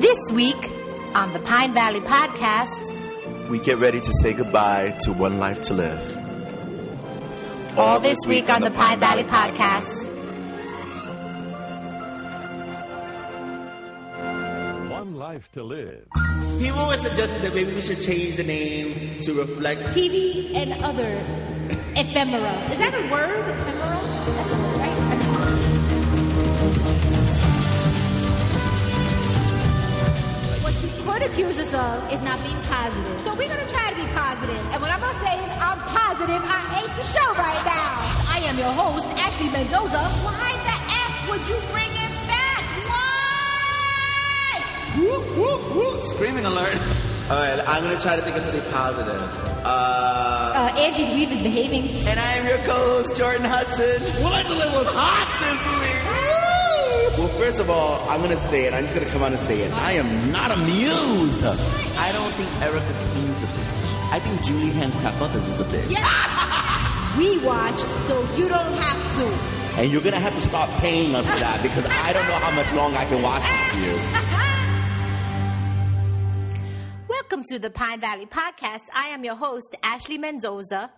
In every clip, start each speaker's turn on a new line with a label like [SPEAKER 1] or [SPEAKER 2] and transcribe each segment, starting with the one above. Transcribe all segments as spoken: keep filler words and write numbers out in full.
[SPEAKER 1] This week on the Pine Valley Podcast,
[SPEAKER 2] we get ready to say goodbye to One Life to Live.
[SPEAKER 1] All, All this week, week on the Pine Valley, Valley Podcast.
[SPEAKER 3] One Life to Live.
[SPEAKER 4] People were suggesting that maybe we should change the name to reflect
[SPEAKER 1] T V and other ephemera. Is that a word? Ephemeral? That's a word, right? What you could accuse us of is not being positive. So we're going to try to be positive. And what I'm going to say is I'm positive. I hate the show right now. I am your host, Ashley Mendoza. Why the F would you bring it back? Why?
[SPEAKER 4] Whoop, whoop, whoop. Screaming alert. All right, I'm going to try to think of something positive. Uh,
[SPEAKER 1] uh, Angie Weave is behaving.
[SPEAKER 4] And I am your co-host, Jordan Hudson. What was hot this week? Well, first of all, I'm going to say it. I'm just going to come out and say it. I am not amused. I don't think Erica Keene's a bitch. I think Julie Hancock Butters is a bitch.
[SPEAKER 1] Yes. We watch, so you don't have to.
[SPEAKER 4] And you're going to have to start paying us for that because I don't know how much longer I can watch this for you.
[SPEAKER 1] Welcome to the Pine Valley Podcast. I am your host, Ashley Mendoza.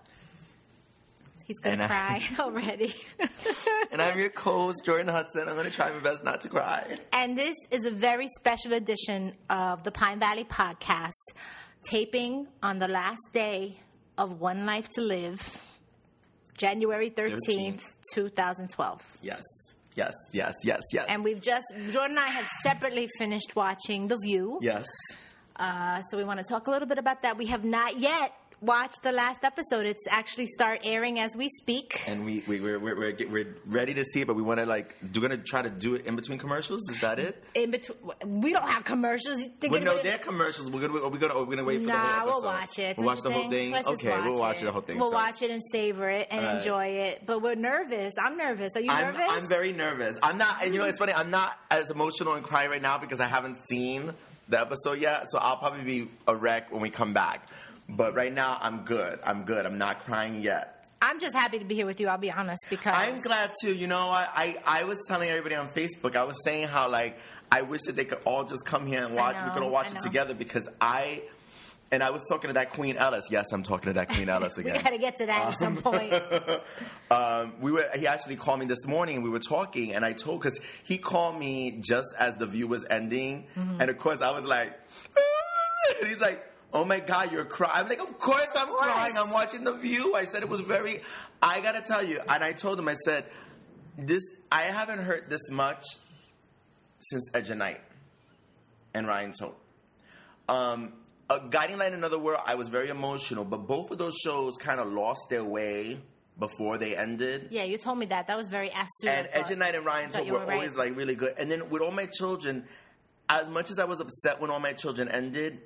[SPEAKER 1] He's going to cry I, already.
[SPEAKER 2] And I'm your co-host, Jordan Hudson. I'm going to try my best not to cry.
[SPEAKER 1] And this is a very special edition of the Pine Valley Podcast, taping on the last day of One Life to Live, January thirteenth, twenty twelve.
[SPEAKER 2] Yes, yes, yes, yes, yes.
[SPEAKER 1] And we've just, Jordan and I have separately finished watching The View.
[SPEAKER 2] Yes.
[SPEAKER 1] Uh, so we want to talk a little bit about that. We have not yet watched the last episode. It's actually start airing as we speak.
[SPEAKER 2] And we, we, we're, we're, we're, we're ready to see it, but we want to, like, we're going to try to do it in between commercials? Is that it?
[SPEAKER 1] In between? We don't have commercials. You think
[SPEAKER 2] well, no, they're commercials. We're going to, are we going to, are we going to wait for
[SPEAKER 1] nah,
[SPEAKER 2] the whole episode?
[SPEAKER 1] We'll watch it.
[SPEAKER 2] We'll watch the whole thing?
[SPEAKER 1] Let's
[SPEAKER 2] okay,
[SPEAKER 1] watch
[SPEAKER 2] we'll watch
[SPEAKER 1] it.
[SPEAKER 2] it, the whole thing.
[SPEAKER 1] We'll
[SPEAKER 2] so.
[SPEAKER 1] watch it and savor it and uh, enjoy it. But we're nervous. I'm nervous. Are you
[SPEAKER 2] I'm,
[SPEAKER 1] nervous?
[SPEAKER 2] I'm very nervous. I'm not, and you know, it's funny, I'm not as emotional and crying right now because I haven't seen the episode yet, so I'll probably be a wreck when we come back. But right now, I'm good. I'm good. I'm not crying yet.
[SPEAKER 1] I'm just happy to be here with you, I'll be honest, because...
[SPEAKER 2] I'm glad, too. You know, I, I, I was telling everybody on Facebook, I was saying how, like, I wish that they could all just come here and watch. Know, we could all watch it together because I... And I was talking to that Queen Ellis. Yes, I'm talking to that Queen Ellis again.
[SPEAKER 1] We got to get to that um, at some point.
[SPEAKER 2] um, we were. He actually called me this morning, and we were talking, and I told... Because he called me just as The View was ending, mm-hmm. and, of course, I was like... And he's like... Oh my God, you're crying. I'm like, of course I'm
[SPEAKER 1] of course.
[SPEAKER 2] crying. I'm watching The View. I said it was very, I gotta tell you, and I told him, I said, this, I haven't heard this much since Edge of Night and Ryan Tote. Um, a Guiding Light in Another World, I was very emotional, but both of those shows kind of lost their way before they ended.
[SPEAKER 1] Yeah, you told me that. That was very astute.
[SPEAKER 2] And Edge of Night and Ryan Tote were, were always right. like really good. And then with All My Children, as much as I was upset when All My Children ended,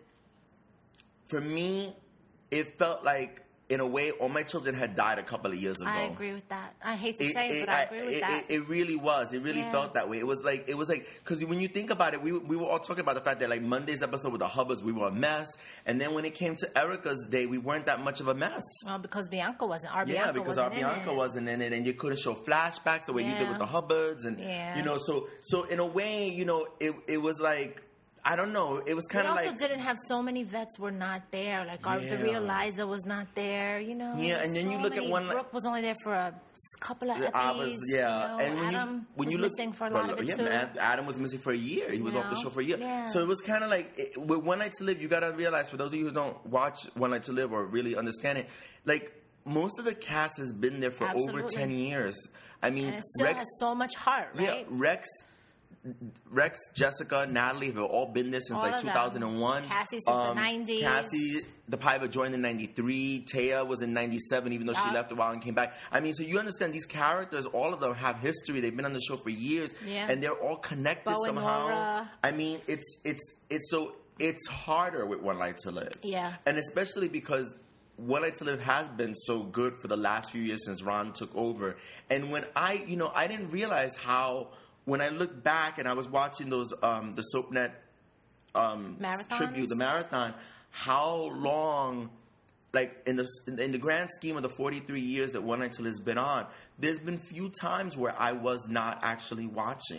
[SPEAKER 2] for me, it felt like, in a way, All My Children had died a couple of years ago.
[SPEAKER 1] I agree with that. I hate to
[SPEAKER 2] it,
[SPEAKER 1] say it,
[SPEAKER 2] it,
[SPEAKER 1] but I agree with
[SPEAKER 2] it,
[SPEAKER 1] that.
[SPEAKER 2] It, it really was. It really yeah. felt that way. It was like, it was like, because when you think about it, we we were all talking about the fact that, like, Monday's episode with the Hubbards, we were a mess. And then when it came to Erica's day, we weren't that much of a mess.
[SPEAKER 1] Well, because Bianca wasn't. Our
[SPEAKER 2] yeah,
[SPEAKER 1] Bianca
[SPEAKER 2] because
[SPEAKER 1] wasn't
[SPEAKER 2] our Bianca
[SPEAKER 1] in
[SPEAKER 2] wasn't in it. And you couldn't show flashbacks the way yeah. you did with the Hubbards. And,
[SPEAKER 1] yeah.
[SPEAKER 2] you know, so, so in a way, you know, it it was like, I don't know. It was kind of like...
[SPEAKER 1] We also didn't have so many vets were not there. Like, our,
[SPEAKER 2] yeah.
[SPEAKER 1] the real Liza was not there, you know?
[SPEAKER 2] Yeah, and then
[SPEAKER 1] so
[SPEAKER 2] you look
[SPEAKER 1] many,
[SPEAKER 2] at one...
[SPEAKER 1] Brooke was only there for a couple of
[SPEAKER 2] I was,
[SPEAKER 1] episodes.
[SPEAKER 2] yeah.
[SPEAKER 1] You know?
[SPEAKER 2] And when
[SPEAKER 1] Adam
[SPEAKER 2] you, when
[SPEAKER 1] was
[SPEAKER 2] you look,
[SPEAKER 1] missing for a lot of it,
[SPEAKER 2] yeah,
[SPEAKER 1] too.
[SPEAKER 2] Man, Adam was missing for a year. He was
[SPEAKER 1] you
[SPEAKER 2] off the
[SPEAKER 1] know?
[SPEAKER 2] show for a year.
[SPEAKER 1] Yeah.
[SPEAKER 2] So it was kind of like... It, with One Night to Live, you got to realize, for those of you who don't watch One Night to Live or really understand it, like, most of the cast has been there for
[SPEAKER 1] Absolutely.
[SPEAKER 2] over ten years. I mean...
[SPEAKER 1] And it still
[SPEAKER 2] Rex,
[SPEAKER 1] has so much heart, right?
[SPEAKER 2] Yeah, Rex... Rex, Jessica, Natalie have all been there since
[SPEAKER 1] all
[SPEAKER 2] like two thousand one.
[SPEAKER 1] Cassie since
[SPEAKER 2] um,
[SPEAKER 1] the nineties.
[SPEAKER 2] Cassie, the Piper joined in ninety-three. Taya was in ninety-seven, even though
[SPEAKER 1] yeah.
[SPEAKER 2] she left a while and came back. I mean, so you understand these characters, all of them have history. They've been on the show for years,
[SPEAKER 1] yeah.
[SPEAKER 2] and they're all connected
[SPEAKER 1] Bo
[SPEAKER 2] somehow.
[SPEAKER 1] And Nora.
[SPEAKER 2] I mean, it's it's it's so it's harder with One Life to Live.
[SPEAKER 1] Yeah,
[SPEAKER 2] and especially because One Life to Live has been so good for the last few years since Ron took over. And when I, you know, I didn't realize how. When I look back and I was watching those, um, the SoapNet um, tribute, the marathon, how long, like in the in the grand scheme of the forty-three years that One Night to Live has been on, there's been few times where I was not actually watching.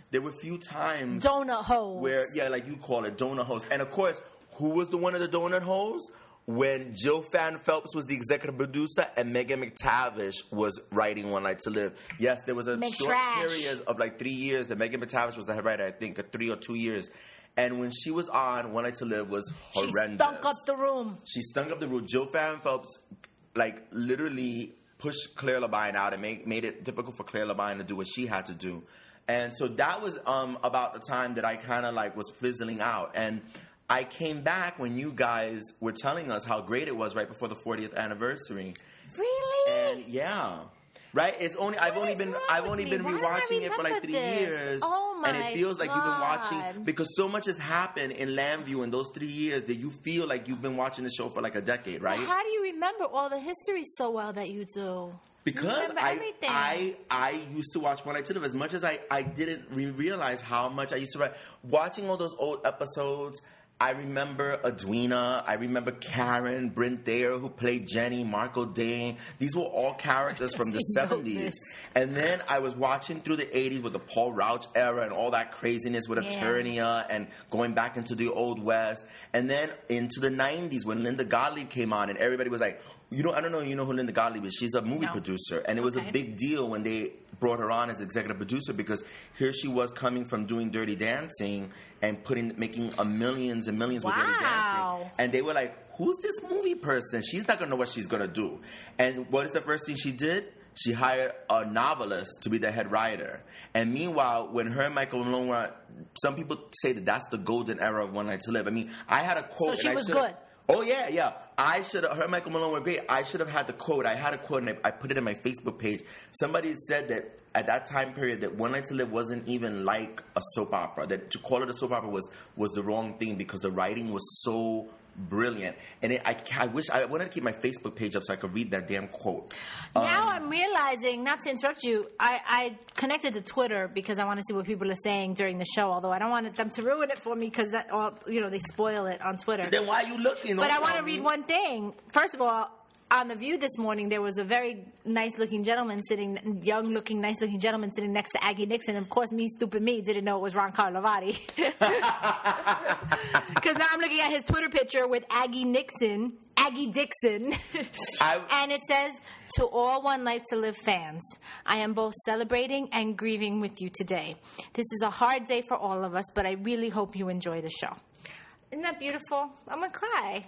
[SPEAKER 2] there were a few times
[SPEAKER 1] donut holes
[SPEAKER 2] where, yeah, like you call it, donut holes. And of course, who was the one of the donut holes? When Jill Fan Phelps was the executive producer and Megan McTavish was writing One Life to Live. Yes, there was a
[SPEAKER 1] Make
[SPEAKER 2] short
[SPEAKER 1] trash.
[SPEAKER 2] period of like three years that Megan McTavish was the head writer, I think, or three or two years. And when she was on, One Life to Live was horrendous.
[SPEAKER 1] She stunk up the room.
[SPEAKER 2] She stunk up the room. Jill Fan Phelps, like, literally pushed Claire Labine out and made, made it difficult for Claire Labine to do what she had to do. And so that was um, about the time that I kind of, like, was fizzling out. And I came back when you guys were telling us how great it was right before the fortieth anniversary.
[SPEAKER 1] Really?
[SPEAKER 2] And yeah. Right? It's only I've
[SPEAKER 1] What
[SPEAKER 2] only
[SPEAKER 1] is
[SPEAKER 2] been
[SPEAKER 1] wrong
[SPEAKER 2] I've
[SPEAKER 1] with
[SPEAKER 2] only
[SPEAKER 1] me?
[SPEAKER 2] been
[SPEAKER 1] Why don't I
[SPEAKER 2] rewatching it for like
[SPEAKER 1] remember
[SPEAKER 2] three
[SPEAKER 1] this?
[SPEAKER 2] years.
[SPEAKER 1] Oh my
[SPEAKER 2] And it feels like you've been watching
[SPEAKER 1] God.
[SPEAKER 2] because so much has happened in Lambview in those three years that you feel like you've been watching the show for like a decade, right?
[SPEAKER 1] Well, how do you remember all the history so well that you do?
[SPEAKER 2] Because
[SPEAKER 1] remember
[SPEAKER 2] I,
[SPEAKER 1] everything.
[SPEAKER 2] I I used to watch One Night to Live as much as I, I didn't re- realize how much I used to write. Watching all those old episodes, I remember Edwina, I remember Karen, Brent Thayer, who played Jenny, Marco Dane. These were all characters from the
[SPEAKER 1] You know
[SPEAKER 2] seventies.
[SPEAKER 1] this.
[SPEAKER 2] And then I was watching through the eighties with the Paul Rauch era and all that craziness with
[SPEAKER 1] Yeah.
[SPEAKER 2] Eternia and going back into the Old West. And then into the nineties when Linda Gottlieb came on and everybody was like, you know, I don't know, you know who Linda Gottlieb is. She's a movie
[SPEAKER 1] No.
[SPEAKER 2] producer. And it was
[SPEAKER 1] Okay.
[SPEAKER 2] a big deal when they brought her on as executive producer because here she was coming from doing Dirty Dancing and putting making a millions and millions with Dirty
[SPEAKER 1] Wow.
[SPEAKER 2] Dancing. And they were like, who's this movie person? She's not going to know what she's going to do. And what is the first thing she did? She hired a novelist to be the head writer. And meanwhile, when her and Michael Malone were, some people say that that's the golden era of One Night to Live. I mean, I had a quote.
[SPEAKER 1] So she
[SPEAKER 2] and I
[SPEAKER 1] was
[SPEAKER 2] should've-
[SPEAKER 1] good.
[SPEAKER 2] Oh, yeah, yeah. I should have, her and Michael Malone were great. I should have had the quote. I had a quote and I, I put it in my Facebook page. Somebody said that at that time period that One Night to Live wasn't even like a soap opera. That to call it a soap opera was, was the wrong thing because the writing was so brilliant. And it, I, I wish, I wanted to keep my Facebook page up so I could read that damn quote.
[SPEAKER 1] Now
[SPEAKER 2] Um,
[SPEAKER 1] I'm realizing, not to interrupt you, I, I connected to Twitter because I want to see what people are saying during the show. Although I don't want them to ruin it for me because that, all you know, they spoil it on Twitter.
[SPEAKER 2] Then why are you looking?
[SPEAKER 1] But
[SPEAKER 2] Don't
[SPEAKER 1] I want to
[SPEAKER 2] tell me.
[SPEAKER 1] read one thing. First of all, on The View this morning, there was a very nice-looking gentleman sitting, young-looking, nice-looking gentleman sitting next to Aggie Nixon. And of course, me, stupid me, didn't know it was Ron Carlivati. Because now I'm looking at his Twitter picture with Aggie Nixon, Aggie Dixon.
[SPEAKER 2] I-
[SPEAKER 1] And it says, to all One Life to Live fans, I am both celebrating and grieving with you today. This is a hard day for all of us, but I really hope you enjoy the show. Isn't that beautiful? I'm going to cry.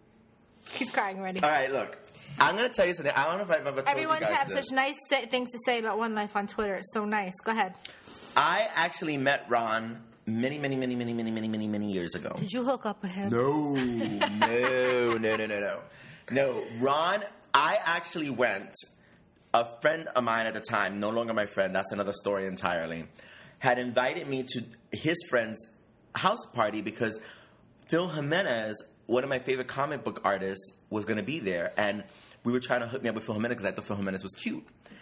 [SPEAKER 1] He's crying already.
[SPEAKER 2] All right, look. I'm going to tell you something. I don't know if I've ever told
[SPEAKER 1] Everyone's
[SPEAKER 2] you guys
[SPEAKER 1] have
[SPEAKER 2] this.
[SPEAKER 1] such nice sa- things to say about One Life on Twitter. It's so nice. Go ahead.
[SPEAKER 2] I actually met Ron many, many, many, many, many, many, many, many years ago.
[SPEAKER 1] Did you hook up with him?
[SPEAKER 2] No, no, no, no, no, no. No, Ron, I actually went, a friend of mine at the time, no longer my friend, that's another story entirely, had invited me to his friend's house party because Phil Jimenez, one of my favorite comic book artists, was going to be there. And we were trying to hook me up with Phil Jimenez because I thought Phil Jimenez was cute.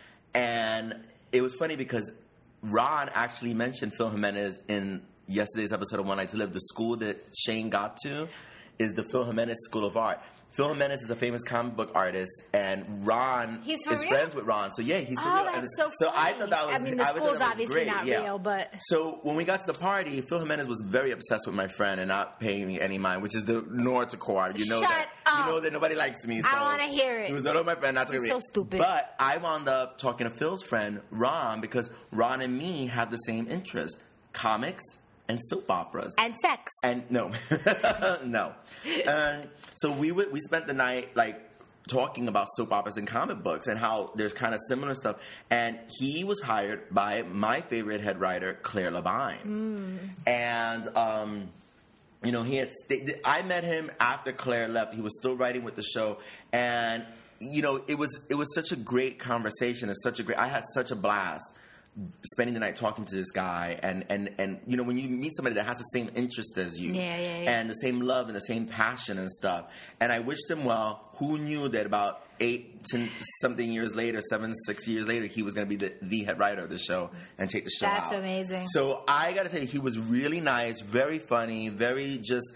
[SPEAKER 2] And it was funny because Ron actually mentioned Phil Jimenez in yesterday's episode of One Night to Live. The school that Shane got to is the Phil Jimenez School of Art. Phil Jimenez is a famous comic book artist, and Ron
[SPEAKER 1] He's for
[SPEAKER 2] is
[SPEAKER 1] real?
[SPEAKER 2] friends with Ron. So yeah, he's for
[SPEAKER 1] Oh,
[SPEAKER 2] real.
[SPEAKER 1] that's
[SPEAKER 2] And
[SPEAKER 1] so
[SPEAKER 2] so I
[SPEAKER 1] funny.
[SPEAKER 2] thought that was.
[SPEAKER 1] I mean, the
[SPEAKER 2] thought
[SPEAKER 1] school's
[SPEAKER 2] that was
[SPEAKER 1] obviously
[SPEAKER 2] great,
[SPEAKER 1] not
[SPEAKER 2] yeah.
[SPEAKER 1] real, but-
[SPEAKER 2] So when we got to the party, Phil Jimenez was very obsessed with my friend and not paying me any mind, which is the Norticor. You know
[SPEAKER 1] Shut
[SPEAKER 2] that.
[SPEAKER 1] up.
[SPEAKER 2] You know that nobody likes me.
[SPEAKER 1] I
[SPEAKER 2] So
[SPEAKER 1] wanna hear it.
[SPEAKER 2] He was not my friend, not to
[SPEAKER 1] You're
[SPEAKER 2] me.
[SPEAKER 1] so stupid.
[SPEAKER 2] But I wound up talking to Phil's friend Ron because Ron and me have the same interest: comics and soap operas.
[SPEAKER 1] And sex.
[SPEAKER 2] And no, no. And so we would we spent the night like talking about soap operas and comic books and how there's kind of similar stuff. And he was hired by my favorite head writer, Claire Labine. And um, you know, he had. St- I met him after Claire left. He was still writing with the show, and you know, it was it was such a great conversation. It's such a great. I had such a blast spending the night talking to this guy, and, and, and you know, when you meet somebody that has the same interest as you,
[SPEAKER 1] Yeah, yeah, yeah.
[SPEAKER 2] and the same love and the same passion and stuff, and I wished him well. Who knew that about eight to something years later, seven, six years later, he was going to be the, the head writer of the show and take the show out.
[SPEAKER 1] That's amazing.
[SPEAKER 2] So I got to tell you, he was really nice, very funny, very just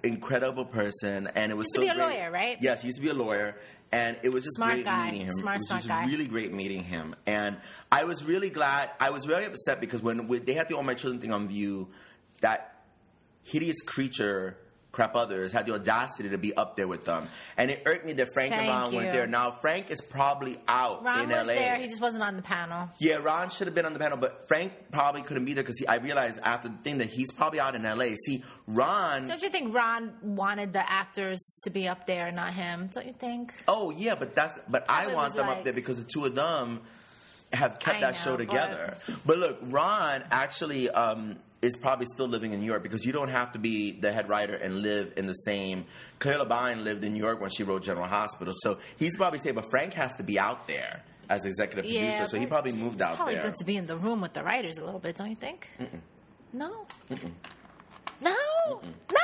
[SPEAKER 2] incredible person, and it was
[SPEAKER 1] Used
[SPEAKER 2] so
[SPEAKER 1] to be a
[SPEAKER 2] great.
[SPEAKER 1] lawyer, right?
[SPEAKER 2] Yes, he used to be a lawyer, and it was just
[SPEAKER 1] Smart
[SPEAKER 2] great
[SPEAKER 1] guy.
[SPEAKER 2] meeting him.
[SPEAKER 1] Smart,
[SPEAKER 2] it was
[SPEAKER 1] smart
[SPEAKER 2] just
[SPEAKER 1] guy.
[SPEAKER 2] really great meeting him, and I was really glad. I was very upset because when we, they had the All My Children thing on View, that hideous creature. Crap Others had the audacity to be up there with them, and it irked me that Frank and
[SPEAKER 1] Thank
[SPEAKER 2] Ron weren't
[SPEAKER 1] you.
[SPEAKER 2] there. Now Frank is probably out
[SPEAKER 1] Ron
[SPEAKER 2] in
[SPEAKER 1] was
[SPEAKER 2] L A.
[SPEAKER 1] there. He just wasn't on the panel.
[SPEAKER 2] Yeah, Ron should have been on the panel, but Frank probably couldn't be there because I realized after the thing that he's probably out in L A. See, Ron.
[SPEAKER 1] Don't you think Ron wanted the actors to be up there, not him? Don't you think?
[SPEAKER 2] Oh yeah, but that's but I
[SPEAKER 1] Probably
[SPEAKER 2] want
[SPEAKER 1] was
[SPEAKER 2] them
[SPEAKER 1] like-
[SPEAKER 2] up there because the two of them have kept
[SPEAKER 1] I
[SPEAKER 2] that
[SPEAKER 1] know,
[SPEAKER 2] show together. But, look, Ron actually um, is probably still living in New York because you don't have to be the head writer and live in the same. Kayla Bine lived in New York when she wrote General Hospital, so he's probably safe. But Frank has to be out there as executive
[SPEAKER 1] Yeah,
[SPEAKER 2] producer, so he
[SPEAKER 1] but
[SPEAKER 2] probably moved
[SPEAKER 1] it's
[SPEAKER 2] out
[SPEAKER 1] probably
[SPEAKER 2] there.
[SPEAKER 1] good to be in the room with the writers a little bit, don't you think?
[SPEAKER 2] Mm-mm.
[SPEAKER 1] No.
[SPEAKER 2] Mm-mm.
[SPEAKER 1] No.
[SPEAKER 2] Mm-mm.
[SPEAKER 1] No.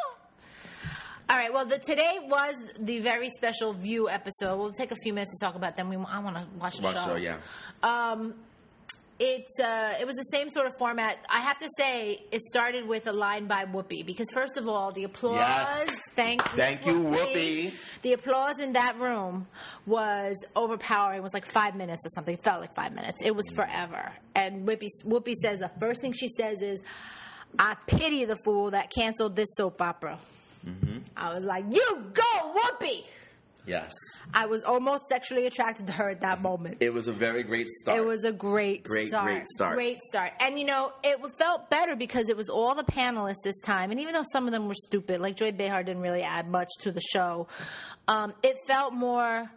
[SPEAKER 1] All right. Well, the, today was the very special View episode. We'll take a few minutes to talk about them. We I want to watch the
[SPEAKER 2] Watch
[SPEAKER 1] show.
[SPEAKER 2] show, yeah.
[SPEAKER 1] Um, it's uh, it was the same sort of format. I have to say, it started with a line by Whoopi because first of all, the applause.
[SPEAKER 2] Yes.
[SPEAKER 1] Thank,
[SPEAKER 2] Thank
[SPEAKER 1] Miss
[SPEAKER 2] you, Whoopi.
[SPEAKER 1] The applause in that room was overpowering. It was like five minutes or something. It felt like five minutes. It was forever. And Whoopi, Whoopi says the first thing she says is, "I pity the fool that canceled this soap opera."
[SPEAKER 2] Mm-hmm.
[SPEAKER 1] I was like, "You go, Whoopi!"
[SPEAKER 2] Yes.
[SPEAKER 1] I was almost sexually attracted to her at that moment.
[SPEAKER 2] It was a very great start.
[SPEAKER 1] It was a great,
[SPEAKER 2] Great,
[SPEAKER 1] start.
[SPEAKER 2] great start.
[SPEAKER 1] Great start. And, you know, it felt better because it was all the panelists this time. And even though some of them were stupid, like Joy Behar didn't really add much to the show, um, it felt more,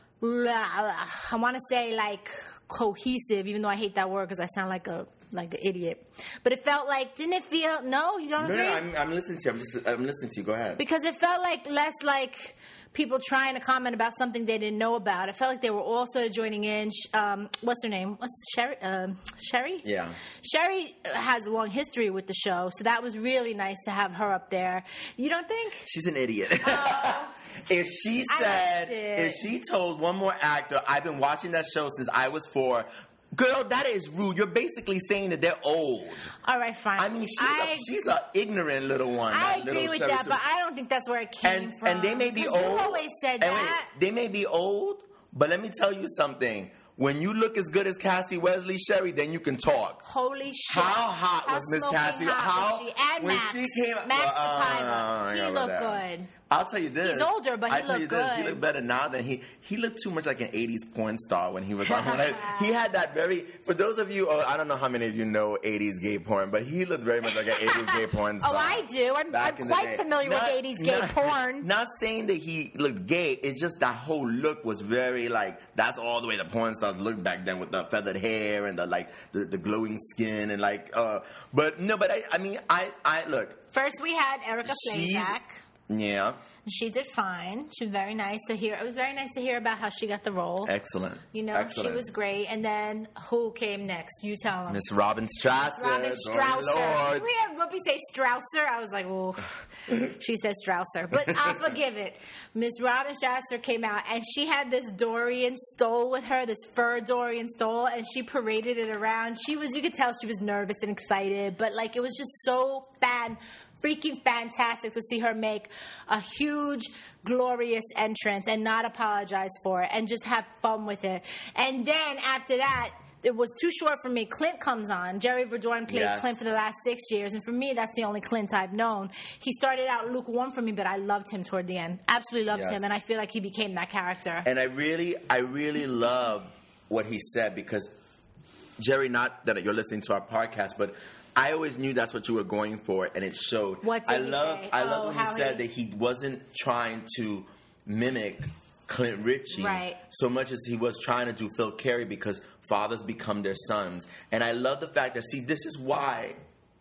[SPEAKER 1] I want to say, like, cohesive, even though I hate that word because I sound like a like an idiot. But it felt like, didn't it feel, no, you don't
[SPEAKER 2] No,
[SPEAKER 1] agree?
[SPEAKER 2] no, I'm, I'm listening to you. I'm just, I'm listening to you. Go ahead.
[SPEAKER 1] Because it felt like less like people trying to comment about something they didn't know about. It felt like they were all sort of joining in. Sh- Um, what's her name? What's Sherry? Um, Sherry?
[SPEAKER 2] Yeah.
[SPEAKER 1] Sherry has a long history with the show, so that was really nice to have her up there. You don't think?
[SPEAKER 2] She's an idiot.
[SPEAKER 1] Oh.
[SPEAKER 2] If she
[SPEAKER 1] I
[SPEAKER 2] said,
[SPEAKER 1] liked it.
[SPEAKER 2] if she told one more actor, I've been watching that show since I was four, girl, that is rude. You're basically saying that they're old.
[SPEAKER 1] All right, fine.
[SPEAKER 2] I mean, she's
[SPEAKER 1] I,
[SPEAKER 2] a, she's an ignorant little one.
[SPEAKER 1] I
[SPEAKER 2] that
[SPEAKER 1] agree
[SPEAKER 2] little
[SPEAKER 1] with
[SPEAKER 2] Sherry
[SPEAKER 1] that,
[SPEAKER 2] Sue.
[SPEAKER 1] but I don't think that's where it came
[SPEAKER 2] and,
[SPEAKER 1] from.
[SPEAKER 2] and they may be
[SPEAKER 1] 'Cause
[SPEAKER 2] old.
[SPEAKER 1] You always said
[SPEAKER 2] and wait,
[SPEAKER 1] that.
[SPEAKER 2] they may be old, but let me tell you something. When you look as good as Cassie Wesley Sherry, then you can talk.
[SPEAKER 1] Holy shit.
[SPEAKER 2] How hot
[SPEAKER 1] How
[SPEAKER 2] was Miss
[SPEAKER 1] smoking
[SPEAKER 2] Cassie?
[SPEAKER 1] hot
[SPEAKER 2] How
[SPEAKER 1] was she? And
[SPEAKER 2] when
[SPEAKER 1] Max.
[SPEAKER 2] she came?
[SPEAKER 1] Max
[SPEAKER 2] well, uh,
[SPEAKER 1] DePiva.
[SPEAKER 2] I
[SPEAKER 1] He
[SPEAKER 2] got
[SPEAKER 1] looked
[SPEAKER 2] that.
[SPEAKER 1] good.
[SPEAKER 2] I'll tell you this.
[SPEAKER 1] He's older, but he
[SPEAKER 2] I tell
[SPEAKER 1] looked
[SPEAKER 2] you this. He
[SPEAKER 1] good.
[SPEAKER 2] looked better now than he. He looked too much like an eighties porn star when he was on. Like, he had that very. For those of you, oh, I don't know how many of you know eighties gay porn, but he looked very much like an eighties gay porn star.
[SPEAKER 1] Oh, I do. I'm, I'm
[SPEAKER 2] back in the
[SPEAKER 1] quite
[SPEAKER 2] day.
[SPEAKER 1] familiar
[SPEAKER 2] Not-
[SPEAKER 1] with eighties gay
[SPEAKER 2] not-
[SPEAKER 1] porn.
[SPEAKER 2] Not saying that he looked gay. It's just that whole look was very like. That's all the way the porn stars looked back then with the feathered hair and the like the, the glowing skin and like. uh But no, but I. I mean, I. I look.
[SPEAKER 1] First, we had Erica
[SPEAKER 2] She's-
[SPEAKER 1] Slezak.
[SPEAKER 2] Yeah.
[SPEAKER 1] She did fine. She was very nice to hear. It was very nice to hear about how she got the role.
[SPEAKER 2] Excellent.
[SPEAKER 1] You know,
[SPEAKER 2] Excellent.
[SPEAKER 1] she was great. And then who came next? You tell them.
[SPEAKER 2] Miss Robin Strasser.
[SPEAKER 1] Robin
[SPEAKER 2] Good
[SPEAKER 1] Strausser.
[SPEAKER 2] Lord.
[SPEAKER 1] We had Whoopi say Strausser. I was like, oh. She said Strausser. But I'll forgive it. Miss Robin Strausser came out, and she had this Dorian stole with her, this fur Dorian stole, and she paraded it around. She was, you could tell she was nervous and excited, but like it was just so fan freaking fantastic to see her make a huge, glorious entrance and not apologize for it and just have fun with it. And then after that, it was too short for me. Clint comes on. Jerry Verdorn played
[SPEAKER 2] Yes.
[SPEAKER 1] Clint for the last six years, and for me, that's the only Clint I've known. He started out lukewarm for me, but I loved him toward the end. Absolutely loved
[SPEAKER 2] Yes.
[SPEAKER 1] him, and I feel like he became that character.
[SPEAKER 2] And I really, I really love what he said because Jerry, not that you're listening to our podcast, but I always knew that's what you were going for, and it showed.
[SPEAKER 1] What did
[SPEAKER 2] I
[SPEAKER 1] he
[SPEAKER 2] love,
[SPEAKER 1] say?
[SPEAKER 2] I
[SPEAKER 1] Oh,
[SPEAKER 2] love when
[SPEAKER 1] how
[SPEAKER 2] he said
[SPEAKER 1] he-
[SPEAKER 2] that he wasn't trying to mimic Clint Ritchie
[SPEAKER 1] Right.
[SPEAKER 2] so much as he was trying to do Phil Carey because fathers become their sons. And I love the fact that, see, this is why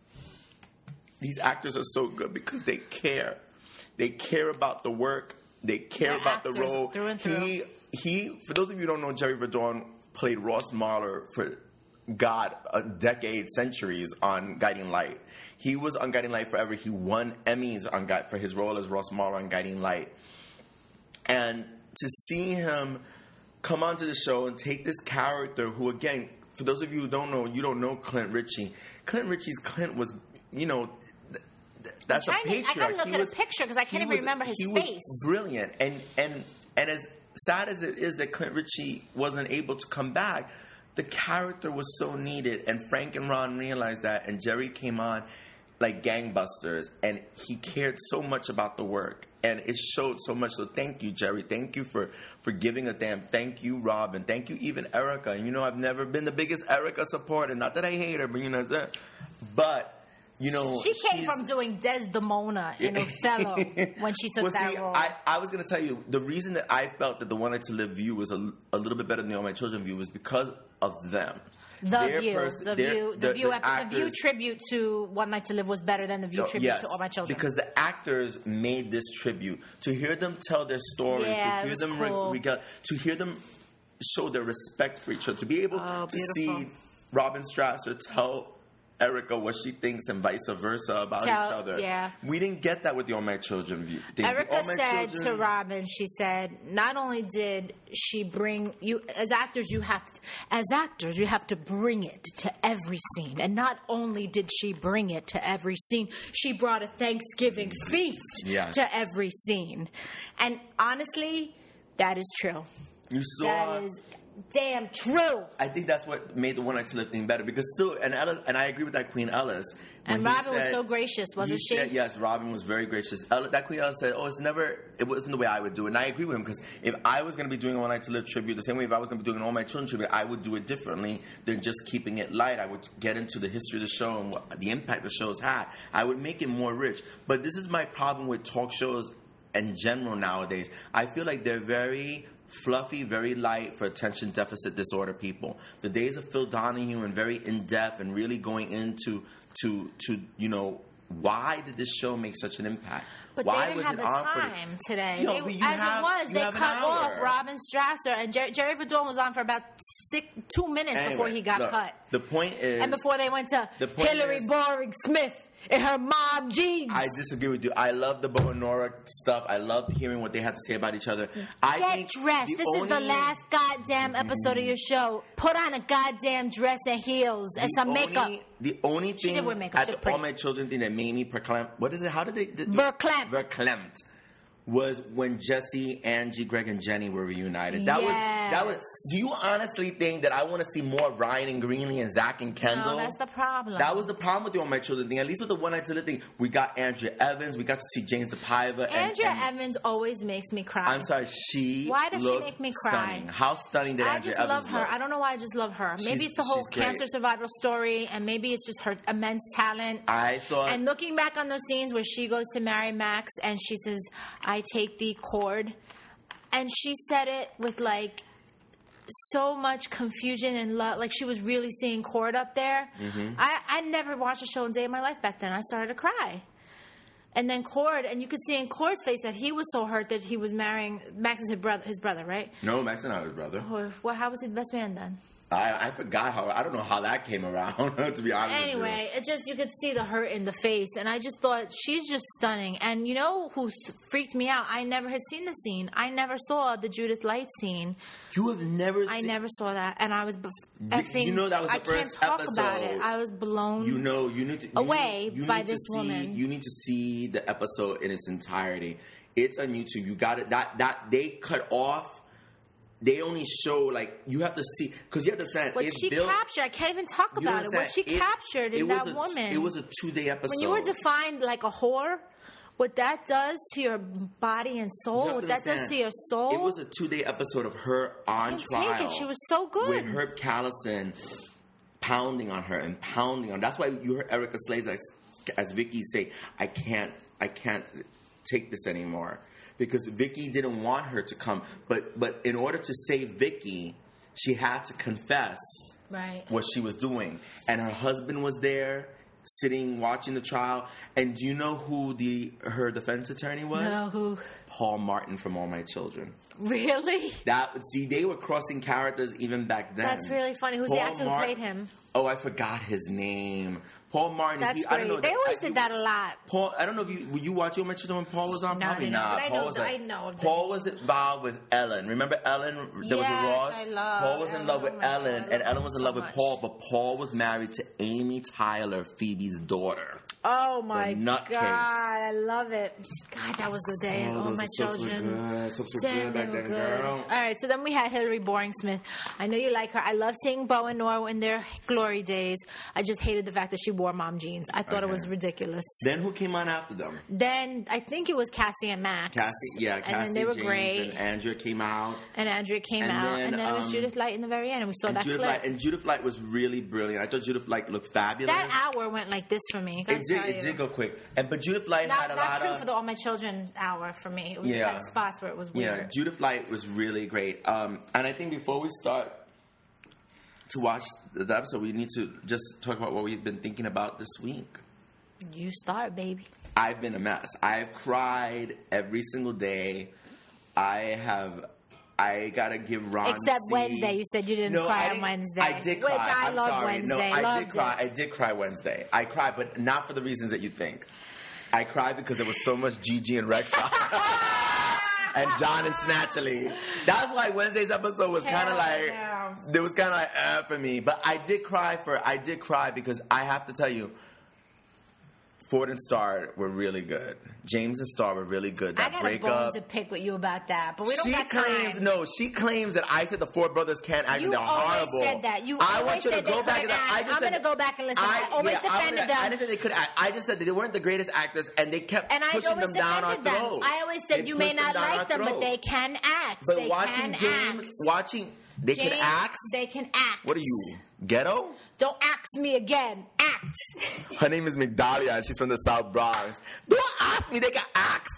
[SPEAKER 2] these actors are so good because they care. They care about the work. They care
[SPEAKER 1] They're
[SPEAKER 2] about the
[SPEAKER 1] actors
[SPEAKER 2] role.
[SPEAKER 1] through and through.
[SPEAKER 2] He, he, for those of you who don't know, Jerry Verdorn played Ross Mahler for God, a decade, centuries on Guiding Light. He was on Guiding Light forever. He won Emmys on Gui- for his role as Ross Mahler on Guiding Light. And to see him come onto the show and take this character who, again, for those of you who don't know, you don't know Clint Ritchie. Clint Ritchie's Clint was, you know, th- th- That's a
[SPEAKER 1] to,
[SPEAKER 2] patriarch.
[SPEAKER 1] I gotta look
[SPEAKER 2] He
[SPEAKER 1] at
[SPEAKER 2] was-
[SPEAKER 1] a picture because I can't
[SPEAKER 2] he
[SPEAKER 1] even
[SPEAKER 2] was-
[SPEAKER 1] remember his
[SPEAKER 2] he
[SPEAKER 1] face.
[SPEAKER 2] Was brilliant, and and and as sad as it is that Clint Ritchie wasn't able to come back, the character was so needed, and Frank and Ron realized that, and Jerry came on like gangbusters, and he cared so much about the work, and it showed so much. So thank you, Jerry. Thank you for, for giving a damn. Thank you, Robin. Thank you, even Erica. And you know, I've never been the biggest Erica supporter. Not that I hate her, but you know, that, but you know,
[SPEAKER 1] She came
[SPEAKER 2] she's-
[SPEAKER 1] from doing Desdemona in Othello when she took
[SPEAKER 2] well,
[SPEAKER 1] that
[SPEAKER 2] see,
[SPEAKER 1] role.
[SPEAKER 2] I, I was going to tell you, the reason that I felt that the One Night to Live view was a, a little bit better than the All My Children view was because of them.
[SPEAKER 1] The
[SPEAKER 2] Their
[SPEAKER 1] View,
[SPEAKER 2] pers-
[SPEAKER 1] the
[SPEAKER 2] their-
[SPEAKER 1] View, the,
[SPEAKER 2] the-
[SPEAKER 1] View,
[SPEAKER 2] the
[SPEAKER 1] epi- the View
[SPEAKER 2] actors-
[SPEAKER 1] tribute to One Night to Live was better than the View
[SPEAKER 2] No,
[SPEAKER 1] tribute
[SPEAKER 2] yes,
[SPEAKER 1] to All My Children.
[SPEAKER 2] because the actors made this tribute. To hear them tell their stories,
[SPEAKER 1] Yeah, it
[SPEAKER 2] to hear
[SPEAKER 1] was
[SPEAKER 2] them
[SPEAKER 1] cool.
[SPEAKER 2] re- rega- to hear them show their respect for each other, to be able
[SPEAKER 1] Oh,
[SPEAKER 2] to
[SPEAKER 1] beautiful.
[SPEAKER 2] see Robin Strasser tell Erica what she thinks and vice versa about
[SPEAKER 1] Tell-
[SPEAKER 2] each other.
[SPEAKER 1] yeah.
[SPEAKER 2] We didn't get that with the All My Children view. thing. The
[SPEAKER 1] Erica
[SPEAKER 2] All My
[SPEAKER 1] said
[SPEAKER 2] Children-
[SPEAKER 1] to Robin, she said, not only did she bring you as actors, you have to, as actors, you have to bring it to every scene. And not only did she bring it to every scene, she brought a Thanksgiving feast
[SPEAKER 2] Yes.
[SPEAKER 1] to every scene. And honestly, that is true.
[SPEAKER 2] You saw.
[SPEAKER 1] That is damn true.
[SPEAKER 2] I think that's what made the One Night to Live thing better because still, and Ellis, and I agree with that Queen Ellis. when
[SPEAKER 1] And
[SPEAKER 2] he
[SPEAKER 1] Robin was
[SPEAKER 2] said-
[SPEAKER 1] so gracious, wasn't
[SPEAKER 2] he
[SPEAKER 1] she?
[SPEAKER 2] said- yes, Robin was very gracious. Ella, that Queen Ellis said, "Oh, it's never, it wasn't the way I would do it." And I agree with him because if I was going to be doing a One Night to Live tribute, the same way if I was going to be doing an All My Children tribute, I would do it differently than just keeping it light. I would get into the history of the show and what, the impact the show's had. I would make it more rich. But this is my problem with talk shows in general nowadays. I feel like they're very fluffy, very light for attention deficit disorder people. The days of Phil Donahue and very in depth and really going into to to you know why did this show make such an impact?
[SPEAKER 1] But
[SPEAKER 2] why
[SPEAKER 1] they didn't
[SPEAKER 2] was
[SPEAKER 1] have
[SPEAKER 2] it
[SPEAKER 1] the
[SPEAKER 2] on for
[SPEAKER 1] time today.
[SPEAKER 2] Yo,
[SPEAKER 1] They-
[SPEAKER 2] but you
[SPEAKER 1] as
[SPEAKER 2] have-
[SPEAKER 1] it was,
[SPEAKER 2] you
[SPEAKER 1] they
[SPEAKER 2] have an
[SPEAKER 1] cut off
[SPEAKER 2] hour.
[SPEAKER 1] Robin Strasser, and Jer- Jerry Verdon was on for about six, two minutes
[SPEAKER 2] Anyway,
[SPEAKER 1] before he got
[SPEAKER 2] look,
[SPEAKER 1] cut.
[SPEAKER 2] The point is,
[SPEAKER 1] And before they went to
[SPEAKER 2] The point
[SPEAKER 1] Hillary
[SPEAKER 2] is-
[SPEAKER 1] Boring Smith in her mom jeans.
[SPEAKER 2] I disagree with you. I love the Bo and Nora stuff. I love hearing what they had to say about each other. I
[SPEAKER 1] Get
[SPEAKER 2] think
[SPEAKER 1] dressed.
[SPEAKER 2] the
[SPEAKER 1] This is the
[SPEAKER 2] only-
[SPEAKER 1] last goddamn episode of your show. Put on a goddamn dress and heels and
[SPEAKER 2] the
[SPEAKER 1] some makeup.
[SPEAKER 2] only- The only
[SPEAKER 1] She
[SPEAKER 2] thing
[SPEAKER 1] did wear makeup.
[SPEAKER 2] at
[SPEAKER 1] She
[SPEAKER 2] the
[SPEAKER 1] was pretty.
[SPEAKER 2] All My Children thing that made me proclaim, what is it? How did they? Did,
[SPEAKER 1] Verklempt.
[SPEAKER 2] Verklempt was when Jesse, Angie, Greg, and Jenny were reunited. That was that was.
[SPEAKER 1] Yes.
[SPEAKER 2] Do you honestly think that I want to see more of Ryan and Greenlee and Zach and Kendall?
[SPEAKER 1] No, that's the problem.
[SPEAKER 2] That was the problem with the All My Children thing. At least with the One Night to Live thing, we got Andrea Evans. We got to see James DePaiva. and-
[SPEAKER 1] Andrea
[SPEAKER 2] and,
[SPEAKER 1] Evans always makes me cry.
[SPEAKER 2] I'm sorry, she.
[SPEAKER 1] Why does she
[SPEAKER 2] looked
[SPEAKER 1] make me cry?
[SPEAKER 2] Stunning. How stunning did
[SPEAKER 1] I
[SPEAKER 2] Andrea
[SPEAKER 1] just
[SPEAKER 2] Evans
[SPEAKER 1] love her.
[SPEAKER 2] look?
[SPEAKER 1] I don't know why I just love her. Maybe
[SPEAKER 2] She's-
[SPEAKER 1] it's the whole
[SPEAKER 2] she's great.
[SPEAKER 1] cancer survival story, and maybe it's just her immense talent.
[SPEAKER 2] I thought.
[SPEAKER 1] And looking back on those scenes where she goes to marry Max and she says, I take the cord. And she said it with like so much confusion and love. Like she was really seeing Cord up there.
[SPEAKER 2] Mm-hmm.
[SPEAKER 1] I, I never watched a show a day in my life back then. I started to cry. And then Cord, and you could see in Cord's face that he was so hurt that he was marrying Max is his brother, his brother, right?
[SPEAKER 2] No, Max and I was brother.
[SPEAKER 1] Or, well, how was he the best man then?
[SPEAKER 2] I, I forgot how. I don't know how that came around. To be honest.
[SPEAKER 1] Anyway,
[SPEAKER 2] with you.
[SPEAKER 1] it just you could see the hurt in the face, and I just thought she's just stunning. And you know who s- freaked me out? I never had seen the scene. I never saw the Judith Light scene.
[SPEAKER 2] you have never.
[SPEAKER 1] I
[SPEAKER 2] seen,
[SPEAKER 1] never saw that, and I was bef-
[SPEAKER 2] You-
[SPEAKER 1] effing.
[SPEAKER 2] you know that was the
[SPEAKER 1] I can't
[SPEAKER 2] first
[SPEAKER 1] talk about
[SPEAKER 2] episode.
[SPEAKER 1] it. I was blown.
[SPEAKER 2] You know, you need to you
[SPEAKER 1] Away
[SPEAKER 2] need, you
[SPEAKER 1] by
[SPEAKER 2] need to
[SPEAKER 1] this
[SPEAKER 2] see,
[SPEAKER 1] woman.
[SPEAKER 2] You need to see the episode in its entirety. It's on YouTube. You got it. That that they cut off. They only show like you have to see because you have to understand
[SPEAKER 1] what
[SPEAKER 2] it
[SPEAKER 1] she
[SPEAKER 2] built,
[SPEAKER 1] captured. I can't even talk
[SPEAKER 2] you
[SPEAKER 1] about it. What she
[SPEAKER 2] understand? It-
[SPEAKER 1] captured in
[SPEAKER 2] it was
[SPEAKER 1] that
[SPEAKER 2] a-
[SPEAKER 1] woman.
[SPEAKER 2] It was a two day episode.
[SPEAKER 1] when you were defined like a whore, what that does to your body and
[SPEAKER 2] You
[SPEAKER 1] soul,
[SPEAKER 2] have
[SPEAKER 1] what
[SPEAKER 2] to
[SPEAKER 1] that does
[SPEAKER 2] understand,
[SPEAKER 1] to your soul.
[SPEAKER 2] It was a two day episode of her on
[SPEAKER 1] can't
[SPEAKER 2] trial.
[SPEAKER 1] take it. She was so good.
[SPEAKER 2] With Herb Callison pounding on her and pounding on. That's why you heard Erica Slays as, as Vicky say, "I can't, I can't take this anymore," because Vicky didn't want her to come. But but in order to save Vicky, she had to confess
[SPEAKER 1] right.
[SPEAKER 2] what she was doing, and her husband was there. Sitting watching the trial, and do you know who the her defense attorney was?
[SPEAKER 1] No, who?
[SPEAKER 2] Paul Martin from All My Children.
[SPEAKER 1] Really?
[SPEAKER 2] That see, they were crossing characters even back then.
[SPEAKER 1] That's really funny. Who's the
[SPEAKER 2] Paul
[SPEAKER 1] actor who
[SPEAKER 2] Mar-
[SPEAKER 1] played him?
[SPEAKER 2] Oh, I forgot his name. Paul Martin.
[SPEAKER 1] That's
[SPEAKER 2] he,
[SPEAKER 1] great.
[SPEAKER 2] I don't know,
[SPEAKER 1] they always
[SPEAKER 2] I-
[SPEAKER 1] did that a lot.
[SPEAKER 2] Paul, I don't know if you were you watching All My Children when Paul was on.
[SPEAKER 1] No, I
[SPEAKER 2] Probably
[SPEAKER 1] didn't know,
[SPEAKER 2] not.
[SPEAKER 1] but I
[SPEAKER 2] Paul
[SPEAKER 1] know
[SPEAKER 2] was
[SPEAKER 1] the-
[SPEAKER 2] like-
[SPEAKER 1] I know of the-
[SPEAKER 2] Paul was involved with Ellen. Remember Ellen? There was a
[SPEAKER 1] Yes,
[SPEAKER 2] Ross.
[SPEAKER 1] I love
[SPEAKER 2] Paul was in
[SPEAKER 1] Ellen.
[SPEAKER 2] love with
[SPEAKER 1] Oh my
[SPEAKER 2] Ellen,
[SPEAKER 1] God,
[SPEAKER 2] and
[SPEAKER 1] I love
[SPEAKER 2] Ellen was in
[SPEAKER 1] her
[SPEAKER 2] love
[SPEAKER 1] so
[SPEAKER 2] with
[SPEAKER 1] much.
[SPEAKER 2] Paul. But Paul was married to Amy Tyler, Phoebe's daughter.
[SPEAKER 1] Oh my
[SPEAKER 2] nut
[SPEAKER 1] God,
[SPEAKER 2] case.
[SPEAKER 1] I love it. God, that was the day.
[SPEAKER 2] Oh,
[SPEAKER 1] All
[SPEAKER 2] those
[SPEAKER 1] my
[SPEAKER 2] soaps were
[SPEAKER 1] children.
[SPEAKER 2] good. Soaps were
[SPEAKER 1] Damn,
[SPEAKER 2] good back
[SPEAKER 1] they were
[SPEAKER 2] then,
[SPEAKER 1] good.
[SPEAKER 2] girl.
[SPEAKER 1] All right, so then we had Hillary Boring Smith. I know you like her. I love seeing Bo and Nora in their glory days. I just hated the fact that she wore mom jeans. I thought
[SPEAKER 2] Okay.
[SPEAKER 1] it was ridiculous.
[SPEAKER 2] Then who came on after them?
[SPEAKER 1] Then I think it was Cassie and Max.
[SPEAKER 2] Cassie, yeah, Cassie,
[SPEAKER 1] and then they were
[SPEAKER 2] James,
[SPEAKER 1] great.
[SPEAKER 2] and Andrea came out.
[SPEAKER 1] And Andrea came
[SPEAKER 2] And
[SPEAKER 1] out,
[SPEAKER 2] then,
[SPEAKER 1] and then it was
[SPEAKER 2] um,
[SPEAKER 1] Judith Light in the very end, and we saw
[SPEAKER 2] And
[SPEAKER 1] that
[SPEAKER 2] Judith,
[SPEAKER 1] clip.
[SPEAKER 2] Light, and Judith Light was really brilliant. I thought Judith Light looked fabulous.
[SPEAKER 1] That hour went like this for me. Gotta
[SPEAKER 2] it did.
[SPEAKER 1] tell
[SPEAKER 2] It
[SPEAKER 1] you.
[SPEAKER 2] did go quick. And but Judith Light
[SPEAKER 1] Not,
[SPEAKER 2] had a
[SPEAKER 1] not
[SPEAKER 2] lot
[SPEAKER 1] true
[SPEAKER 2] of.
[SPEAKER 1] for the All My Children hour for me. It was
[SPEAKER 2] Yeah.
[SPEAKER 1] had spots where it was
[SPEAKER 2] Yeah,
[SPEAKER 1] weird.
[SPEAKER 2] Judith Light was really great. Um, and I think before we start to watch the episode, we need to just talk about what we've been thinking about this week.
[SPEAKER 1] You start, baby.
[SPEAKER 2] I've been a mess. I've cried every single day. I have. I gotta give Ron.
[SPEAKER 1] Except
[SPEAKER 2] C.
[SPEAKER 1] Wednesday. You said you didn't
[SPEAKER 2] No,
[SPEAKER 1] cry
[SPEAKER 2] I
[SPEAKER 1] on
[SPEAKER 2] didn't-
[SPEAKER 1] Wednesday.
[SPEAKER 2] I did
[SPEAKER 1] Which
[SPEAKER 2] cry.
[SPEAKER 1] I
[SPEAKER 2] I'm
[SPEAKER 1] love
[SPEAKER 2] sorry.
[SPEAKER 1] Wednesday.
[SPEAKER 2] No, I
[SPEAKER 1] Loved
[SPEAKER 2] did cry.
[SPEAKER 1] it.
[SPEAKER 2] I did cry Wednesday. I cried, but not for the reasons that you think. I cried because there was so much Gigi and Rex and John and Snatchily. That's why Wednesday's episode was kind of
[SPEAKER 1] Hell
[SPEAKER 2] like
[SPEAKER 1] no.
[SPEAKER 2] it was kind of like uh, for me. But I did cry for I did cry because I have to tell you, Ford and Star were really good. James and Star were really good. That
[SPEAKER 1] I got
[SPEAKER 2] breakup.
[SPEAKER 1] a bone to pick with you about that, but we don't
[SPEAKER 2] she
[SPEAKER 1] got
[SPEAKER 2] claims
[SPEAKER 1] time.
[SPEAKER 2] no. She claims that I said the Ford brothers can't act.
[SPEAKER 1] You
[SPEAKER 2] and they're
[SPEAKER 1] always
[SPEAKER 2] horrible.
[SPEAKER 1] said that. You
[SPEAKER 2] I
[SPEAKER 1] always
[SPEAKER 2] want you to
[SPEAKER 1] said they
[SPEAKER 2] go back
[SPEAKER 1] couldn't
[SPEAKER 2] and I
[SPEAKER 1] act.
[SPEAKER 2] just
[SPEAKER 1] I'm
[SPEAKER 2] said,
[SPEAKER 1] gonna go back and listen. I always
[SPEAKER 2] yeah, I
[SPEAKER 1] defended
[SPEAKER 2] was- I
[SPEAKER 1] them.
[SPEAKER 2] didn't say they could act. I just said that they weren't the greatest actors, and they kept
[SPEAKER 1] And I
[SPEAKER 2] pushing
[SPEAKER 1] always
[SPEAKER 2] them down our
[SPEAKER 1] defended them.
[SPEAKER 2] throat.
[SPEAKER 1] I always said
[SPEAKER 2] They
[SPEAKER 1] you may
[SPEAKER 2] pushed them
[SPEAKER 1] not
[SPEAKER 2] down our
[SPEAKER 1] like them, but
[SPEAKER 2] throat.
[SPEAKER 1] they can act.
[SPEAKER 2] But
[SPEAKER 1] they
[SPEAKER 2] watching
[SPEAKER 1] can
[SPEAKER 2] James,
[SPEAKER 1] act.
[SPEAKER 2] watching they
[SPEAKER 1] James,
[SPEAKER 2] can act.
[SPEAKER 1] They can act.
[SPEAKER 2] What are you, ghetto?
[SPEAKER 1] Don't ask me again. Act.
[SPEAKER 2] Her name is Migdalia, and she's from the South Bronx. Don't ask me. They can act.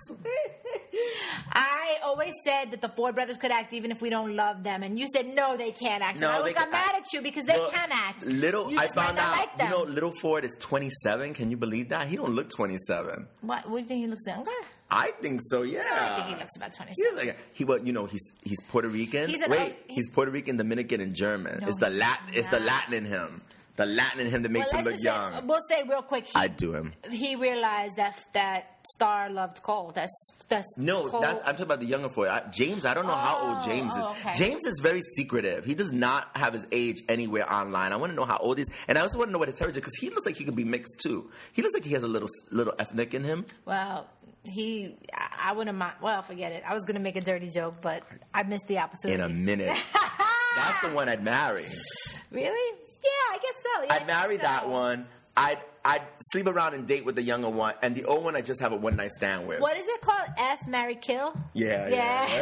[SPEAKER 1] I always said that the Ford brothers could act even if we don't love them, and you said no, they can't act.
[SPEAKER 2] No,
[SPEAKER 1] and I always
[SPEAKER 2] they
[SPEAKER 1] got
[SPEAKER 2] can
[SPEAKER 1] mad
[SPEAKER 2] act.
[SPEAKER 1] at you because they
[SPEAKER 2] Well,
[SPEAKER 1] can act.
[SPEAKER 2] Little,
[SPEAKER 1] you
[SPEAKER 2] I
[SPEAKER 1] just might
[SPEAKER 2] found
[SPEAKER 1] not
[SPEAKER 2] out.
[SPEAKER 1] like them.
[SPEAKER 2] You know, Little Ford is twenty-seven. Can you believe that? He don't look twenty-seven.
[SPEAKER 1] What? What do you think he looks younger?
[SPEAKER 2] I think so. Yeah.
[SPEAKER 1] I think he looks about
[SPEAKER 2] He's
[SPEAKER 1] twenty-seven.
[SPEAKER 2] like he was, you know, he's he's Puerto Rican.
[SPEAKER 1] He's an
[SPEAKER 2] Wait,
[SPEAKER 1] old-
[SPEAKER 2] he's Puerto Rican, Dominican, and German.
[SPEAKER 1] No,
[SPEAKER 2] it's the
[SPEAKER 1] he's
[SPEAKER 2] Latin. It's the
[SPEAKER 1] not.
[SPEAKER 2] Latin in him. The Latin in him that makes
[SPEAKER 1] Well,
[SPEAKER 2] him
[SPEAKER 1] let's
[SPEAKER 2] look
[SPEAKER 1] just
[SPEAKER 2] young.
[SPEAKER 1] say, we'll say real quick. He,
[SPEAKER 2] I do him.
[SPEAKER 1] he realized that that Star loved Cole. That's that's
[SPEAKER 2] No,
[SPEAKER 1] Cole.
[SPEAKER 2] that's, I'm talking about the younger Ford. I, James, I don't know how old
[SPEAKER 1] Oh,
[SPEAKER 2] James is.
[SPEAKER 1] oh, okay.
[SPEAKER 2] James is very secretive. He does not have his age anywhere online. I want to know how old he is, and I also want to know what his heritage is because he looks like he could be mixed too. He looks like he has a little little ethnic in him.
[SPEAKER 1] Well, he. I, I wouldn't mind. Well, forget it. I was gonna make a dirty joke, but I missed the opportunity.
[SPEAKER 2] In a minute, that's the one I'd marry.
[SPEAKER 1] Really? Yeah, I guess so. Yeah, I
[SPEAKER 2] I'd marry
[SPEAKER 1] guess so.
[SPEAKER 2] that one. I'd I'd sleep around and date with the younger one, and the old one I just have a one night stand with.
[SPEAKER 1] What is it called? F, marry, kill?
[SPEAKER 2] Yeah,
[SPEAKER 1] Yeah.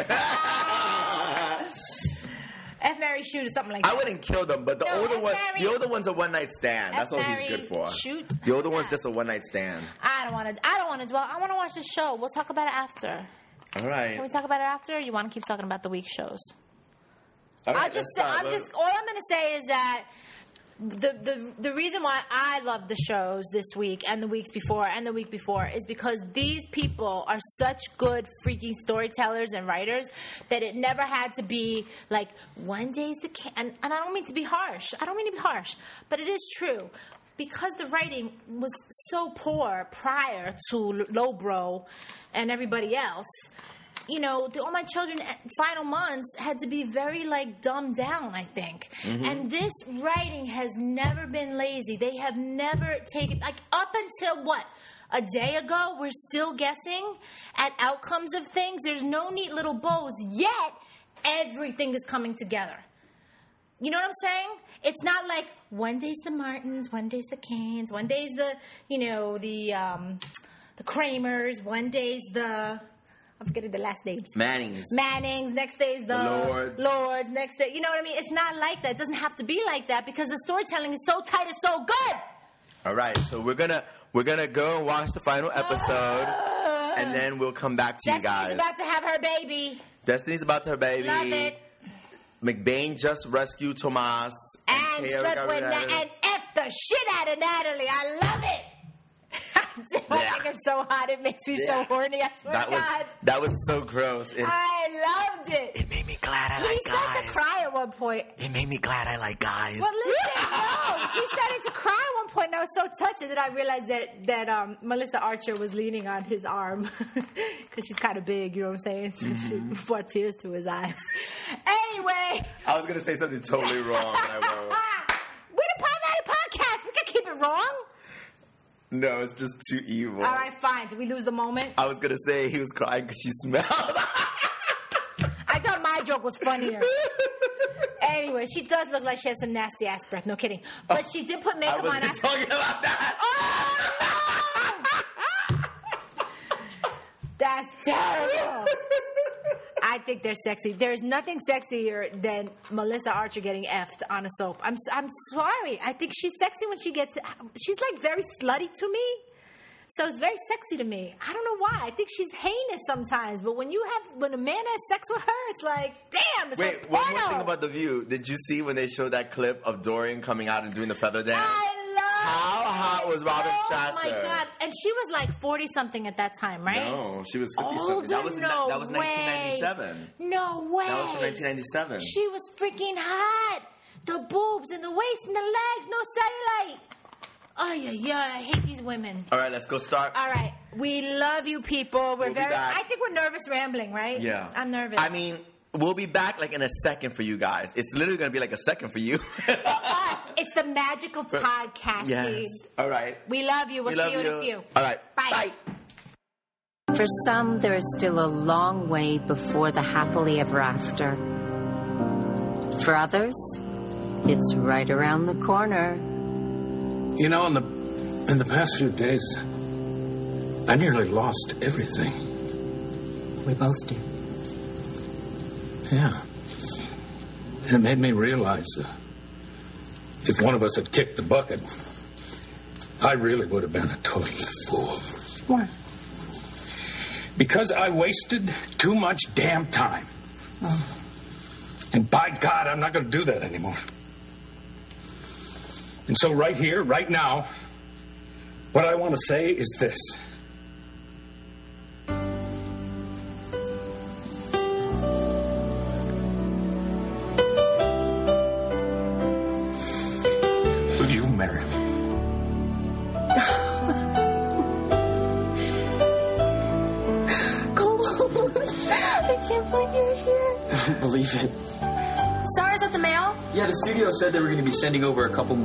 [SPEAKER 2] yeah.
[SPEAKER 1] F, marry, shoot or something like that.
[SPEAKER 2] I wouldn't kill them, but the
[SPEAKER 1] No,
[SPEAKER 2] older
[SPEAKER 1] F,
[SPEAKER 2] one,
[SPEAKER 1] marry-
[SPEAKER 2] the older one's a one night stand. That's
[SPEAKER 1] F,
[SPEAKER 2] all he's
[SPEAKER 1] marry,
[SPEAKER 2] good for.
[SPEAKER 1] shoot.
[SPEAKER 2] The older one's
[SPEAKER 1] Yeah.
[SPEAKER 2] just a one night stand.
[SPEAKER 1] I don't want to. I don't want to dwell. I want to watch the show. We'll talk about it after.
[SPEAKER 2] All right.
[SPEAKER 1] Can we talk about it after? Or you want to keep talking about the week shows?
[SPEAKER 2] All right,
[SPEAKER 1] I'll just.
[SPEAKER 2] let's
[SPEAKER 1] Say,
[SPEAKER 2] start.
[SPEAKER 1] I'm just. All I'm going to say is that. The, the the reason why I love the shows this week and the weeks before and the week before is because these people are such good freaking storytellers and writers that it never had to be like one day's the ca- and, and I don't mean to be harsh. I don't mean to be harsh, but it is true. Because the writing was so poor prior to Lowbro and everybody else, you know, the All My Children final months had to be very, like, dumbed down, I think.
[SPEAKER 2] Mm-hmm.
[SPEAKER 1] And this writing has never been lazy. They have never taken, like, up until what? A day ago, we're still guessing at outcomes of things. There's no neat little bows, yet everything is coming together. You know what I'm saying? It's not like one day's the Martins, one day's the Canes, one day's the, you know, the um, the Kramers, one day's the... I'm forgetting the last names.
[SPEAKER 2] Mannings.
[SPEAKER 1] Mannings. Next day is the,
[SPEAKER 2] The Lord.
[SPEAKER 1] Lords. Next day, you know what I mean? It's not like that. It doesn't have to be like that because the storytelling is so tight. It's so good.
[SPEAKER 2] All right, so we're gonna we're gonna go and watch the final episode, and then we'll come back to you
[SPEAKER 1] Destiny's
[SPEAKER 2] guys.
[SPEAKER 1] about to have her baby.
[SPEAKER 2] Destiny's about to have baby.
[SPEAKER 1] Love it.
[SPEAKER 2] McBain just rescued Tomas
[SPEAKER 1] And
[SPEAKER 2] Taylor
[SPEAKER 1] slept
[SPEAKER 2] got
[SPEAKER 1] with
[SPEAKER 2] rid of
[SPEAKER 1] Na-
[SPEAKER 2] him.
[SPEAKER 1] and F the shit out of Natalie. I love it. I think it's so hot. It makes me so
[SPEAKER 2] Yeah.
[SPEAKER 1] horny. I swear
[SPEAKER 2] that
[SPEAKER 1] to
[SPEAKER 2] was
[SPEAKER 1] God.
[SPEAKER 2] that was so gross. It,
[SPEAKER 1] I loved it.
[SPEAKER 2] it made me glad I
[SPEAKER 1] He
[SPEAKER 2] like
[SPEAKER 1] started to
[SPEAKER 2] guys.
[SPEAKER 1] cry at one point.
[SPEAKER 2] It made me glad I like guys.
[SPEAKER 1] Well, listen, no. He started to cry at one point, and I was so touched that I realized that that um, Melissa Archer was leaning on his arm because she's kind of big. You know what I'm saying? So
[SPEAKER 2] Mm-hmm.
[SPEAKER 1] she brought tears to his eyes. Anyway,
[SPEAKER 2] I was gonna say something totally wrong, but I won't.
[SPEAKER 1] we're the Pod Daddy Podcast. We can keep it wrong.
[SPEAKER 2] No, it's just too evil.
[SPEAKER 1] All right, fine. Did we lose the moment?
[SPEAKER 2] I was gonna say he was crying because she smelled.
[SPEAKER 1] I thought my joke was funnier. Anyway, she does look like she has some nasty ass breath. No kidding. But she did put makeup
[SPEAKER 2] I
[SPEAKER 1] on.
[SPEAKER 2] wasn't talking about that.
[SPEAKER 1] Oh, no! That's terrible. I think they're sexy. There's nothing sexier than Melissa Archer getting effed on a soap. I'm I'm sorry. I think she's sexy when she gets... She's like very slutty to me. So it's very sexy to me. I don't know why. I think she's heinous sometimes. But when you have... When a man has sex with her, it's like, damn, it's
[SPEAKER 2] Wait,
[SPEAKER 1] like
[SPEAKER 2] one
[SPEAKER 1] porno.
[SPEAKER 2] more thing about The View. Did you see when they showed that clip of Dorian coming out and doing the feather dance?
[SPEAKER 1] I love
[SPEAKER 2] How hot was Robin
[SPEAKER 1] oh,
[SPEAKER 2] Strasser?
[SPEAKER 1] Oh, my God. And she was like forty-something at that time, right?
[SPEAKER 2] No, she was fifty-something.
[SPEAKER 1] Older?
[SPEAKER 2] That was,
[SPEAKER 1] No
[SPEAKER 2] that was
[SPEAKER 1] way.
[SPEAKER 2] nineteen ninety-seven.
[SPEAKER 1] No way.
[SPEAKER 2] That was from nineteen ninety-seven.
[SPEAKER 1] She was freaking hot. The boobs and the waist and the legs, no cellulite. Oh, yeah, yeah. I hate these women.
[SPEAKER 2] All right, let's go start.
[SPEAKER 1] All right. We love you, people. We're
[SPEAKER 2] We'll be
[SPEAKER 1] very...
[SPEAKER 2] back.
[SPEAKER 1] I think we're nervous rambling, right?
[SPEAKER 2] Yeah.
[SPEAKER 1] I'm nervous.
[SPEAKER 2] I mean, we'll be back like in a second for you guys. It's literally going to be like a second for you.
[SPEAKER 1] For us, it's the magic of podcasting.
[SPEAKER 2] Yes. All right.
[SPEAKER 1] We love you. We'll
[SPEAKER 2] We
[SPEAKER 1] see
[SPEAKER 2] love
[SPEAKER 1] you in
[SPEAKER 2] you.
[SPEAKER 1] a few.
[SPEAKER 2] All right.
[SPEAKER 1] Bye.
[SPEAKER 2] Bye.
[SPEAKER 5] For some, there is still a long way before the happily ever after. For others, it's right around the corner.
[SPEAKER 6] You know, in the in the past few days, I nearly lost everything.
[SPEAKER 5] We both did.
[SPEAKER 6] Yeah. And it made me realize uh, if one of us had kicked the bucket, I really would have been a total fool.
[SPEAKER 5] Why?
[SPEAKER 6] Because I wasted too much damn time.
[SPEAKER 5] Oh.
[SPEAKER 6] And by God, I'm not going to do that anymore. And so right here, right now, what I want to say is this. Will you marry me?
[SPEAKER 7] Cole, I can't believe you're here.
[SPEAKER 8] Believe it.
[SPEAKER 7] Stars at the mail?
[SPEAKER 8] Yeah, the studio said they were going to be sending over a couple...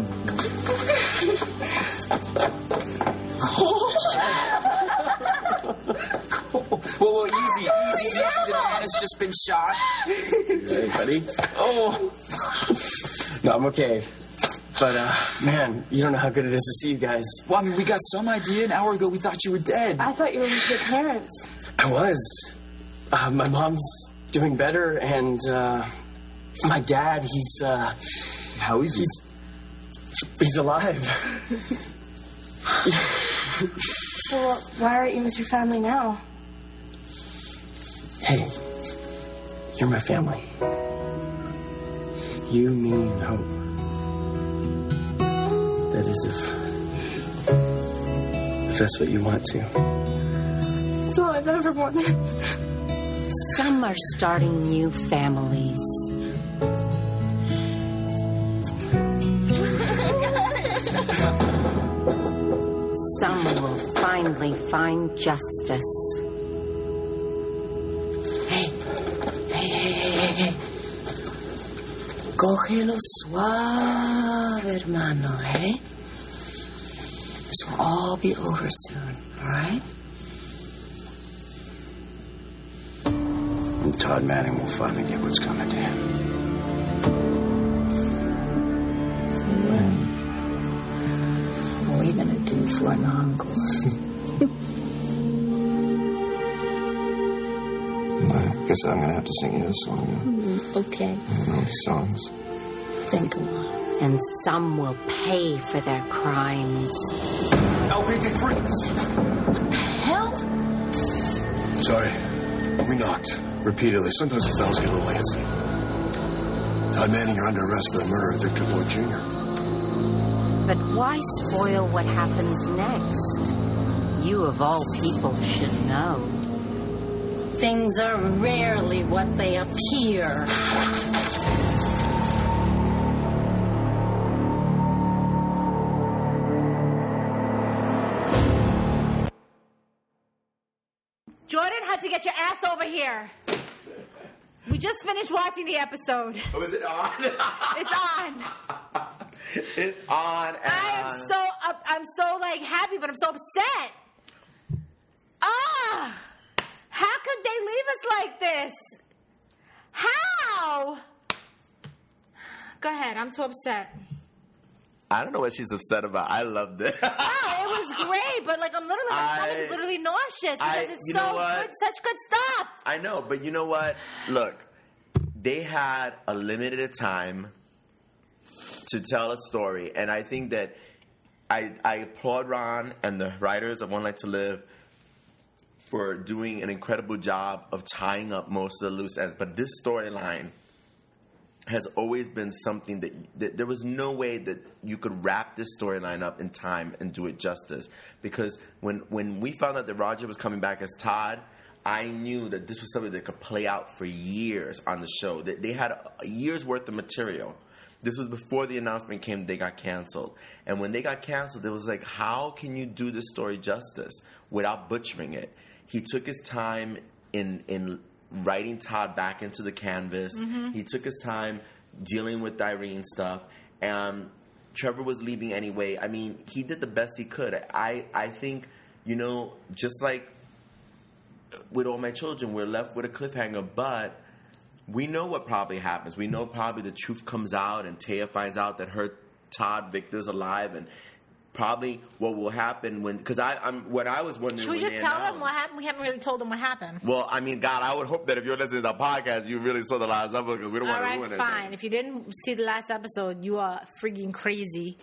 [SPEAKER 8] Whoa, whoa, easy, easy, easy. The man has just been shot.
[SPEAKER 9] Hey, buddy. Oh. No, I'm okay. But, uh, man, you don't know how good it is to see you guys.
[SPEAKER 8] Well, I mean, we got some idea. An hour ago, we thought you were dead.
[SPEAKER 7] I thought you were with your parents.
[SPEAKER 9] I was. Uh, my mom's doing better, and, uh, my dad, he's, uh...
[SPEAKER 8] How is he?
[SPEAKER 9] He's, he's alive.
[SPEAKER 7] So why aren't you with your family now?
[SPEAKER 9] Hey, you're my family. You, me, and Hope. That is if... if that's what you want to.
[SPEAKER 7] That's all I've ever wanted.
[SPEAKER 5] Some are starting new families. Some will finally find justice.
[SPEAKER 10] Hey, hey, hey, hey, hey. Cógelo suave, hermano, eh? This will all be over soon, all right?
[SPEAKER 6] And Todd Manning will finally get what's coming to him.
[SPEAKER 10] What are you gonna do for an encore?
[SPEAKER 11] I guess I'm gonna have to sing you a song.
[SPEAKER 10] Mm, okay.
[SPEAKER 11] I don't know any songs.
[SPEAKER 10] Then come on.
[SPEAKER 5] And some will pay for their crimes.
[SPEAKER 11] L P D freaks!
[SPEAKER 10] What the hell?
[SPEAKER 11] Sorry. We knocked repeatedly. Sometimes the bells get a little antsy. Todd Manning, you're under arrest for the murder of Victor Lloyd Junior
[SPEAKER 5] But why spoil what happens next? You of all people should know.
[SPEAKER 10] Things are rarely what they appear.
[SPEAKER 1] Jordan had to get your ass over here. We just finished watching the episode.
[SPEAKER 2] Was it on?
[SPEAKER 1] It's on.
[SPEAKER 2] It's on. And
[SPEAKER 1] I am
[SPEAKER 2] on.
[SPEAKER 1] so up, I'm so like happy, but I'm so upset. Ah, how could they leave us like this? How? Go ahead. I'm too upset.
[SPEAKER 2] I don't know what she's upset about. I loved it.
[SPEAKER 1] Oh, it was great, but like I'm literally, my
[SPEAKER 2] I-
[SPEAKER 1] stomach is literally nauseous because
[SPEAKER 2] I-
[SPEAKER 1] it's
[SPEAKER 2] you know
[SPEAKER 1] so
[SPEAKER 2] what?
[SPEAKER 1] good, such good stuff.
[SPEAKER 2] I know, but you know what? Look, they had a limited time to tell a story, and I think that I, I applaud Ron and the writers of One Life to Live for doing an incredible job of tying up most of the loose ends. But this storyline has always been something that, that there was no way that you could wrap this storyline up in time and do it justice. Because when when we found out that Roger was coming back as Todd, I knew that this was something that could play out for years on the show. That they had a, a year's worth of material. This was before the announcement came they got canceled. And when they got canceled, it was like, how can you do this story justice without butchering it? He took his time in in writing Todd back into the canvas.
[SPEAKER 1] Mm-hmm.
[SPEAKER 2] He took his time dealing with Irene stuff. And Trevor was leaving anyway. I mean, he did the best he could. I, I think, you know, just like with All My Children, we're left with a cliffhanger, but we know what probably happens. We know probably the truth comes out and Taya finds out that her Todd Victor's alive, and probably what will happen when, because I, I'm what I was wondering.
[SPEAKER 1] Should we
[SPEAKER 2] when
[SPEAKER 1] just
[SPEAKER 2] they
[SPEAKER 1] tell
[SPEAKER 2] announced-
[SPEAKER 1] them what happened? We haven't really told them what happened.
[SPEAKER 2] Well, I mean, God, I would hope that if you're listening to the podcast, you really saw the last episode because we don't
[SPEAKER 1] All
[SPEAKER 2] want to
[SPEAKER 1] right,
[SPEAKER 2] ruin
[SPEAKER 1] fine.
[SPEAKER 2] anything.
[SPEAKER 1] If you didn't see the last episode, you are freaking crazy.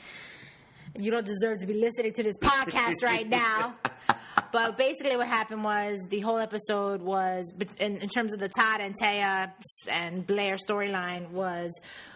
[SPEAKER 1] You don't deserve to be listening to this podcast right now. But basically what happened was the whole episode was, in, in terms of the Todd and Taya and Blair storyline, was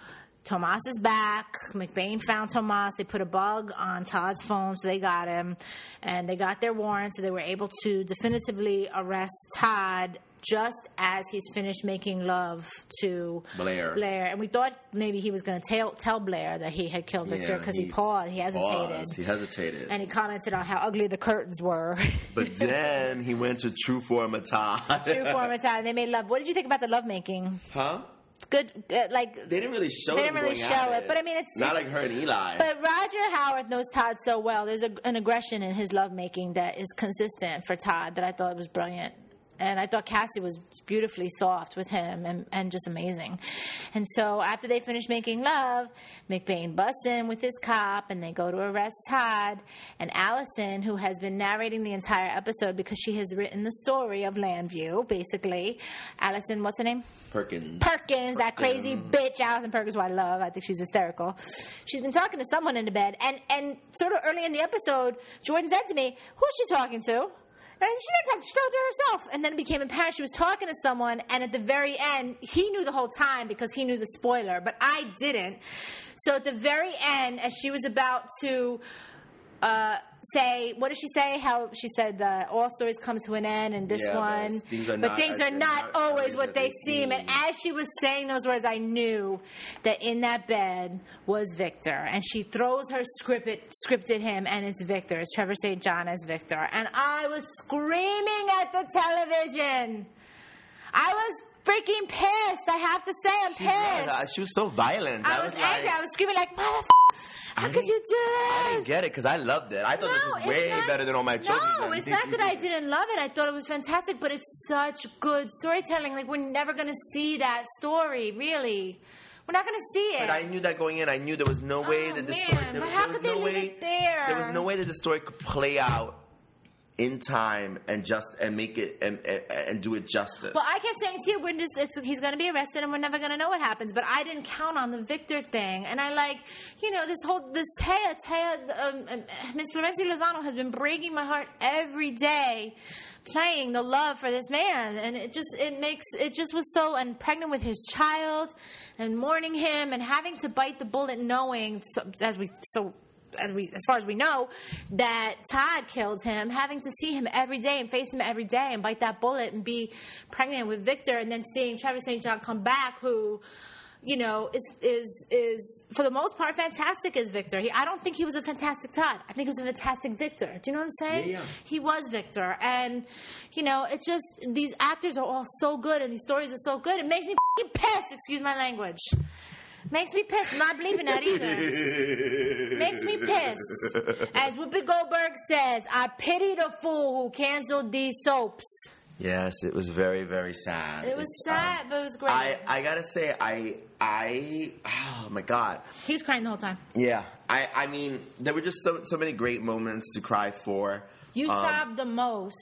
[SPEAKER 1] Tomas is back. McBain found Tomas. They put a bug on Todd's phone, so they got him. And they got their warrant, so they were able to definitively arrest Todd just as he's finished making love to
[SPEAKER 2] Blair.
[SPEAKER 1] Blair. And we thought maybe he was going to tell, tell Blair that he had killed Victor
[SPEAKER 2] Yeah,
[SPEAKER 1] because he,
[SPEAKER 2] he
[SPEAKER 1] paused. He hesitated.
[SPEAKER 2] Paused. He hesitated.
[SPEAKER 1] And he commented on how ugly the curtains were.
[SPEAKER 2] But then he went to True Form of Todd.
[SPEAKER 1] True form of Todd. And they made love. What did you think about the lovemaking?
[SPEAKER 2] Huh?
[SPEAKER 1] Good, good, like
[SPEAKER 2] They didn't really show
[SPEAKER 1] they
[SPEAKER 2] them
[SPEAKER 1] didn't really
[SPEAKER 2] going
[SPEAKER 1] show
[SPEAKER 2] at
[SPEAKER 1] it, but I mean, it's
[SPEAKER 2] not like her and Eli.
[SPEAKER 1] But Roger Howarth knows Todd so well. There's a, an aggression in his lovemaking that is consistent for Todd that I thought was brilliant. And I thought Cassie was beautifully soft with him and, and just amazing. And so after they finish making love, McBain busts in with his cop and they go to arrest Todd. And Allison, who has been narrating the entire episode because she has written the story of Landview, basically. Allison, what's her name?
[SPEAKER 2] Perkins.
[SPEAKER 1] Perkins, that crazy bitch, Allison Perkins, who I love. I think she's hysterical. She's been talking to someone in the bed. And, and sort of early in the episode, Jordan said to me, who's she talking to? And she didn't talk, she talked to herself. And then it became apparent she was talking to someone, and at the very end, he knew the whole time because he knew the spoiler, but I didn't. So at the very end, as she was about to uh, say, what did she say? How she said uh, all stories come to an end, and this
[SPEAKER 2] Yeah, but
[SPEAKER 1] one,
[SPEAKER 2] things are
[SPEAKER 1] but
[SPEAKER 2] not
[SPEAKER 1] things
[SPEAKER 2] as-
[SPEAKER 1] are not
[SPEAKER 2] not
[SPEAKER 1] always
[SPEAKER 2] always
[SPEAKER 1] what
[SPEAKER 2] what
[SPEAKER 1] they
[SPEAKER 2] they
[SPEAKER 1] seem.
[SPEAKER 2] seem.
[SPEAKER 1] And as she was saying those words, I knew that in that bed was Victor. And she throws her scripted, scripted him, and it's Victor. It's Trevor Saint John as Victor. And I was screaming at the television. I was freaking pissed. I have to say, I'm
[SPEAKER 2] She
[SPEAKER 1] pissed.
[SPEAKER 2] was, uh, she was so violent.
[SPEAKER 1] I was
[SPEAKER 2] like,
[SPEAKER 1] angry. I was screaming like, motherfucker, how could you do
[SPEAKER 2] I
[SPEAKER 1] this?
[SPEAKER 2] didn't get it because I loved it. I thought this was
[SPEAKER 1] it's
[SPEAKER 2] way
[SPEAKER 1] not-
[SPEAKER 2] better than All My Children.
[SPEAKER 1] No, it's not that I didn't love it. I thought it was fantastic, but it's such good storytelling. Like, we're never going to see that story, really. We're not going to see it.
[SPEAKER 2] But I knew that going in. I knew there was no way
[SPEAKER 1] Oh,
[SPEAKER 2] that the
[SPEAKER 1] man,
[SPEAKER 2] story. There,
[SPEAKER 1] but
[SPEAKER 2] was-
[SPEAKER 1] how
[SPEAKER 2] there was
[SPEAKER 1] could they
[SPEAKER 2] no
[SPEAKER 1] leave
[SPEAKER 2] way,
[SPEAKER 1] it there?
[SPEAKER 2] There was no way that the story could play out in time and just and make it and, and, and do it justice.
[SPEAKER 1] Well, I kept saying to you, we're just, it's, he's going to be arrested and we're never going to know what happens. But I didn't count on the Victor thing. And I like, you know, this whole, this Taya, Taya, um, um, Miss Florencia Lozano has been breaking my heart every day, playing the love for this man. And it just, it makes, it just was so, and pregnant with his child and mourning him and having to bite the bullet knowing, so, as we, so, as we, as far as we know, that Todd killed him, having to see him every day and face him every day and bite that bullet and be pregnant with Victor, and then seeing Trevor Saint John come back, who, you know, is is is for the most part fantastic as Victor. He, I don't think he was a fantastic Todd. I think he was a fantastic Victor. Do you know what I'm saying?
[SPEAKER 2] Yeah, yeah.
[SPEAKER 1] He was Victor, and you know, it's just these actors are all so good and these stories are so good. It makes me f***ing pissed. Excuse my language. Makes me pissed. I'm not believing that either. Makes me pissed. As Whoopi Goldberg says, I pity the fool who canceled these soaps.
[SPEAKER 2] Yes, it was very, very sad.
[SPEAKER 1] It was
[SPEAKER 2] It's,
[SPEAKER 1] sad,
[SPEAKER 2] um,
[SPEAKER 1] but it was great.
[SPEAKER 2] I, I gotta say, I, I, oh my God.
[SPEAKER 1] He was crying the whole time.
[SPEAKER 2] Yeah, I, I mean, there were just so, so many great moments to cry for.
[SPEAKER 1] You
[SPEAKER 2] Um,
[SPEAKER 1] sobbed the most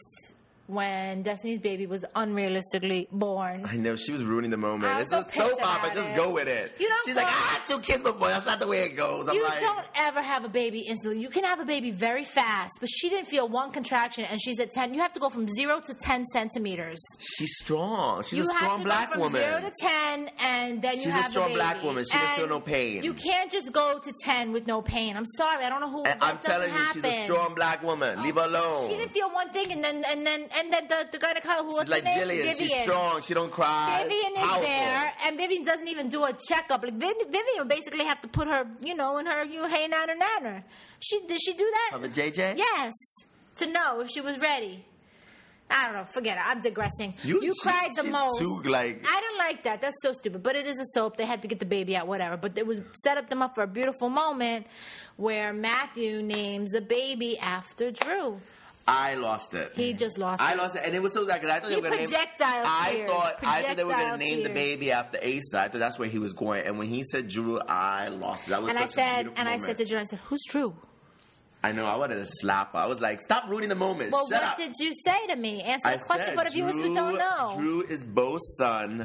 [SPEAKER 1] when Destiny's Baby was unrealistically born.
[SPEAKER 2] I know, she was ruining the moment.
[SPEAKER 1] I was
[SPEAKER 2] It's
[SPEAKER 1] so
[SPEAKER 2] a
[SPEAKER 1] pissed
[SPEAKER 2] soap opera,
[SPEAKER 1] about
[SPEAKER 2] just
[SPEAKER 1] it.
[SPEAKER 2] go with it.
[SPEAKER 1] You don't
[SPEAKER 2] She's
[SPEAKER 1] go-
[SPEAKER 2] like, I had two kids before, that's not the way it goes. I'm
[SPEAKER 1] You
[SPEAKER 2] like,
[SPEAKER 1] don't ever have a baby instantly. You can have a baby very fast, but she didn't feel one contraction, and she's at ten. You have to go from zero to ten centimeters.
[SPEAKER 2] she's strong. She's
[SPEAKER 1] you
[SPEAKER 2] a strong
[SPEAKER 1] have to
[SPEAKER 2] black
[SPEAKER 1] go from
[SPEAKER 2] woman.
[SPEAKER 1] zero to ten, and then you
[SPEAKER 2] She's a
[SPEAKER 1] have
[SPEAKER 2] strong
[SPEAKER 1] the
[SPEAKER 2] black
[SPEAKER 1] baby.
[SPEAKER 2] woman. She didn't feel
[SPEAKER 1] And
[SPEAKER 2] no pain.
[SPEAKER 1] You can't just go to ten with no pain. I'm sorry, I don't know who.
[SPEAKER 2] And
[SPEAKER 1] that
[SPEAKER 2] I'm telling you,
[SPEAKER 1] doesn't
[SPEAKER 2] she's a
[SPEAKER 1] happen.
[SPEAKER 2] strong black woman. Leave her alone.
[SPEAKER 1] She didn't feel one thing, and then and then and then the the gynecologist who
[SPEAKER 2] She's
[SPEAKER 1] what's
[SPEAKER 2] like
[SPEAKER 1] her name?
[SPEAKER 2] Jillian.
[SPEAKER 1] Vivian.
[SPEAKER 2] She's strong. She don't cry.
[SPEAKER 1] Vivian is
[SPEAKER 2] Powerful.
[SPEAKER 1] there, and Vivian doesn't even do a checkup. Like Viv- Vivian basically have to put her, you know, in her you hey nanner nanner. She did she do that?
[SPEAKER 2] Of a J J?
[SPEAKER 1] Yes, to know if she was ready. I don't know. Forget it. I'm digressing. You,
[SPEAKER 2] You-
[SPEAKER 1] cried
[SPEAKER 2] she-
[SPEAKER 1] the
[SPEAKER 2] she's
[SPEAKER 1] most.
[SPEAKER 2] too, like-
[SPEAKER 1] I don't like that. That's so stupid. But it is a soap. They had to get the baby out, whatever. But it was set up them up for a beautiful moment where Matthew names the baby after Drew.
[SPEAKER 2] I lost it.
[SPEAKER 1] He just lost
[SPEAKER 2] I
[SPEAKER 1] it.
[SPEAKER 2] lost it, and it was so like I thought they
[SPEAKER 1] He
[SPEAKER 2] were going to name.
[SPEAKER 1] projectile
[SPEAKER 2] I
[SPEAKER 1] tears.
[SPEAKER 2] thought I thought they were going
[SPEAKER 1] Projectile
[SPEAKER 2] to name the
[SPEAKER 1] tears.
[SPEAKER 2] baby after Asa. I thought that's where he was going. And when he said Drew, I lost it. That was
[SPEAKER 1] And I
[SPEAKER 2] such a
[SPEAKER 1] said,
[SPEAKER 2] beautiful
[SPEAKER 1] and I
[SPEAKER 2] moment.
[SPEAKER 1] said to Drew, I said, "Who's Drew?"
[SPEAKER 2] I know. I wanted to slap her. I was like, "Stop ruining the moment.
[SPEAKER 1] Well,
[SPEAKER 2] Shut
[SPEAKER 1] what
[SPEAKER 2] up."
[SPEAKER 1] did you say to me? Answer
[SPEAKER 2] I
[SPEAKER 1] the question
[SPEAKER 2] said,
[SPEAKER 1] for the viewers
[SPEAKER 2] Drew,
[SPEAKER 1] who don't know.
[SPEAKER 2] Drew is Bo's son,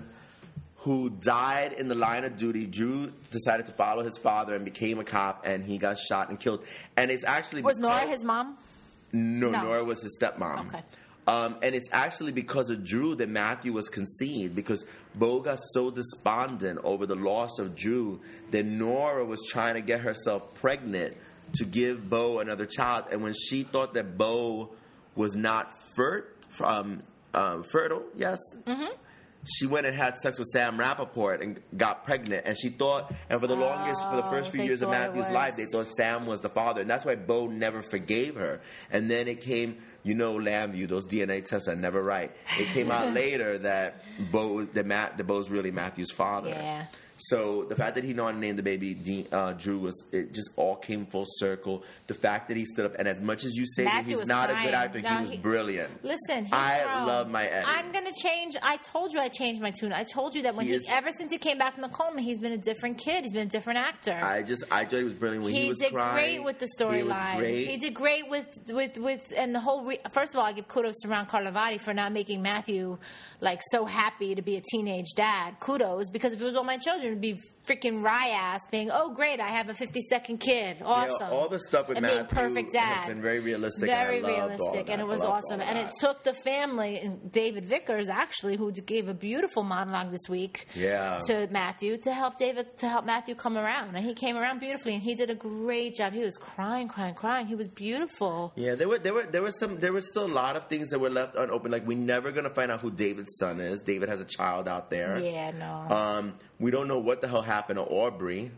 [SPEAKER 2] who died in the line of duty. Drew decided to follow his father and became a cop, and he got shot and killed. And it's actually
[SPEAKER 1] Was
[SPEAKER 2] because-
[SPEAKER 1] Nora his mom?
[SPEAKER 2] No,
[SPEAKER 1] No.
[SPEAKER 2] Nora was his stepmom.
[SPEAKER 1] Okay.
[SPEAKER 2] Um, and it's actually because of Drew that Matthew was conceived, because Bo got so despondent over the loss of Drew that Nora was trying to get herself pregnant to give Bo another child. And when she thought that Bo was not fer- um, um, fertile, yes,
[SPEAKER 1] Mm-hmm.
[SPEAKER 2] she went and had sex with Sam Rappaport and got pregnant. And she thought, and for the longest, for the first few
[SPEAKER 1] they
[SPEAKER 2] years of
[SPEAKER 1] thought it
[SPEAKER 2] Matthew's
[SPEAKER 1] was-
[SPEAKER 2] life, they thought Sam was the father. And that's why Bo never forgave her. And then it came, you know, Lambview, those D N A tests are never right. It came out later that Bo, that Matt, that Bo's really Matthew's father.
[SPEAKER 1] Yeah.
[SPEAKER 2] So the fact that he not named the baby Dean, uh, Drew was, it just all came full circle. The fact that he stood up, and as much as you say that
[SPEAKER 1] Matthew
[SPEAKER 2] he's
[SPEAKER 1] was
[SPEAKER 2] not a
[SPEAKER 1] crying.
[SPEAKER 2] good actor,
[SPEAKER 1] No,
[SPEAKER 2] he was
[SPEAKER 1] he-
[SPEAKER 2] brilliant.
[SPEAKER 1] Listen, he's
[SPEAKER 2] I
[SPEAKER 1] strong.
[SPEAKER 2] love my Eddie.
[SPEAKER 1] I'm gonna change. I told you I changed my tune. I told you that when
[SPEAKER 2] He
[SPEAKER 1] he,
[SPEAKER 2] is-
[SPEAKER 1] ever since he came back from the coma, he's been a different kid. He's been a different actor.
[SPEAKER 2] I just, I thought he was brilliant when he,
[SPEAKER 1] he
[SPEAKER 2] was
[SPEAKER 1] did
[SPEAKER 2] crying.
[SPEAKER 1] great with the
[SPEAKER 2] He was
[SPEAKER 1] storyline.
[SPEAKER 2] great.
[SPEAKER 1] He did great with with with and the whole. Re- First of all, I give kudos to Ron Carlivati for not making Matthew like so happy to be a teenage dad. Kudos, because if it was all my children, it'd be freaking rye ass being, oh great, I have a fifty second kid, awesome.
[SPEAKER 2] Yeah, all the stuff with
[SPEAKER 1] and
[SPEAKER 2] Matthew
[SPEAKER 1] being perfect dad
[SPEAKER 2] has been very realistic.
[SPEAKER 1] very
[SPEAKER 2] and I loved all
[SPEAKER 1] realistic,
[SPEAKER 2] of that.
[SPEAKER 1] and it was
[SPEAKER 2] I loved
[SPEAKER 1] awesome.
[SPEAKER 2] all of
[SPEAKER 1] And it
[SPEAKER 2] that.
[SPEAKER 1] took the family, and David Vickers actually, who gave a beautiful monologue this week
[SPEAKER 2] Yeah.
[SPEAKER 1] to Matthew to help David to help Matthew come around, and he came around beautifully, and he did a great job. He was crying, crying, crying. He was beautiful.
[SPEAKER 2] Yeah, there were there were there were some there were still a lot of things that were left unopened. Like we're never gonna find out who David's son is. David has a child out there.
[SPEAKER 1] Yeah, no.
[SPEAKER 2] Um, we don't know what the hell happened to Aubrey,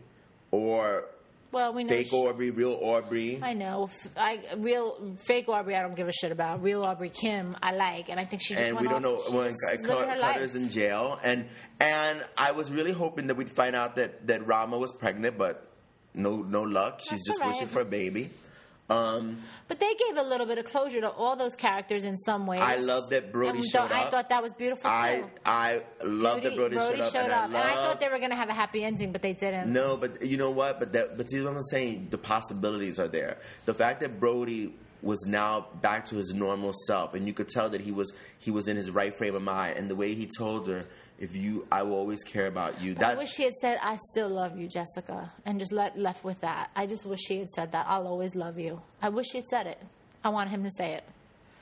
[SPEAKER 2] or
[SPEAKER 1] Well, we know
[SPEAKER 2] fake
[SPEAKER 1] she-
[SPEAKER 2] Aubrey, real Aubrey.
[SPEAKER 1] I know. F- I real fake Aubrey. I don't give a shit about. Real Aubrey Kim, I like, and I think she just
[SPEAKER 2] and
[SPEAKER 1] went
[SPEAKER 2] we don't
[SPEAKER 1] off,
[SPEAKER 2] know
[SPEAKER 1] she
[SPEAKER 2] when
[SPEAKER 1] just living her life.
[SPEAKER 2] Cutter's in jail. And and I was really hoping that we'd find out that, that Rama was pregnant, but no no luck. She's
[SPEAKER 1] That's
[SPEAKER 2] just
[SPEAKER 1] all right.
[SPEAKER 2] wishing for a baby. Um,
[SPEAKER 1] But they gave a little bit of closure to all those characters in some ways.
[SPEAKER 2] I love that Brody
[SPEAKER 1] And
[SPEAKER 2] showed
[SPEAKER 1] th- I
[SPEAKER 2] up.
[SPEAKER 1] thought that was beautiful too.
[SPEAKER 2] I I love that Brody,
[SPEAKER 1] Brody
[SPEAKER 2] showed up. and
[SPEAKER 1] and I
[SPEAKER 2] love-
[SPEAKER 1] thought they were going to have a happy ending, but they didn't.
[SPEAKER 2] No, but you know what? But that, but see what I'm saying? The possibilities are there. The fact that Brody was now back to his normal self, and you could tell that he was he was in his right frame of mind, and the way he told her, "If you, I will always care about you."
[SPEAKER 1] But I
[SPEAKER 2] That's
[SPEAKER 1] wish he had said, "I still love you, Jessica," and just let, left with that. I just wish he had said that. I'll always love you. I wish he had said it. I want him to say it.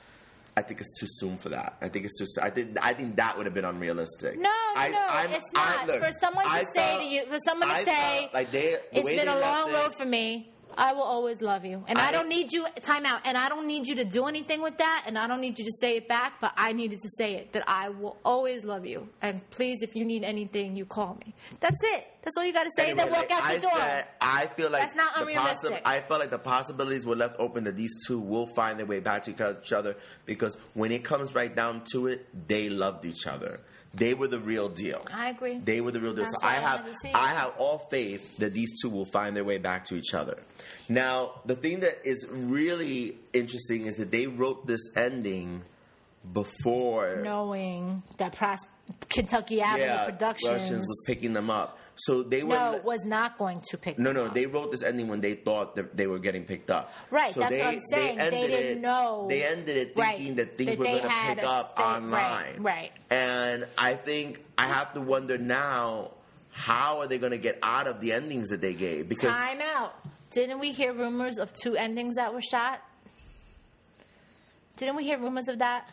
[SPEAKER 2] I think it's too soon for that. I think it's too soon. I think I think that would have been unrealistic.
[SPEAKER 1] No, no,
[SPEAKER 2] I,
[SPEAKER 1] no,
[SPEAKER 2] I'm-
[SPEAKER 1] it's
[SPEAKER 2] I-
[SPEAKER 1] not.
[SPEAKER 2] look,
[SPEAKER 1] For someone to
[SPEAKER 2] I
[SPEAKER 1] say
[SPEAKER 2] felt-
[SPEAKER 1] to you, for someone to
[SPEAKER 2] I
[SPEAKER 1] say,
[SPEAKER 2] felt like they, the
[SPEAKER 1] it's
[SPEAKER 2] way
[SPEAKER 1] been
[SPEAKER 2] they
[SPEAKER 1] a
[SPEAKER 2] left
[SPEAKER 1] long
[SPEAKER 2] it-
[SPEAKER 1] road for me. I will always love you. And I, I don't need you, time out, and I don't need you to do anything with that, and I don't need you to say it back, but I needed to say it, that I will always love you. And please, if you need anything, you call me. That's it. That's all you got to say,
[SPEAKER 2] anyway,
[SPEAKER 1] then walk
[SPEAKER 2] like
[SPEAKER 1] out the
[SPEAKER 2] I
[SPEAKER 1] door.
[SPEAKER 2] Said, I feel like
[SPEAKER 1] that's not
[SPEAKER 2] the
[SPEAKER 1] unrealistic.
[SPEAKER 2] Possi- I felt like the possibilities were left open that these two will find their way back to each other, because when it comes right down to it, they loved each other. They were the real deal.
[SPEAKER 1] I agree.
[SPEAKER 2] They were the real deal.
[SPEAKER 1] That's
[SPEAKER 2] So I
[SPEAKER 1] I
[SPEAKER 2] have, I have all faith that these two will find their way back to each other. Now, the thing that is really interesting is that they wrote this ending before
[SPEAKER 1] knowing that Pros- Kentucky Avenue
[SPEAKER 2] yeah,
[SPEAKER 1] Productions
[SPEAKER 2] Russians was picking them up. So they were
[SPEAKER 1] no, was not going to pick
[SPEAKER 2] no,
[SPEAKER 1] them
[SPEAKER 2] no.
[SPEAKER 1] up.
[SPEAKER 2] They wrote this ending when they thought that they were getting picked up.
[SPEAKER 1] Right,
[SPEAKER 2] so
[SPEAKER 1] that's
[SPEAKER 2] they,
[SPEAKER 1] what I'm saying.
[SPEAKER 2] They,
[SPEAKER 1] They didn't
[SPEAKER 2] it,
[SPEAKER 1] know.
[SPEAKER 2] They ended it thinking
[SPEAKER 1] Right,
[SPEAKER 2] that things
[SPEAKER 1] that
[SPEAKER 2] were
[SPEAKER 1] they
[SPEAKER 2] going to
[SPEAKER 1] had
[SPEAKER 2] pick
[SPEAKER 1] a
[SPEAKER 2] up
[SPEAKER 1] state-
[SPEAKER 2] online.
[SPEAKER 1] right, right.
[SPEAKER 2] And I think I have to wonder now, how are they going to get out of the endings that they gave? Because
[SPEAKER 1] Time out. Didn't we hear rumors of two endings that were shot? Didn't we hear rumors of that?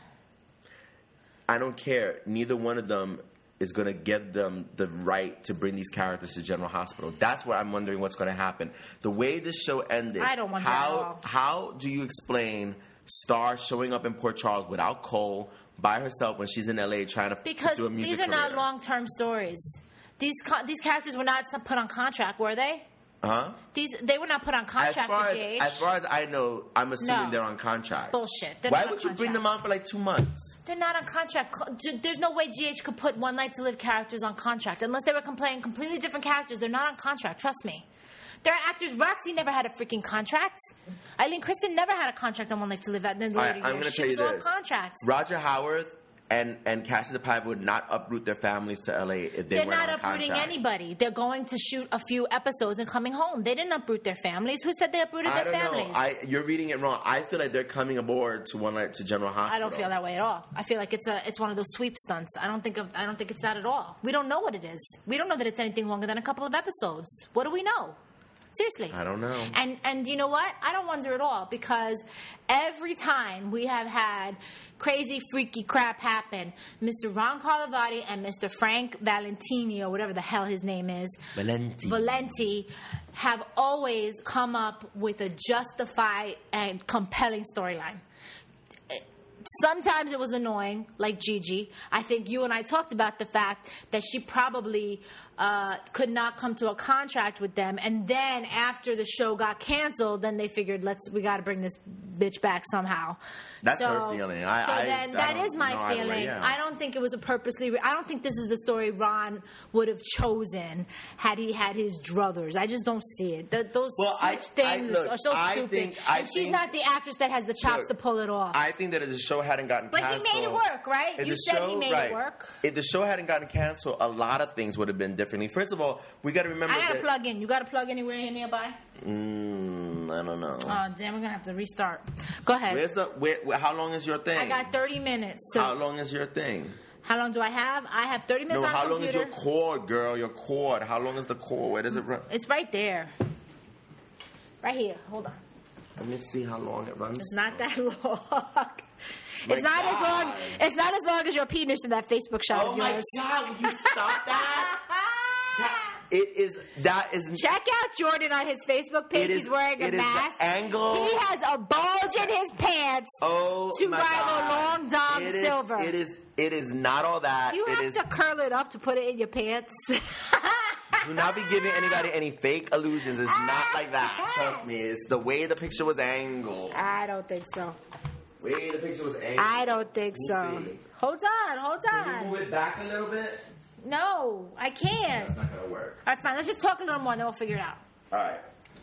[SPEAKER 2] I don't care. Neither one of them is going to give them the right to bring these characters to General Hospital. That's where I'm wondering what's going to happen. The way this show ended,
[SPEAKER 1] I don't wonder
[SPEAKER 2] how,
[SPEAKER 1] at all.
[SPEAKER 2] How do you explain Star showing up in Port Charles without Cole, by herself, when she's in L A trying to
[SPEAKER 1] Because
[SPEAKER 2] do a music
[SPEAKER 1] these are
[SPEAKER 2] career?
[SPEAKER 1] not long-term stories. These co- these characters were not put on contract, were they?
[SPEAKER 2] Huh?
[SPEAKER 1] These they were not put on contract
[SPEAKER 2] as far
[SPEAKER 1] for
[SPEAKER 2] as,
[SPEAKER 1] G H.
[SPEAKER 2] as far as I know, I'm assuming
[SPEAKER 1] No.
[SPEAKER 2] they're on contract.
[SPEAKER 1] Bullshit. They're
[SPEAKER 2] Why
[SPEAKER 1] not
[SPEAKER 2] would
[SPEAKER 1] on
[SPEAKER 2] you bring
[SPEAKER 1] contract.
[SPEAKER 2] them on for like two months?
[SPEAKER 1] They're not on contract. Co- There's no way G H could put One Night to Live characters on contract unless they were playing completely different characters. They're not on contract. Trust me. There are actors. Roxy never had a freaking contract. Eileen Kristen never had a contract on One Life to Live. At the later
[SPEAKER 2] All right, I'm
[SPEAKER 1] years.
[SPEAKER 2] gonna
[SPEAKER 1] She
[SPEAKER 2] tell you
[SPEAKER 1] was on
[SPEAKER 2] this.
[SPEAKER 1] contract.
[SPEAKER 2] Roger Howarth and and Cassie the Piper would not uproot their families to L A if they
[SPEAKER 1] They're
[SPEAKER 2] weren't
[SPEAKER 1] not
[SPEAKER 2] on
[SPEAKER 1] uprooting
[SPEAKER 2] contract.
[SPEAKER 1] anybody. They're going to shoot a few episodes and coming home. They didn't uproot their families. Who said they uprooted
[SPEAKER 2] I
[SPEAKER 1] their
[SPEAKER 2] don't
[SPEAKER 1] families?
[SPEAKER 2] know. I, you're reading it wrong. I feel like they're coming aboard to One Night to General
[SPEAKER 1] I
[SPEAKER 2] Hospital.
[SPEAKER 1] don't feel that way at all. I feel like it's a it's one of those sweep stunts. I don't think of I don't think it's that at all. We don't know what it is. We don't know that it's anything longer than a couple of episodes. What do we know? Seriously.
[SPEAKER 2] I don't know.
[SPEAKER 1] And and you know what? I don't wonder at all, because every time we have had crazy, freaky crap happen, Mister Ron Carlivati and Mister Frank Valentini, or whatever the hell his name is,
[SPEAKER 2] Valenti.
[SPEAKER 1] Valenti, have always come up with a justified and compelling storyline. Sometimes it was annoying, like Gigi. I think you and I talked about the fact that she probably uh, could not come to a contract with them, and then after the show got canceled, then they figured, let's we got to bring this bitch back somehow.
[SPEAKER 2] That's
[SPEAKER 1] so,
[SPEAKER 2] her feeling. I,
[SPEAKER 1] so
[SPEAKER 2] I,
[SPEAKER 1] then
[SPEAKER 2] I
[SPEAKER 1] that
[SPEAKER 2] don't
[SPEAKER 1] is my
[SPEAKER 2] know either way,
[SPEAKER 1] feeling.
[SPEAKER 2] yeah.
[SPEAKER 1] I don't think it was a purposely. I don't think this is the story Ron would have chosen had he had his druthers. I just don't see it. The, those
[SPEAKER 2] Well, I-
[SPEAKER 1] switch
[SPEAKER 2] I-
[SPEAKER 1] things
[SPEAKER 2] look,
[SPEAKER 1] are so
[SPEAKER 2] I
[SPEAKER 1] stupid,
[SPEAKER 2] think- I
[SPEAKER 1] and she's
[SPEAKER 2] think-
[SPEAKER 1] not the actress that has the chops
[SPEAKER 2] Look,
[SPEAKER 1] to pull it off.
[SPEAKER 2] I think that if the show hadn't gotten
[SPEAKER 1] But he
[SPEAKER 2] canceled,
[SPEAKER 1] made it work, right?
[SPEAKER 2] if
[SPEAKER 1] You
[SPEAKER 2] the
[SPEAKER 1] said
[SPEAKER 2] show,
[SPEAKER 1] he made
[SPEAKER 2] right,
[SPEAKER 1] it work.
[SPEAKER 2] If the show hadn't gotten canceled, a lot of things would have been differently. First of all, we got to remember
[SPEAKER 1] I gotta
[SPEAKER 2] that.
[SPEAKER 1] plug in. You gotta plug anywhere here nearby?
[SPEAKER 2] Mm, I don't know.
[SPEAKER 1] Oh, damn, we're gonna have to restart. Go ahead.
[SPEAKER 2] Where's the? Where, where, how long is your thing?
[SPEAKER 1] I got thirty minutes. To,
[SPEAKER 2] How long is your thing?
[SPEAKER 1] How long do I have? I have thirty minutes
[SPEAKER 2] No,
[SPEAKER 1] on
[SPEAKER 2] how long
[SPEAKER 1] computer.
[SPEAKER 2] is your cord, girl? Your cord. How long is the cord? Where does it run?
[SPEAKER 1] It's right there. Right here. Hold on.
[SPEAKER 2] Let me see how long it runs.
[SPEAKER 1] It's not that long.
[SPEAKER 2] My
[SPEAKER 1] it's not
[SPEAKER 2] God.
[SPEAKER 1] as long. It's not as long as your penis in that Facebook shot
[SPEAKER 2] Oh
[SPEAKER 1] of
[SPEAKER 2] my
[SPEAKER 1] yours.
[SPEAKER 2] God! Will you stop that? that it is. That is.
[SPEAKER 1] Check out Jordan on his Facebook page.
[SPEAKER 2] It is-
[SPEAKER 1] He's wearing a
[SPEAKER 2] it is the
[SPEAKER 1] mask.
[SPEAKER 2] angle.
[SPEAKER 1] He has a bulge in his pants.
[SPEAKER 2] Oh
[SPEAKER 1] to
[SPEAKER 2] my
[SPEAKER 1] rival
[SPEAKER 2] God.
[SPEAKER 1] Long Dom
[SPEAKER 2] It is-
[SPEAKER 1] Silver.
[SPEAKER 2] It is. It is not all that.
[SPEAKER 1] You
[SPEAKER 2] it
[SPEAKER 1] have
[SPEAKER 2] is,
[SPEAKER 1] to curl it up to put it in your pants.
[SPEAKER 2] Do not be giving anybody any fake illusions. It's not like that. Trust me. It's the way the picture was angled.
[SPEAKER 1] I don't think so.
[SPEAKER 2] Way the picture was angled.
[SPEAKER 1] I don't think
[SPEAKER 2] Let
[SPEAKER 1] so.
[SPEAKER 2] me see.
[SPEAKER 1] Hold on, hold
[SPEAKER 2] Can
[SPEAKER 1] on.
[SPEAKER 2] you move it back a little bit?
[SPEAKER 1] No, I can't.
[SPEAKER 2] That's not gonna work.
[SPEAKER 1] All right, fine. Let's just talk a little more, and then we'll figure it out.
[SPEAKER 2] All right.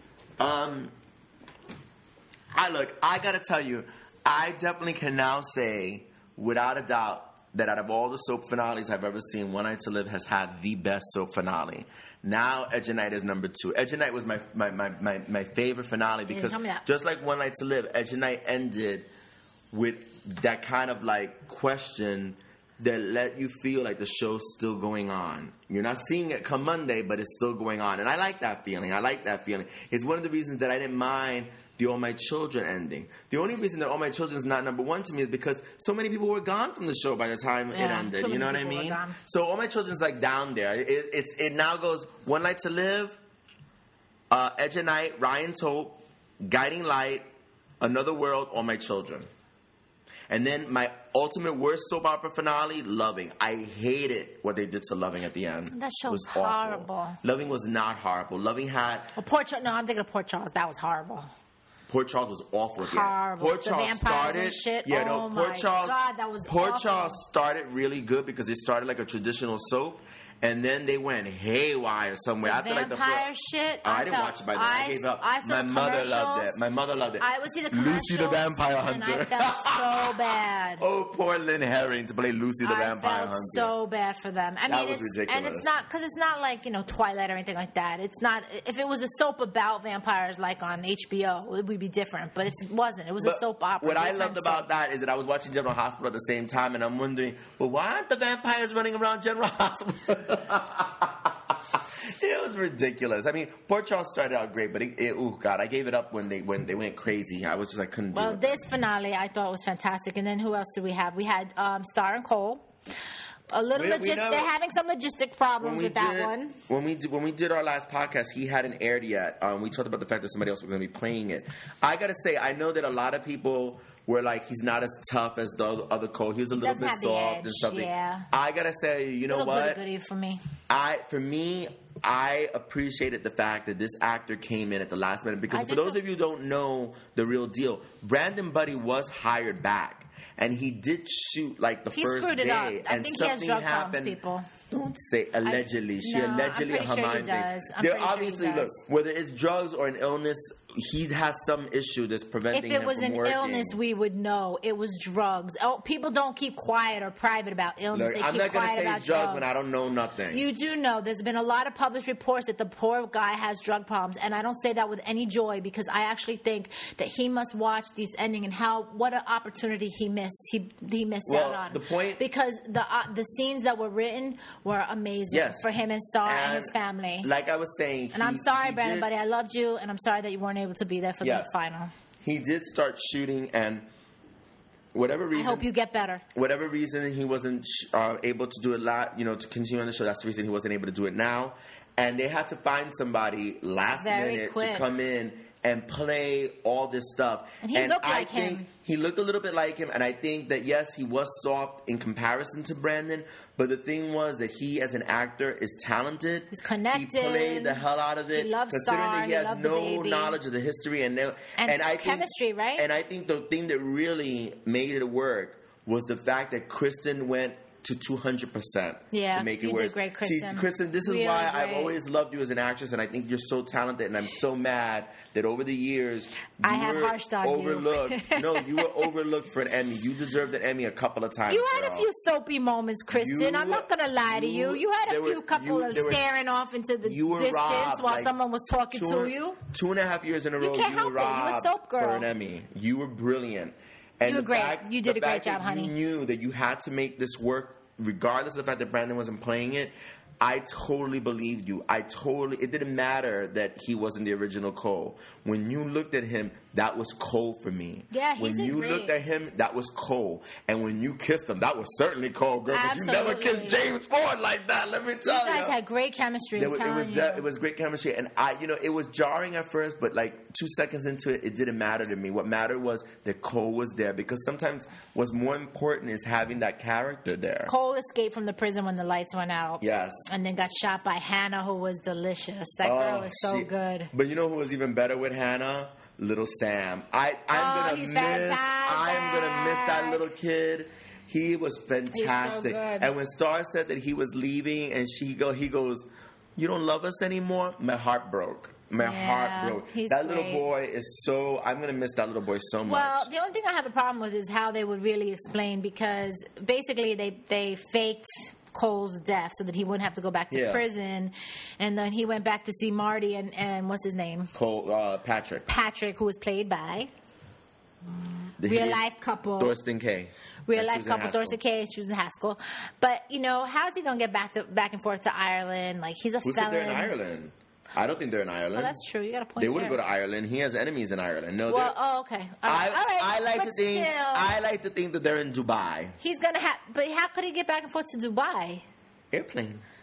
[SPEAKER 2] Um. I look. I gotta tell you, I definitely can now say, without a doubt, that out of all the soap finales I've ever seen, One Night to Live has had the best soap finale. Now, Edge of Night is number two. Edge of Night was my my, my, my, my favorite finale because
[SPEAKER 1] tell me that.
[SPEAKER 2] just like One Night to Live, Edge of Night ended with that kind of like question that let you feel like the show's still going on. You're not seeing it come Monday, but it's still going on. And I like that feeling. I like that feeling. It's one of the reasons that I didn't mind the All My Children ending. The only reason that All My Children is not number one to me is because so many people were gone from the show by the time it
[SPEAKER 1] Yeah,
[SPEAKER 2] ended.
[SPEAKER 1] too
[SPEAKER 2] You know what
[SPEAKER 1] many
[SPEAKER 2] I
[SPEAKER 1] people were
[SPEAKER 2] mean?
[SPEAKER 1] gone.
[SPEAKER 2] So All My Children's like down there. It, it's it now goes One Night to Live, uh, Edge of Night, Ryan's Hope, Guiding Light, Another World, All My Children. And then my ultimate worst soap opera finale, Loving. I hated what they did to Loving at the end.
[SPEAKER 1] That show was
[SPEAKER 2] awful.
[SPEAKER 1] horrible.
[SPEAKER 2] Loving was not horrible. Loving had...
[SPEAKER 1] Oh, Port Charles. No, I'm thinking of Port Charles. That was horrible.
[SPEAKER 2] Port Charles was awful at the end.
[SPEAKER 1] Horrible.
[SPEAKER 2] Port
[SPEAKER 1] The
[SPEAKER 2] Charles
[SPEAKER 1] vampires
[SPEAKER 2] started...
[SPEAKER 1] and shit.
[SPEAKER 2] Yeah,
[SPEAKER 1] Oh
[SPEAKER 2] no, Port
[SPEAKER 1] my
[SPEAKER 2] Charles...
[SPEAKER 1] God, that was
[SPEAKER 2] Port
[SPEAKER 1] awful.
[SPEAKER 2] Charles started really good because it started like a traditional soap. And then they went haywire somewhere.
[SPEAKER 1] The
[SPEAKER 2] After like the
[SPEAKER 1] vampire
[SPEAKER 2] first,
[SPEAKER 1] shit.
[SPEAKER 2] Oh, I,
[SPEAKER 1] I
[SPEAKER 2] didn't
[SPEAKER 1] felt-
[SPEAKER 2] watch it by then. I,
[SPEAKER 1] I-
[SPEAKER 2] gave up.
[SPEAKER 1] I saw
[SPEAKER 2] My
[SPEAKER 1] the
[SPEAKER 2] mother loved
[SPEAKER 1] commercials.
[SPEAKER 2] it. My mother loved it.
[SPEAKER 1] I would see the
[SPEAKER 2] Lucy the
[SPEAKER 1] commercials,
[SPEAKER 2] Vampire
[SPEAKER 1] and
[SPEAKER 2] Hunter.
[SPEAKER 1] I felt so bad.
[SPEAKER 2] Oh, poor Lynn Herring to play Lucy the
[SPEAKER 1] I
[SPEAKER 2] Vampire
[SPEAKER 1] felt
[SPEAKER 2] Hunter.
[SPEAKER 1] so bad for them. I
[SPEAKER 2] That
[SPEAKER 1] mean,
[SPEAKER 2] was
[SPEAKER 1] it's,
[SPEAKER 2] ridiculous.
[SPEAKER 1] and it's not because it's not like you know Twilight or anything like that. It's not. If it was a soap about vampires like on H B O, it would be different. But it wasn't. It was
[SPEAKER 2] But
[SPEAKER 1] a soap opera.
[SPEAKER 2] What I
[SPEAKER 1] daytime
[SPEAKER 2] loved about
[SPEAKER 1] soap.
[SPEAKER 2] that is that I was watching General Hospital at the same time, and I'm wondering, well, why aren't the vampires running around General Hospital? It was ridiculous. I mean, Port Charles started out great, but it, it, oh god, I gave it up when they when they went crazy. I was just I couldn't do
[SPEAKER 1] Well,
[SPEAKER 2] it.
[SPEAKER 1] this finale I thought was fantastic. And then who else did we have? We had um, Star and Cole. A little
[SPEAKER 2] We- we
[SPEAKER 1] logis-
[SPEAKER 2] never-
[SPEAKER 1] They're having some logistic problems with that
[SPEAKER 2] did,
[SPEAKER 1] one.
[SPEAKER 2] When we did, when we did our last podcast, he hadn't aired yet. Um, we talked about the fact that somebody else was going to be playing it. I got to say, I know that a lot of people were like, he's not as tough as the other, other Cole. He was a little
[SPEAKER 1] doesn't
[SPEAKER 2] bit
[SPEAKER 1] have the
[SPEAKER 2] soft
[SPEAKER 1] edge,
[SPEAKER 2] and something.
[SPEAKER 1] yeah.
[SPEAKER 2] I got to say, you know
[SPEAKER 1] little
[SPEAKER 2] what?
[SPEAKER 1] goody goody for me.
[SPEAKER 2] I for me, I appreciated the fact that this actor came in at the last minute because
[SPEAKER 1] I
[SPEAKER 2] for
[SPEAKER 1] did
[SPEAKER 2] those
[SPEAKER 1] too.
[SPEAKER 2] of you who don't know the real deal, Brandon Buddy was hired back. And he did shoot like the
[SPEAKER 1] He
[SPEAKER 2] first
[SPEAKER 1] screwed
[SPEAKER 2] day,
[SPEAKER 1] it up. I
[SPEAKER 2] and
[SPEAKER 1] think he has
[SPEAKER 2] something
[SPEAKER 1] drug problems,
[SPEAKER 2] happened.
[SPEAKER 1] people.
[SPEAKER 2] Don't say allegedly. she
[SPEAKER 1] no, I'm
[SPEAKER 2] allegedly
[SPEAKER 1] pretty
[SPEAKER 2] her
[SPEAKER 1] sure he
[SPEAKER 2] mind
[SPEAKER 1] does.
[SPEAKER 2] thinks.
[SPEAKER 1] I'm
[SPEAKER 2] There
[SPEAKER 1] pretty sure he
[SPEAKER 2] obviously
[SPEAKER 1] does.
[SPEAKER 2] look whether it's drugs or an illness, he has some issue that's preventing
[SPEAKER 1] If it
[SPEAKER 2] him
[SPEAKER 1] was
[SPEAKER 2] from
[SPEAKER 1] an
[SPEAKER 2] working.
[SPEAKER 1] illness, we would know it was drugs. Oh, people don't keep quiet or private about illness.
[SPEAKER 2] Look,
[SPEAKER 1] they
[SPEAKER 2] I'm
[SPEAKER 1] keep
[SPEAKER 2] not gonna
[SPEAKER 1] quiet
[SPEAKER 2] say
[SPEAKER 1] about
[SPEAKER 2] it's drugs, when I don't know nothing.
[SPEAKER 1] You do know. There's been a lot of published reports that the poor guy has drug problems, and I don't say that with any joy because I actually think that he must watch this ending and how what an opportunity he missed. He he missed
[SPEAKER 2] Well,
[SPEAKER 1] out on
[SPEAKER 2] the point-
[SPEAKER 1] because the uh, the scenes that were written were amazing
[SPEAKER 2] Yes.
[SPEAKER 1] for him and Star and,
[SPEAKER 2] And
[SPEAKER 1] his family.
[SPEAKER 2] Like I was saying,
[SPEAKER 1] and
[SPEAKER 2] he-
[SPEAKER 1] I'm sorry,
[SPEAKER 2] he
[SPEAKER 1] Brandon,
[SPEAKER 2] did-
[SPEAKER 1] buddy. I loved you, and I'm sorry that you weren't able to be there for
[SPEAKER 2] Yes.
[SPEAKER 1] the final.
[SPEAKER 2] He did start shooting, and whatever
[SPEAKER 1] I
[SPEAKER 2] reason,
[SPEAKER 1] hope you get better.
[SPEAKER 2] whatever reason he wasn't sh- uh, able to do it, lot, you know, to continue on the show. That's the reason he wasn't able to do it now. And they had to find somebody last
[SPEAKER 1] Very
[SPEAKER 2] minute
[SPEAKER 1] quick.
[SPEAKER 2] to come in and play all this stuff.
[SPEAKER 1] And he looked
[SPEAKER 2] I
[SPEAKER 1] like
[SPEAKER 2] think
[SPEAKER 1] him.
[SPEAKER 2] He looked a little bit like him, and I think that yes, he was soft in comparison to Brandon. But the thing was that he, as an actor, is talented.
[SPEAKER 1] He's connected.
[SPEAKER 2] He played the hell out of it.
[SPEAKER 1] He loves
[SPEAKER 2] considering
[SPEAKER 1] Star,
[SPEAKER 2] that he
[SPEAKER 1] he
[SPEAKER 2] has
[SPEAKER 1] loved the
[SPEAKER 2] no
[SPEAKER 1] baby.
[SPEAKER 2] knowledge of the history and no,
[SPEAKER 1] And
[SPEAKER 2] I think-
[SPEAKER 1] chemistry, right?
[SPEAKER 2] And I think the thing that really made it work was the fact that Kristen went to two hundred percent
[SPEAKER 1] Yeah,
[SPEAKER 2] to make it
[SPEAKER 1] you
[SPEAKER 2] work.
[SPEAKER 1] did great, Kristen.
[SPEAKER 2] See, Kristen, this is
[SPEAKER 1] Really
[SPEAKER 2] why I've
[SPEAKER 1] great.
[SPEAKER 2] always loved you as an actress, and I think you're so talented, and I'm so mad that over the years you
[SPEAKER 1] I have
[SPEAKER 2] were
[SPEAKER 1] harshed on you.
[SPEAKER 2] overlooked. No, you were overlooked for an Emmy. You deserved an Emmy a couple of times.
[SPEAKER 1] You had
[SPEAKER 2] girl.
[SPEAKER 1] a few soapy moments, Kristen.
[SPEAKER 2] You-
[SPEAKER 1] I'm not gonna lie to you.
[SPEAKER 2] you-
[SPEAKER 1] You had a
[SPEAKER 2] there
[SPEAKER 1] few
[SPEAKER 2] were-
[SPEAKER 1] couple
[SPEAKER 2] you-
[SPEAKER 1] of
[SPEAKER 2] there were-
[SPEAKER 1] staring off into the
[SPEAKER 2] You were
[SPEAKER 1] distance
[SPEAKER 2] robbed,
[SPEAKER 1] while
[SPEAKER 2] like,
[SPEAKER 1] someone was talking
[SPEAKER 2] two,
[SPEAKER 1] to you.
[SPEAKER 2] Two and a half years in a
[SPEAKER 1] You
[SPEAKER 2] row,
[SPEAKER 1] can't
[SPEAKER 2] you
[SPEAKER 1] help
[SPEAKER 2] were
[SPEAKER 1] it. You were
[SPEAKER 2] robbed
[SPEAKER 1] soap girl.
[SPEAKER 2] for an Emmy. You were brilliant. And
[SPEAKER 1] You were
[SPEAKER 2] the
[SPEAKER 1] great.
[SPEAKER 2] fact-
[SPEAKER 1] You did
[SPEAKER 2] the
[SPEAKER 1] a great
[SPEAKER 2] fact that
[SPEAKER 1] job, honey.
[SPEAKER 2] You knew that you had to make this work, regardless of the fact that Brandon wasn't playing it. I totally believed you. I totally. It didn't matter that he wasn't the original Cole. When you looked at him, that was Cole for me.
[SPEAKER 1] Yeah, he
[SPEAKER 2] When
[SPEAKER 1] did
[SPEAKER 2] you
[SPEAKER 1] great.
[SPEAKER 2] looked at him, that was Cole. And when you kissed him, that was certainly Cole, girl. Because you never
[SPEAKER 1] Absolutely.
[SPEAKER 2] kissed James Ford like that. Let me
[SPEAKER 1] You
[SPEAKER 2] tell you.
[SPEAKER 1] guys had great chemistry.
[SPEAKER 2] There
[SPEAKER 1] I'm
[SPEAKER 2] was- it
[SPEAKER 1] telling
[SPEAKER 2] was
[SPEAKER 1] you.
[SPEAKER 2] de- it was great chemistry, and I, you know, it was jarring at first, but like two seconds into it, it didn't matter to me. What mattered was that Cole was there, because sometimes what's more important is having that character there.
[SPEAKER 1] Cole escaped from the prison when the lights went out.
[SPEAKER 2] Yes.
[SPEAKER 1] And then got shot by Hannah, who was delicious. That
[SPEAKER 2] Oh,
[SPEAKER 1] girl is so
[SPEAKER 2] she-
[SPEAKER 1] good.
[SPEAKER 2] But you know who was even better with Hannah? Little Sam. I, I'm
[SPEAKER 1] Oh,
[SPEAKER 2] gonna
[SPEAKER 1] he's
[SPEAKER 2] miss.
[SPEAKER 1] fantastic.
[SPEAKER 2] I'm gonna miss that little kid. He was fantastic.
[SPEAKER 1] good.
[SPEAKER 2] And when Star said that he was leaving, and she go, he goes, "You don't love us anymore." My heart broke. My
[SPEAKER 1] Yeah,
[SPEAKER 2] heart broke.
[SPEAKER 1] he's
[SPEAKER 2] That little
[SPEAKER 1] great.
[SPEAKER 2] boy is so. I'm gonna miss that little boy so much.
[SPEAKER 1] Well, the only thing I have a problem with is how they would really explain, because basically they, they faked Cole's death so that he wouldn't have to go back to
[SPEAKER 2] Yeah.
[SPEAKER 1] prison. And then he went back to see Marty and, and what's his name?
[SPEAKER 2] Cole, uh, Patrick,
[SPEAKER 1] Patrick, who was played by
[SPEAKER 2] the
[SPEAKER 1] real
[SPEAKER 2] he-
[SPEAKER 1] life couple.
[SPEAKER 2] Thorsten K.
[SPEAKER 1] Real
[SPEAKER 2] and
[SPEAKER 1] life
[SPEAKER 2] Susan
[SPEAKER 1] couple,
[SPEAKER 2] Haskell.
[SPEAKER 1] Dorsey K, Susan Haskell. But, you know, how's he going to get back to back and forth to Ireland? Like, he's a
[SPEAKER 2] Who said
[SPEAKER 1] felon.
[SPEAKER 2] they're in Ireland? I don't think they're in Ireland.
[SPEAKER 1] Well, that's true. You got a point
[SPEAKER 2] They wouldn't
[SPEAKER 1] there.
[SPEAKER 2] go to Ireland. He has enemies in Ireland. No,
[SPEAKER 1] Well,
[SPEAKER 2] they're-
[SPEAKER 1] oh, okay. All
[SPEAKER 2] I,
[SPEAKER 1] right. All right.
[SPEAKER 2] I like
[SPEAKER 1] But
[SPEAKER 2] to think.
[SPEAKER 1] still,
[SPEAKER 2] I like to think that they're in Dubai.
[SPEAKER 1] he's going to have... But how could he get back and forth to Dubai?
[SPEAKER 2] Airplane.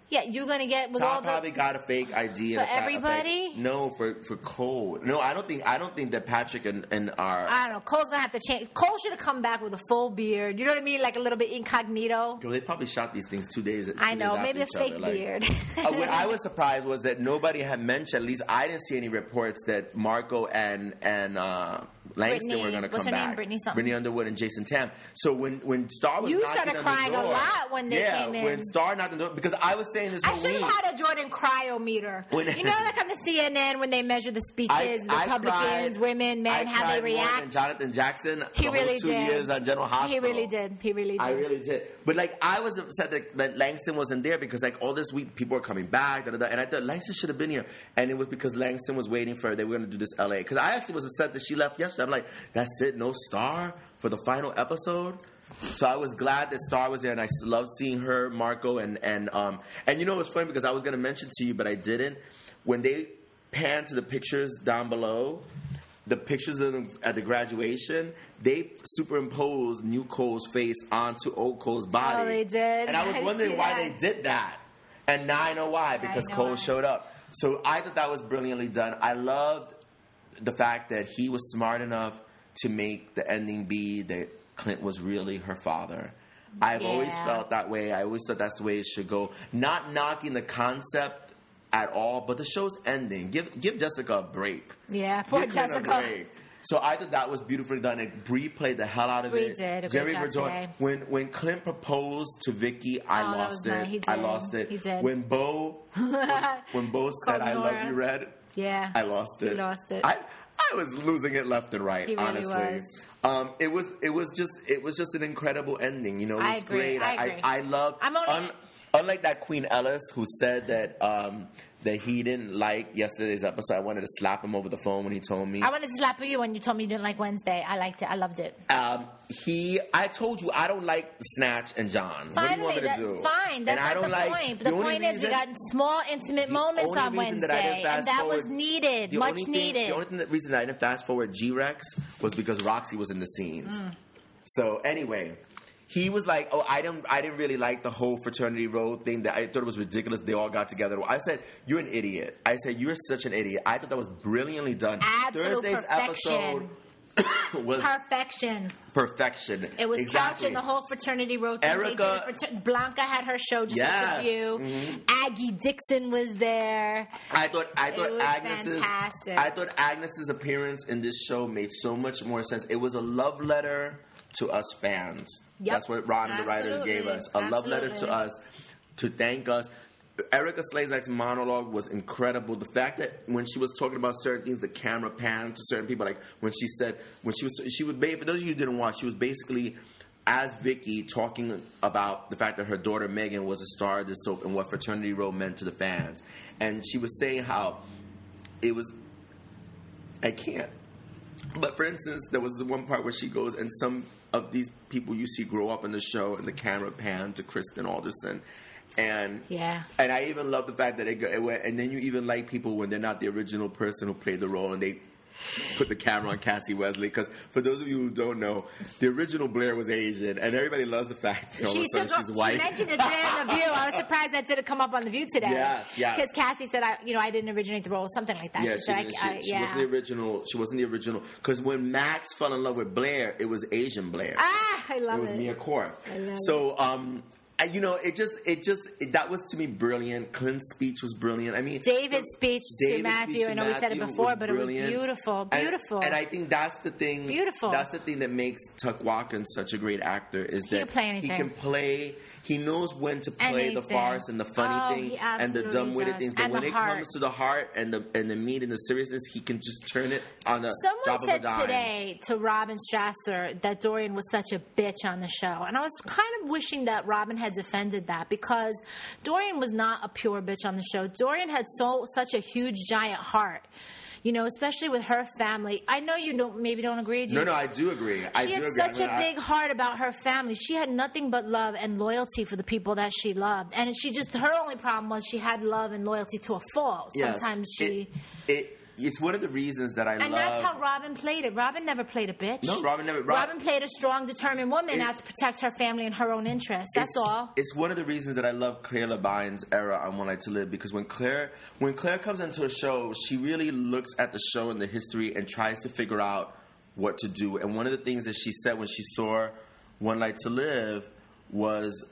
[SPEAKER 1] Yeah, you're gonna get with all
[SPEAKER 2] Todd
[SPEAKER 1] the
[SPEAKER 2] probably got a fake I D
[SPEAKER 1] for
[SPEAKER 2] and a fa- a
[SPEAKER 1] everybody?
[SPEAKER 2] fake- no, for for Cole. No, I don't think I don't think that Patrick and, and our
[SPEAKER 1] I don't know. Cole's gonna have to change. Cole should have come back with a full beard. You know what I mean? Like a little bit incognito.
[SPEAKER 2] Well, they probably shot these things two days. Two
[SPEAKER 1] I know,
[SPEAKER 2] days
[SPEAKER 1] maybe a
[SPEAKER 2] after each
[SPEAKER 1] fake
[SPEAKER 2] other. Like,
[SPEAKER 1] beard.
[SPEAKER 2] uh, what I was surprised was that nobody had mentioned. At least I didn't see any reports that Marco and and uh, Langston
[SPEAKER 1] Brittany-
[SPEAKER 2] were going to come
[SPEAKER 1] what's her name?
[SPEAKER 2] back.
[SPEAKER 1] Brittany something.
[SPEAKER 2] Brittany Underwood and Jason Tam. So when when Star was
[SPEAKER 1] You
[SPEAKER 2] knocking
[SPEAKER 1] started
[SPEAKER 2] on
[SPEAKER 1] crying
[SPEAKER 2] the
[SPEAKER 1] a
[SPEAKER 2] door,
[SPEAKER 1] lot when they
[SPEAKER 2] yeah,
[SPEAKER 1] came in.
[SPEAKER 2] when Star knocked on the door, because I was saying this
[SPEAKER 1] I
[SPEAKER 2] whole
[SPEAKER 1] should
[SPEAKER 2] week.
[SPEAKER 1] have had a Jordan cryometer.
[SPEAKER 2] When-
[SPEAKER 1] You know, like on the C N N when they measure the speeches,
[SPEAKER 2] I- I
[SPEAKER 1] Republicans,
[SPEAKER 2] cried-
[SPEAKER 1] women, men,
[SPEAKER 2] I
[SPEAKER 1] how they
[SPEAKER 2] cried more than
[SPEAKER 1] react.
[SPEAKER 2] Jonathan Jackson.
[SPEAKER 1] He
[SPEAKER 2] the
[SPEAKER 1] really
[SPEAKER 2] whole two
[SPEAKER 1] did.
[SPEAKER 2] years on General Hospital.
[SPEAKER 1] He really did. He really did.
[SPEAKER 2] I really did. But like, I was upset that, that Langston wasn't there because like all this week people are coming back, da, da, da, and I thought Langston should have been here. And it was because Langston was waiting for they were going to do this L A. Because I actually was upset that she left yesterday. I'm like, that's it, no Star for the final episode. So I was glad that Star was there, and I loved seeing her, Marco, and and um and you know it was funny because I was going to mention to you, but I didn't. When they panned to the pictures down below, the pictures of them at the graduation, they superimposed New Cole's face onto Old Cole's body.
[SPEAKER 1] Oh, they did.
[SPEAKER 2] And I was
[SPEAKER 1] I
[SPEAKER 2] wondering
[SPEAKER 1] see
[SPEAKER 2] why
[SPEAKER 1] that.
[SPEAKER 2] they did that. And now I know why, because
[SPEAKER 1] know
[SPEAKER 2] Cole
[SPEAKER 1] why.
[SPEAKER 2] showed up. So I thought that was brilliantly done. I loved the fact that he was smart enough to make the ending be that Clint was really her father. I've always
[SPEAKER 1] Yeah.
[SPEAKER 2] felt that way. I always thought that's the way it should go. Not knocking the concept at all, but the show's ending. Give give Jessica a break.
[SPEAKER 1] Yeah, poor
[SPEAKER 2] Give Clint a
[SPEAKER 1] Jessica.
[SPEAKER 2] break. So I thought that was beautifully done. And Bree played the hell out of
[SPEAKER 1] Bree
[SPEAKER 2] it.
[SPEAKER 1] did a
[SPEAKER 2] Jerry
[SPEAKER 1] great job
[SPEAKER 2] Verdon.
[SPEAKER 1] today.
[SPEAKER 2] When when Clint proposed to Vicky, I
[SPEAKER 1] Oh, that
[SPEAKER 2] lost
[SPEAKER 1] was
[SPEAKER 2] it.
[SPEAKER 1] nice. He
[SPEAKER 2] I
[SPEAKER 1] did.
[SPEAKER 2] lost it.
[SPEAKER 1] He did.
[SPEAKER 2] When Bo when Bo said,
[SPEAKER 1] Called
[SPEAKER 2] "I love
[SPEAKER 1] Nora.
[SPEAKER 2] you, Red,"
[SPEAKER 1] Yeah.
[SPEAKER 2] I lost it.
[SPEAKER 1] He lost it.
[SPEAKER 2] I I was losing it left and right.
[SPEAKER 1] He really
[SPEAKER 2] honestly,
[SPEAKER 1] was.
[SPEAKER 2] Um, it was it was just it was just an incredible ending. You know, it was
[SPEAKER 1] I agree.
[SPEAKER 2] great.
[SPEAKER 1] I agree.
[SPEAKER 2] I, I love.
[SPEAKER 1] I'm only-
[SPEAKER 2] un- unlike that Queen Ellis who said that um, that he didn't like yesterday's episode. I wanted to slap him over the phone when he told me.
[SPEAKER 1] I wanted to slap you when you told me you didn't like Wednesday. I liked it. I loved it.
[SPEAKER 2] Um, he, I told you I don't like Snatch and John. What do you want me to
[SPEAKER 1] that-
[SPEAKER 2] do?
[SPEAKER 1] Fine, that's
[SPEAKER 2] And I
[SPEAKER 1] not
[SPEAKER 2] don't
[SPEAKER 1] the
[SPEAKER 2] like-
[SPEAKER 1] point.
[SPEAKER 2] the
[SPEAKER 1] The,
[SPEAKER 2] only
[SPEAKER 1] point is we
[SPEAKER 2] reason-
[SPEAKER 1] got small, intimate moments
[SPEAKER 2] only
[SPEAKER 1] on
[SPEAKER 2] reason
[SPEAKER 1] Wednesday,
[SPEAKER 2] that I didn't
[SPEAKER 1] and
[SPEAKER 2] fast
[SPEAKER 1] that was
[SPEAKER 2] forward-
[SPEAKER 1] needed,
[SPEAKER 2] the
[SPEAKER 1] much
[SPEAKER 2] only thing-
[SPEAKER 1] needed.
[SPEAKER 2] The only thing that, reason that I didn't fast forward G-Rex was because Roxy was in the scenes.
[SPEAKER 1] Mm.
[SPEAKER 2] So anyway, he was like, "Oh, I didn't, I didn't really like the whole fraternity road thing. That I thought it was ridiculous. They all got together." I said, "You're an idiot." I said, "You're such an idiot." I thought that was brilliantly done.
[SPEAKER 1] Absolute
[SPEAKER 2] Thursday's
[SPEAKER 1] perfection.
[SPEAKER 2] episode was
[SPEAKER 1] Perfection.
[SPEAKER 2] perfection.
[SPEAKER 1] It was
[SPEAKER 2] exactly.
[SPEAKER 1] couching the whole fraternity road. thing. They did
[SPEAKER 2] Erica-
[SPEAKER 1] it frater- Blanca had her show just
[SPEAKER 2] Yes.
[SPEAKER 1] like a view.
[SPEAKER 2] Mhm.
[SPEAKER 1] Aggie Dixon was there.
[SPEAKER 2] I thought I
[SPEAKER 1] It
[SPEAKER 2] thought
[SPEAKER 1] was
[SPEAKER 2] Agnes's
[SPEAKER 1] fantastic.
[SPEAKER 2] I thought Agnes's appearance in this show made so much more sense. It was a love letter to us fans.
[SPEAKER 1] Yep.
[SPEAKER 2] That's what Ron and the writers gave us. A love letter to
[SPEAKER 1] Absolutely.
[SPEAKER 2] us to thank us. Erica Slezak's monologue was incredible. The fact that when she was talking about certain things, the camera panned to certain people, like when she said, when she was, she would, ba- for those of you who didn't watch, she was basically, as Vicky, talking about the fact that her daughter Megan was a star of this soap and what Fraternity Row meant to the fans. And she was saying how it was, I can't. But for instance, there was the one part where she goes, and some of these people you see grow up in the show, and the camera panned to Kristen Alderson. And
[SPEAKER 1] Yeah.
[SPEAKER 2] and I even love the fact that it, go, it went, and then you even like people when they're not the original person who played the role, and they put the camera on Cassie Wesley. Because for those of you who don't know, the original Blair was Asian, and everybody loves the fact that all
[SPEAKER 1] She,
[SPEAKER 2] of a sudden
[SPEAKER 1] took
[SPEAKER 2] she's
[SPEAKER 1] up,
[SPEAKER 2] white.
[SPEAKER 1] she mentioned it today on The View. I was surprised that didn't come up on The View today.
[SPEAKER 2] Yes, yes.
[SPEAKER 1] Because Cassie said, I, you know, I didn't originate the role, something like that.
[SPEAKER 2] Yeah,
[SPEAKER 1] she,
[SPEAKER 2] she,
[SPEAKER 1] said,
[SPEAKER 2] didn't-
[SPEAKER 1] I, I,
[SPEAKER 2] she, she
[SPEAKER 1] yeah.
[SPEAKER 2] wasn't the original. She wasn't the original. Because when Max fell in love with Blair, it was Asian Blair.
[SPEAKER 1] Ah, I love
[SPEAKER 2] it was
[SPEAKER 1] it.
[SPEAKER 2] Mia Korth.
[SPEAKER 1] I love
[SPEAKER 2] so, um, I, you know, it just, it just, it, that was to me brilliant. Clint's speech was brilliant. I mean,
[SPEAKER 1] David's speech to
[SPEAKER 2] David's
[SPEAKER 1] Matthew,
[SPEAKER 2] speech to
[SPEAKER 1] I know we said it
[SPEAKER 2] Matthew
[SPEAKER 1] before,
[SPEAKER 2] was
[SPEAKER 1] but it was
[SPEAKER 2] brilliant.
[SPEAKER 1] beautiful,
[SPEAKER 2] And-
[SPEAKER 1] beautiful.
[SPEAKER 2] And, I think that's the thing.
[SPEAKER 1] Beautiful.
[SPEAKER 2] That's the thing that makes Tuck Watkins such a great actor is
[SPEAKER 1] He
[SPEAKER 2] that
[SPEAKER 1] can play
[SPEAKER 2] he
[SPEAKER 1] anything.
[SPEAKER 2] can play. He knows when to play the
[SPEAKER 1] Anything.
[SPEAKER 2] farce and the funny
[SPEAKER 1] Oh,
[SPEAKER 2] thing
[SPEAKER 1] he
[SPEAKER 2] and the
[SPEAKER 1] absolutely
[SPEAKER 2] dumb-witted
[SPEAKER 1] does.
[SPEAKER 2] things. But
[SPEAKER 1] And
[SPEAKER 2] when
[SPEAKER 1] the
[SPEAKER 2] it
[SPEAKER 1] heart.
[SPEAKER 2] comes to the heart and the and the meat and the seriousness, he can just turn it on a drop
[SPEAKER 1] Someone
[SPEAKER 2] of a
[SPEAKER 1] said
[SPEAKER 2] dime.
[SPEAKER 1] today to Robin Strasser that Dorian was such a bitch on the show. And I was kind of wishing that Robin had defended that because Dorian was not a pure bitch on the show. Dorian had so such a huge, giant heart. You know, especially with her family. I know you don't maybe don't agree. Do
[SPEAKER 2] No,
[SPEAKER 1] you?
[SPEAKER 2] no, I do agree. I
[SPEAKER 1] She
[SPEAKER 2] do
[SPEAKER 1] had
[SPEAKER 2] agree.
[SPEAKER 1] such
[SPEAKER 2] I mean,
[SPEAKER 1] a
[SPEAKER 2] I-
[SPEAKER 1] big heart about her family. She had nothing but love and loyalty for the people that she loved. And she just, her only problem was she had love and loyalty to a fault.
[SPEAKER 2] Yes.
[SPEAKER 1] Sometimes she...
[SPEAKER 2] It, it it's one of the reasons that I
[SPEAKER 1] and
[SPEAKER 2] love.
[SPEAKER 1] And that's how Robin played it. Robin never played a bitch.
[SPEAKER 2] No, Robin never. Rob,
[SPEAKER 1] Robin played a strong, determined woman out to protect her family and her own interests. That's all.
[SPEAKER 2] It's one of the reasons that I love Claire Levine's era on One Life to Live, because when Claire when Claire comes into a show, she really looks at the show and the history and tries to figure out what to do. And one of the things that she said when she saw One Life to Live was,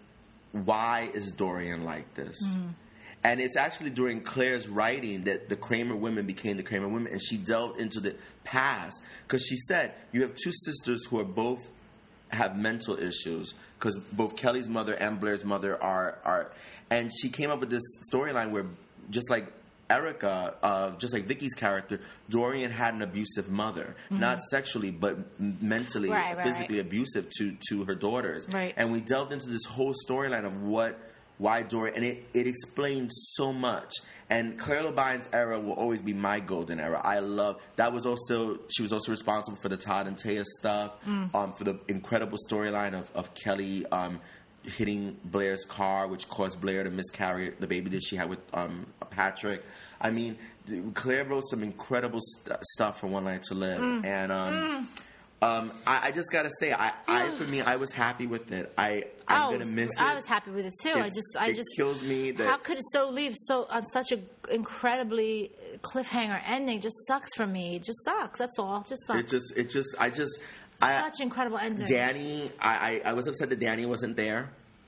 [SPEAKER 2] why is Dorian like this? Mm. And it's actually during Claire's writing that the Kramer women became the Kramer women, and she delved into the past, because she said, you have two sisters who are both have mental issues, because both Kelly's mother and Blair's mother are, are and she came up with this storyline where, just like Erica, uh, just like Vicky's character, Dorian had an abusive mother, mm-hmm. not sexually, but mentally,
[SPEAKER 1] right, right,
[SPEAKER 2] physically
[SPEAKER 1] right.
[SPEAKER 2] abusive to, to her daughters.
[SPEAKER 1] Right.
[SPEAKER 2] And we delved into this whole storyline of what, why Dorian, and it, it explained so much. And Claire Levine's era will always be my golden era. I love, that was also, she was also responsible for the Todd and Taya stuff, mm. um, for the incredible storyline of, of Kelly, um, hitting Blair's car, which caused Blair to miscarry the baby that she had with um, Patrick. I mean, Claire wrote some incredible st- stuff for One Life to Live, mm. and um, mm. um, I, I just gotta say, I, I, for me, I was happy with it. I, I'm
[SPEAKER 1] oh,
[SPEAKER 2] gonna miss it.
[SPEAKER 1] I was happy with it too.
[SPEAKER 2] It,
[SPEAKER 1] I just, I
[SPEAKER 2] it
[SPEAKER 1] just
[SPEAKER 2] kills me. That
[SPEAKER 1] how could it so leave so on such a incredibly cliffhanger ending? Just sucks for me. It just sucks. That's all. It just sucks.
[SPEAKER 2] It just, it just, I just.
[SPEAKER 1] Such I, incredible ending.
[SPEAKER 2] Danny, I, I, I was upset that Danny wasn't there.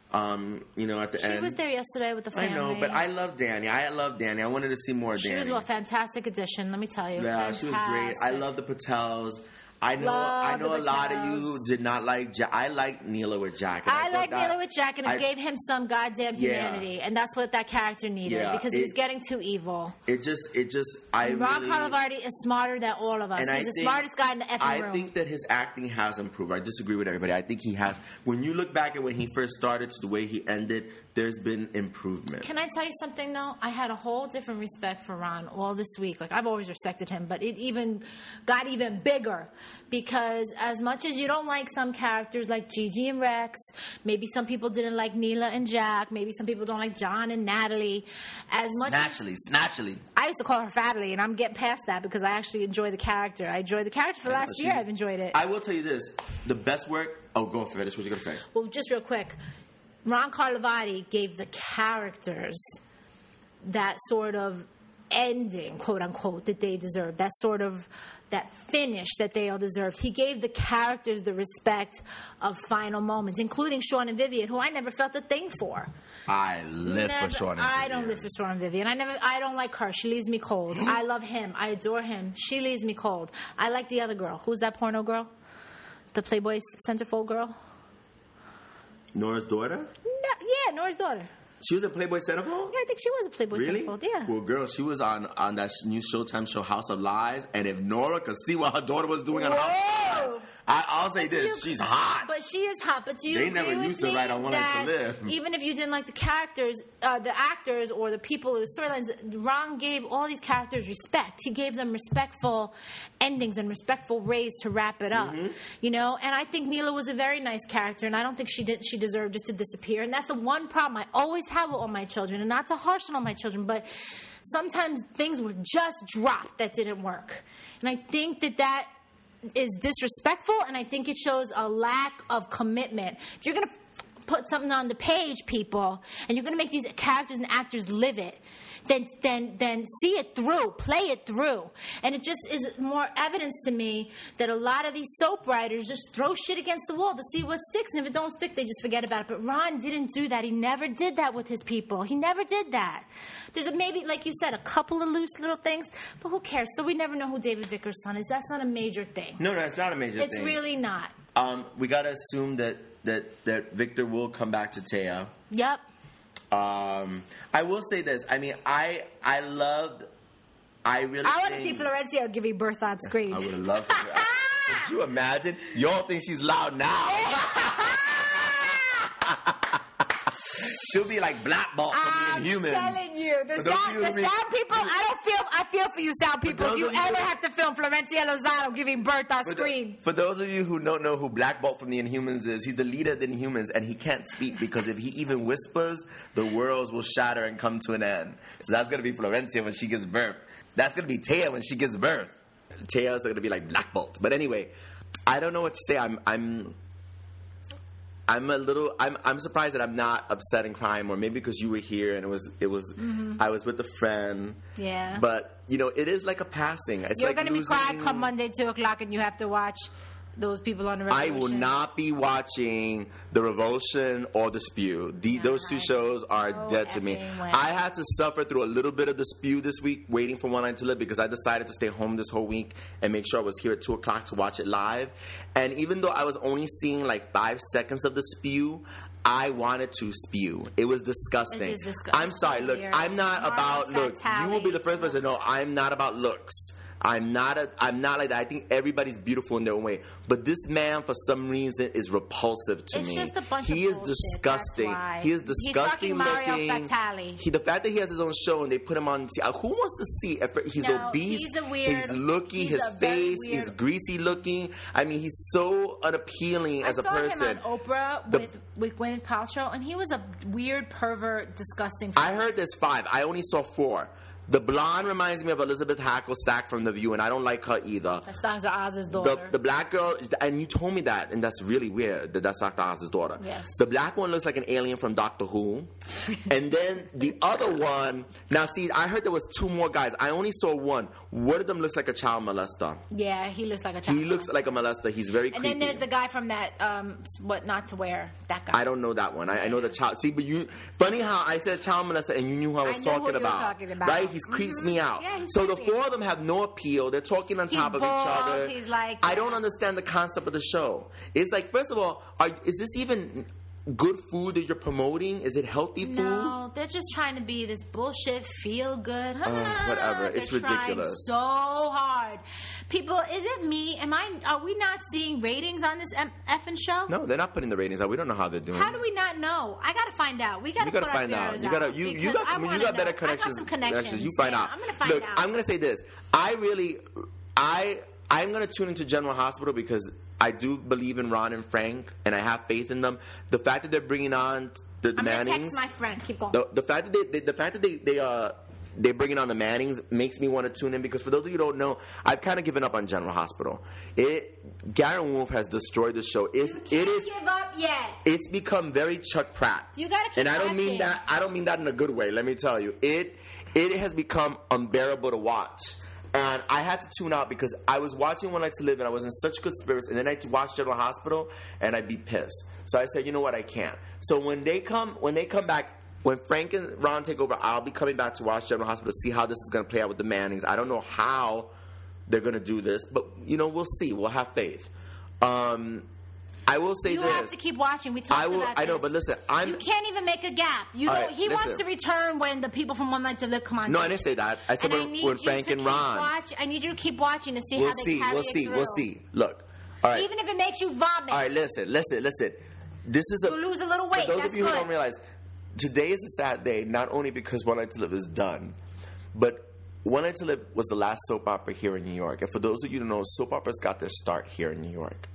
[SPEAKER 2] Um, you know, at the
[SPEAKER 1] she
[SPEAKER 2] end.
[SPEAKER 1] She was there yesterday with the family.
[SPEAKER 2] I know, but I love Danny. I love Danny. I wanted to see more of
[SPEAKER 1] she
[SPEAKER 2] Danny.
[SPEAKER 1] She was a fantastic addition, let me tell you.
[SPEAKER 2] Yeah,
[SPEAKER 1] fantastic.
[SPEAKER 2] she was great. I love the Patels. I know.
[SPEAKER 1] Love
[SPEAKER 2] I know a lot of you did not like Jack. I like Neela with Jack.
[SPEAKER 1] I, I like Neela with Jack, and it I, gave him some goddamn humanity,
[SPEAKER 2] yeah.
[SPEAKER 1] and that's what that character needed
[SPEAKER 2] yeah,
[SPEAKER 1] because
[SPEAKER 2] it,
[SPEAKER 1] he was getting too evil.
[SPEAKER 2] It just, it just, I.
[SPEAKER 1] And Ron
[SPEAKER 2] really,
[SPEAKER 1] Carlivati is smarter than all of us.
[SPEAKER 2] He's
[SPEAKER 1] I
[SPEAKER 2] the
[SPEAKER 1] think, smartest guy in the effing
[SPEAKER 2] I
[SPEAKER 1] room.
[SPEAKER 2] I think that his acting has improved. I disagree with everybody. I think he has. When you look back at when he first started to the way he ended, there's been improvement.
[SPEAKER 1] Can I tell you something, though? I had a whole different respect for Ron all this week. Like, I've always respected him, but it even got even bigger because as much as you don't like some characters like Gigi and Rex, maybe some people didn't like Neela and Jack, maybe some people don't like John and Natalie, as much
[SPEAKER 2] Snatchily,
[SPEAKER 1] as...
[SPEAKER 2] Snatchily.
[SPEAKER 1] I used to call her Fatally, and I'm getting past that because I actually enjoy the character. I enjoyed the character for the last
[SPEAKER 2] she,
[SPEAKER 1] year. I've enjoyed it.
[SPEAKER 2] I will tell you this. The best work... Oh, go for it. That's what you're going to say.
[SPEAKER 1] Well, just real quick. Ron Carlivati gave the characters that sort of ending, quote unquote, that they deserved. That sort of, that finish that they all deserved. He gave the characters the respect of final moments, including Sean and Vivian, who I never felt a thing for.
[SPEAKER 2] I live
[SPEAKER 1] never,
[SPEAKER 2] for Sean and
[SPEAKER 1] I
[SPEAKER 2] Vivian.
[SPEAKER 1] I don't live for Sean and Vivian. I never. I don't like her. She leaves me cold. I love him. I adore him. She leaves me cold. I like the other girl. Who's that porno girl? The Playboy centerfold girl?
[SPEAKER 2] Nora's daughter?
[SPEAKER 1] No, yeah, Nora's daughter.
[SPEAKER 2] She was a Playboy centerfold?
[SPEAKER 1] Yeah, I think she was a Playboy
[SPEAKER 2] really?
[SPEAKER 1] centerfold, yeah.
[SPEAKER 2] Well, girl, she was on, on that new Showtime show, House of Lies, and if Nora could see what her daughter was doing on House of Lies, I, I'll say
[SPEAKER 1] but
[SPEAKER 2] this,
[SPEAKER 1] you,
[SPEAKER 2] she's hot.
[SPEAKER 1] But she is hot, but do you
[SPEAKER 2] They
[SPEAKER 1] agree
[SPEAKER 2] never
[SPEAKER 1] with
[SPEAKER 2] used
[SPEAKER 1] me
[SPEAKER 2] to write on One Life to Live.
[SPEAKER 1] Even if you didn't like the characters, uh, the actors, or the people, the storylines, Ron gave all these characters respect. He gave them respectful endings and respectful ways to wrap it up. Mm-hmm. You know, and I think Neela was a very nice character, and I don't think she did she deserved just to disappear. And that's the one problem I always have with all my children, and not to harsh on all my children, but sometimes things were just dropped that didn't work. And I think that that is disrespectful, and I think it shows a lack of commitment. If you're going to f- put something on the page, people, and you're going to make these characters and actors live it, then then then see it through, play it through. And it just is more evidence to me that a lot of these soap writers just throw shit against the wall to see what sticks, and if it don't stick, they just forget about it. But Ron didn't do that. He never did that with his people. He never did that. There's a, maybe, like you said, a couple of loose little things, but who cares? So we never know who David Vickers' son is. That's not a major thing.
[SPEAKER 2] No, no, it's not a major
[SPEAKER 1] it's
[SPEAKER 2] thing.
[SPEAKER 1] It's really not.
[SPEAKER 2] Um, we got to assume that, that, that Victor will come back to Taya.
[SPEAKER 1] Yep.
[SPEAKER 2] Um, I will say this. I mean, I I loved. I really.
[SPEAKER 1] I want to see Florencia giving birth on screen.
[SPEAKER 2] I would have loved to. Could you imagine? Y'all think she's loud now? She'll be like blackballed from the Inhumans.
[SPEAKER 1] I'm telling you, the sound, the sound people. I don't feel. I feel for you, sound people. If you ever have to film Florencia Lozano giving birth on screen.
[SPEAKER 2] For those of you who don't know who Black Bolt from the Inhumans is, he's the leader of the Inhumans, and he can't speak because if he even whispers, the worlds will shatter and come to an end. So that's gonna be Florencia when she gives birth. That's going to be Taya when she gives birth. Taya's going to be like Black Bolt. But anyway, I don't know what to say. I'm I'm I'm a little I'm I'm surprised that I'm not upset and crying more. Maybe because you were here and it was it was
[SPEAKER 1] Mhm.
[SPEAKER 2] I was with a friend.
[SPEAKER 1] Yeah.
[SPEAKER 2] But you know, it is like a passing. It's
[SPEAKER 1] You're
[SPEAKER 2] like
[SPEAKER 1] going to be
[SPEAKER 2] losing-
[SPEAKER 1] crying come Monday, two o'clock, and you have to watch those people on the
[SPEAKER 2] I
[SPEAKER 1] Revolution.
[SPEAKER 2] will not be watching The Revulsion or The Spew. The, those two shows are
[SPEAKER 1] No
[SPEAKER 2] dead to me.
[SPEAKER 1] effing way.
[SPEAKER 2] I had to suffer through a little bit of The Spew this week, waiting for One Night to Live, because I decided to stay home this whole week and make sure I was here at two o'clock to watch it live. And even though I was only seeing like five seconds of The Spew, I wanted to spew. It was disgusting.
[SPEAKER 1] It is disgusting.
[SPEAKER 2] I'm sorry. Look,
[SPEAKER 1] Weird.
[SPEAKER 2] I'm not
[SPEAKER 1] Marlo
[SPEAKER 2] about look. You will be the first person to know I'm not about looks. I'm not a, I'm not like that. I think everybody's beautiful in their own way. But this man, for some reason, is repulsive to
[SPEAKER 1] It's
[SPEAKER 2] me.
[SPEAKER 1] just a bunch
[SPEAKER 2] he
[SPEAKER 1] of
[SPEAKER 2] is
[SPEAKER 1] bullshit,
[SPEAKER 2] disgusting.
[SPEAKER 1] that's why.
[SPEAKER 2] He is
[SPEAKER 1] He's
[SPEAKER 2] disgusting
[SPEAKER 1] fucking Mario
[SPEAKER 2] looking.
[SPEAKER 1] Fatale.
[SPEAKER 2] He, the fact that he has his own show and they put him on. Uh, who wants to see? If he's
[SPEAKER 1] No,
[SPEAKER 2] obese.
[SPEAKER 1] he's a weird-
[SPEAKER 2] He's looking.
[SPEAKER 1] he's
[SPEAKER 2] his
[SPEAKER 1] a very
[SPEAKER 2] face
[SPEAKER 1] weird-
[SPEAKER 2] is greasy looking. I mean, he's so unappealing as
[SPEAKER 1] I
[SPEAKER 2] a
[SPEAKER 1] saw
[SPEAKER 2] person.
[SPEAKER 1] him on Oprah
[SPEAKER 2] The-
[SPEAKER 1] with, with Gwyneth Paltrow, and he was a weird, pervert, disgusting.
[SPEAKER 2] I heard there's five. I only saw four. The blonde reminds me of Elizabeth Hackelsack from The View, and I don't like her either.
[SPEAKER 1] That's Doctor Oz's
[SPEAKER 2] The,
[SPEAKER 1] daughter.
[SPEAKER 2] the black girl, and you told me that, and that's really weird that that's Doctor Oz's daughter.
[SPEAKER 1] Yes.
[SPEAKER 2] The black one looks like an alien from Doctor Who. And then the other one, now see, I heard there was two more guys. I only saw one. One of them looks like a child molester.
[SPEAKER 1] yeah, he looks like a child.
[SPEAKER 2] He looks like a molester. He's very
[SPEAKER 1] And
[SPEAKER 2] creepy.
[SPEAKER 1] then there's the guy from that, um, what not to wear. That guy.
[SPEAKER 2] I don't know that one. I, I know the child. See, but you, funny how I said child molester and you knew who I was
[SPEAKER 1] I know
[SPEAKER 2] talking,
[SPEAKER 1] who you were
[SPEAKER 2] about,
[SPEAKER 1] talking about.
[SPEAKER 2] right? He creeps me out.
[SPEAKER 1] Yeah, he's
[SPEAKER 2] so the
[SPEAKER 1] creepy.
[SPEAKER 2] four of them have no appeal. They're talking on
[SPEAKER 1] He's
[SPEAKER 2] top of
[SPEAKER 1] bald,
[SPEAKER 2] each other.
[SPEAKER 1] he's like-
[SPEAKER 2] I don't understand the concept of the show. It's like, first of all, are, is this even good food that you're promoting? Is it healthy food?
[SPEAKER 1] No, they're just trying to be this bullshit feel good.
[SPEAKER 2] Uh, whatever. It's
[SPEAKER 1] They're trying
[SPEAKER 2] ridiculous.
[SPEAKER 1] so hard. People, is it me? Am I? Are we not seeing ratings on this em- effing show?
[SPEAKER 2] No, they're not putting the ratings out. We don't know how they're doing.
[SPEAKER 1] How do we not know? I gotta find out. We gotta,
[SPEAKER 2] You gotta
[SPEAKER 1] put
[SPEAKER 2] find
[SPEAKER 1] our
[SPEAKER 2] out.
[SPEAKER 1] feelers
[SPEAKER 2] You gotta.
[SPEAKER 1] out
[SPEAKER 2] You you
[SPEAKER 1] because
[SPEAKER 2] got.
[SPEAKER 1] I
[SPEAKER 2] When you
[SPEAKER 1] wanna
[SPEAKER 2] got better
[SPEAKER 1] know.
[SPEAKER 2] connections.
[SPEAKER 1] I got some connections.
[SPEAKER 2] You find
[SPEAKER 1] Yeah,
[SPEAKER 2] out.
[SPEAKER 1] I'm gonna find
[SPEAKER 2] Look,
[SPEAKER 1] out.
[SPEAKER 2] I'm gonna say this. I really, I, I'm gonna tune into General Hospital because I do believe in Ron and Frank, and I have faith in them. The fact that they're bringing on the
[SPEAKER 1] I'm gonna
[SPEAKER 2] Mannings,
[SPEAKER 1] text my friend. Keep going.
[SPEAKER 2] the, the fact that they, they, the fact that they, they uh. They're bringing on the Mannings makes me want to tune in because for those of you who don't know, I've kind of given up on General Hospital. It Garen Wolf has destroyed the show. It,
[SPEAKER 1] you
[SPEAKER 2] it
[SPEAKER 1] can't
[SPEAKER 2] is.
[SPEAKER 1] give up yet.
[SPEAKER 2] It's become very Chuck Pratt.
[SPEAKER 1] You gotta keep
[SPEAKER 2] And I don't mean
[SPEAKER 1] watching.
[SPEAKER 2] that. I don't mean that in a good way. Let me tell you, it it has become unbearable to watch. And I had to tune out because I was watching One Night to Live and I was in such good spirits. And then I watched General Hospital and I'd be pissed. So I said, you know what, I can't. So when they come, when they come back. When Frank and Ron take over, I'll be coming back to watch General Hospital to see how this is going to play out with the Mannings. I don't know how they're going to do this, but, you know, we'll see. We'll have faith. Um, I will say
[SPEAKER 1] You
[SPEAKER 2] this.
[SPEAKER 1] have to keep watching. We talked
[SPEAKER 2] I will.
[SPEAKER 1] about
[SPEAKER 2] I know,
[SPEAKER 1] this.
[SPEAKER 2] but listen, I'm.
[SPEAKER 1] You can't even make a gap. You
[SPEAKER 2] All
[SPEAKER 1] know,
[SPEAKER 2] right,
[SPEAKER 1] he
[SPEAKER 2] listen.
[SPEAKER 1] wants to return when the people from One Night to Live come on.
[SPEAKER 2] No, I
[SPEAKER 1] T V.
[SPEAKER 2] didn't say that. I said
[SPEAKER 1] And
[SPEAKER 2] when,
[SPEAKER 1] need
[SPEAKER 2] when
[SPEAKER 1] you
[SPEAKER 2] Frank
[SPEAKER 1] to
[SPEAKER 2] and
[SPEAKER 1] keep
[SPEAKER 2] Ron.
[SPEAKER 1] Watch, I need you to keep watching to see
[SPEAKER 2] We'll
[SPEAKER 1] how they
[SPEAKER 2] see.
[SPEAKER 1] carry
[SPEAKER 2] We'll
[SPEAKER 1] it
[SPEAKER 2] see.
[SPEAKER 1] through.
[SPEAKER 2] We'll see. Look. All right.
[SPEAKER 1] Even if it makes you vomit.
[SPEAKER 2] All right. Listen. Listen. Listen. This is a.
[SPEAKER 1] You lose a little weight,
[SPEAKER 2] For those
[SPEAKER 1] that's
[SPEAKER 2] of you
[SPEAKER 1] good.
[SPEAKER 2] who don't realize, today is a sad day. Not only because One Night to Live is done, but One Night to Live was the last soap opera here in New York. And for those of you who don't know, soap operas got their start here in New York.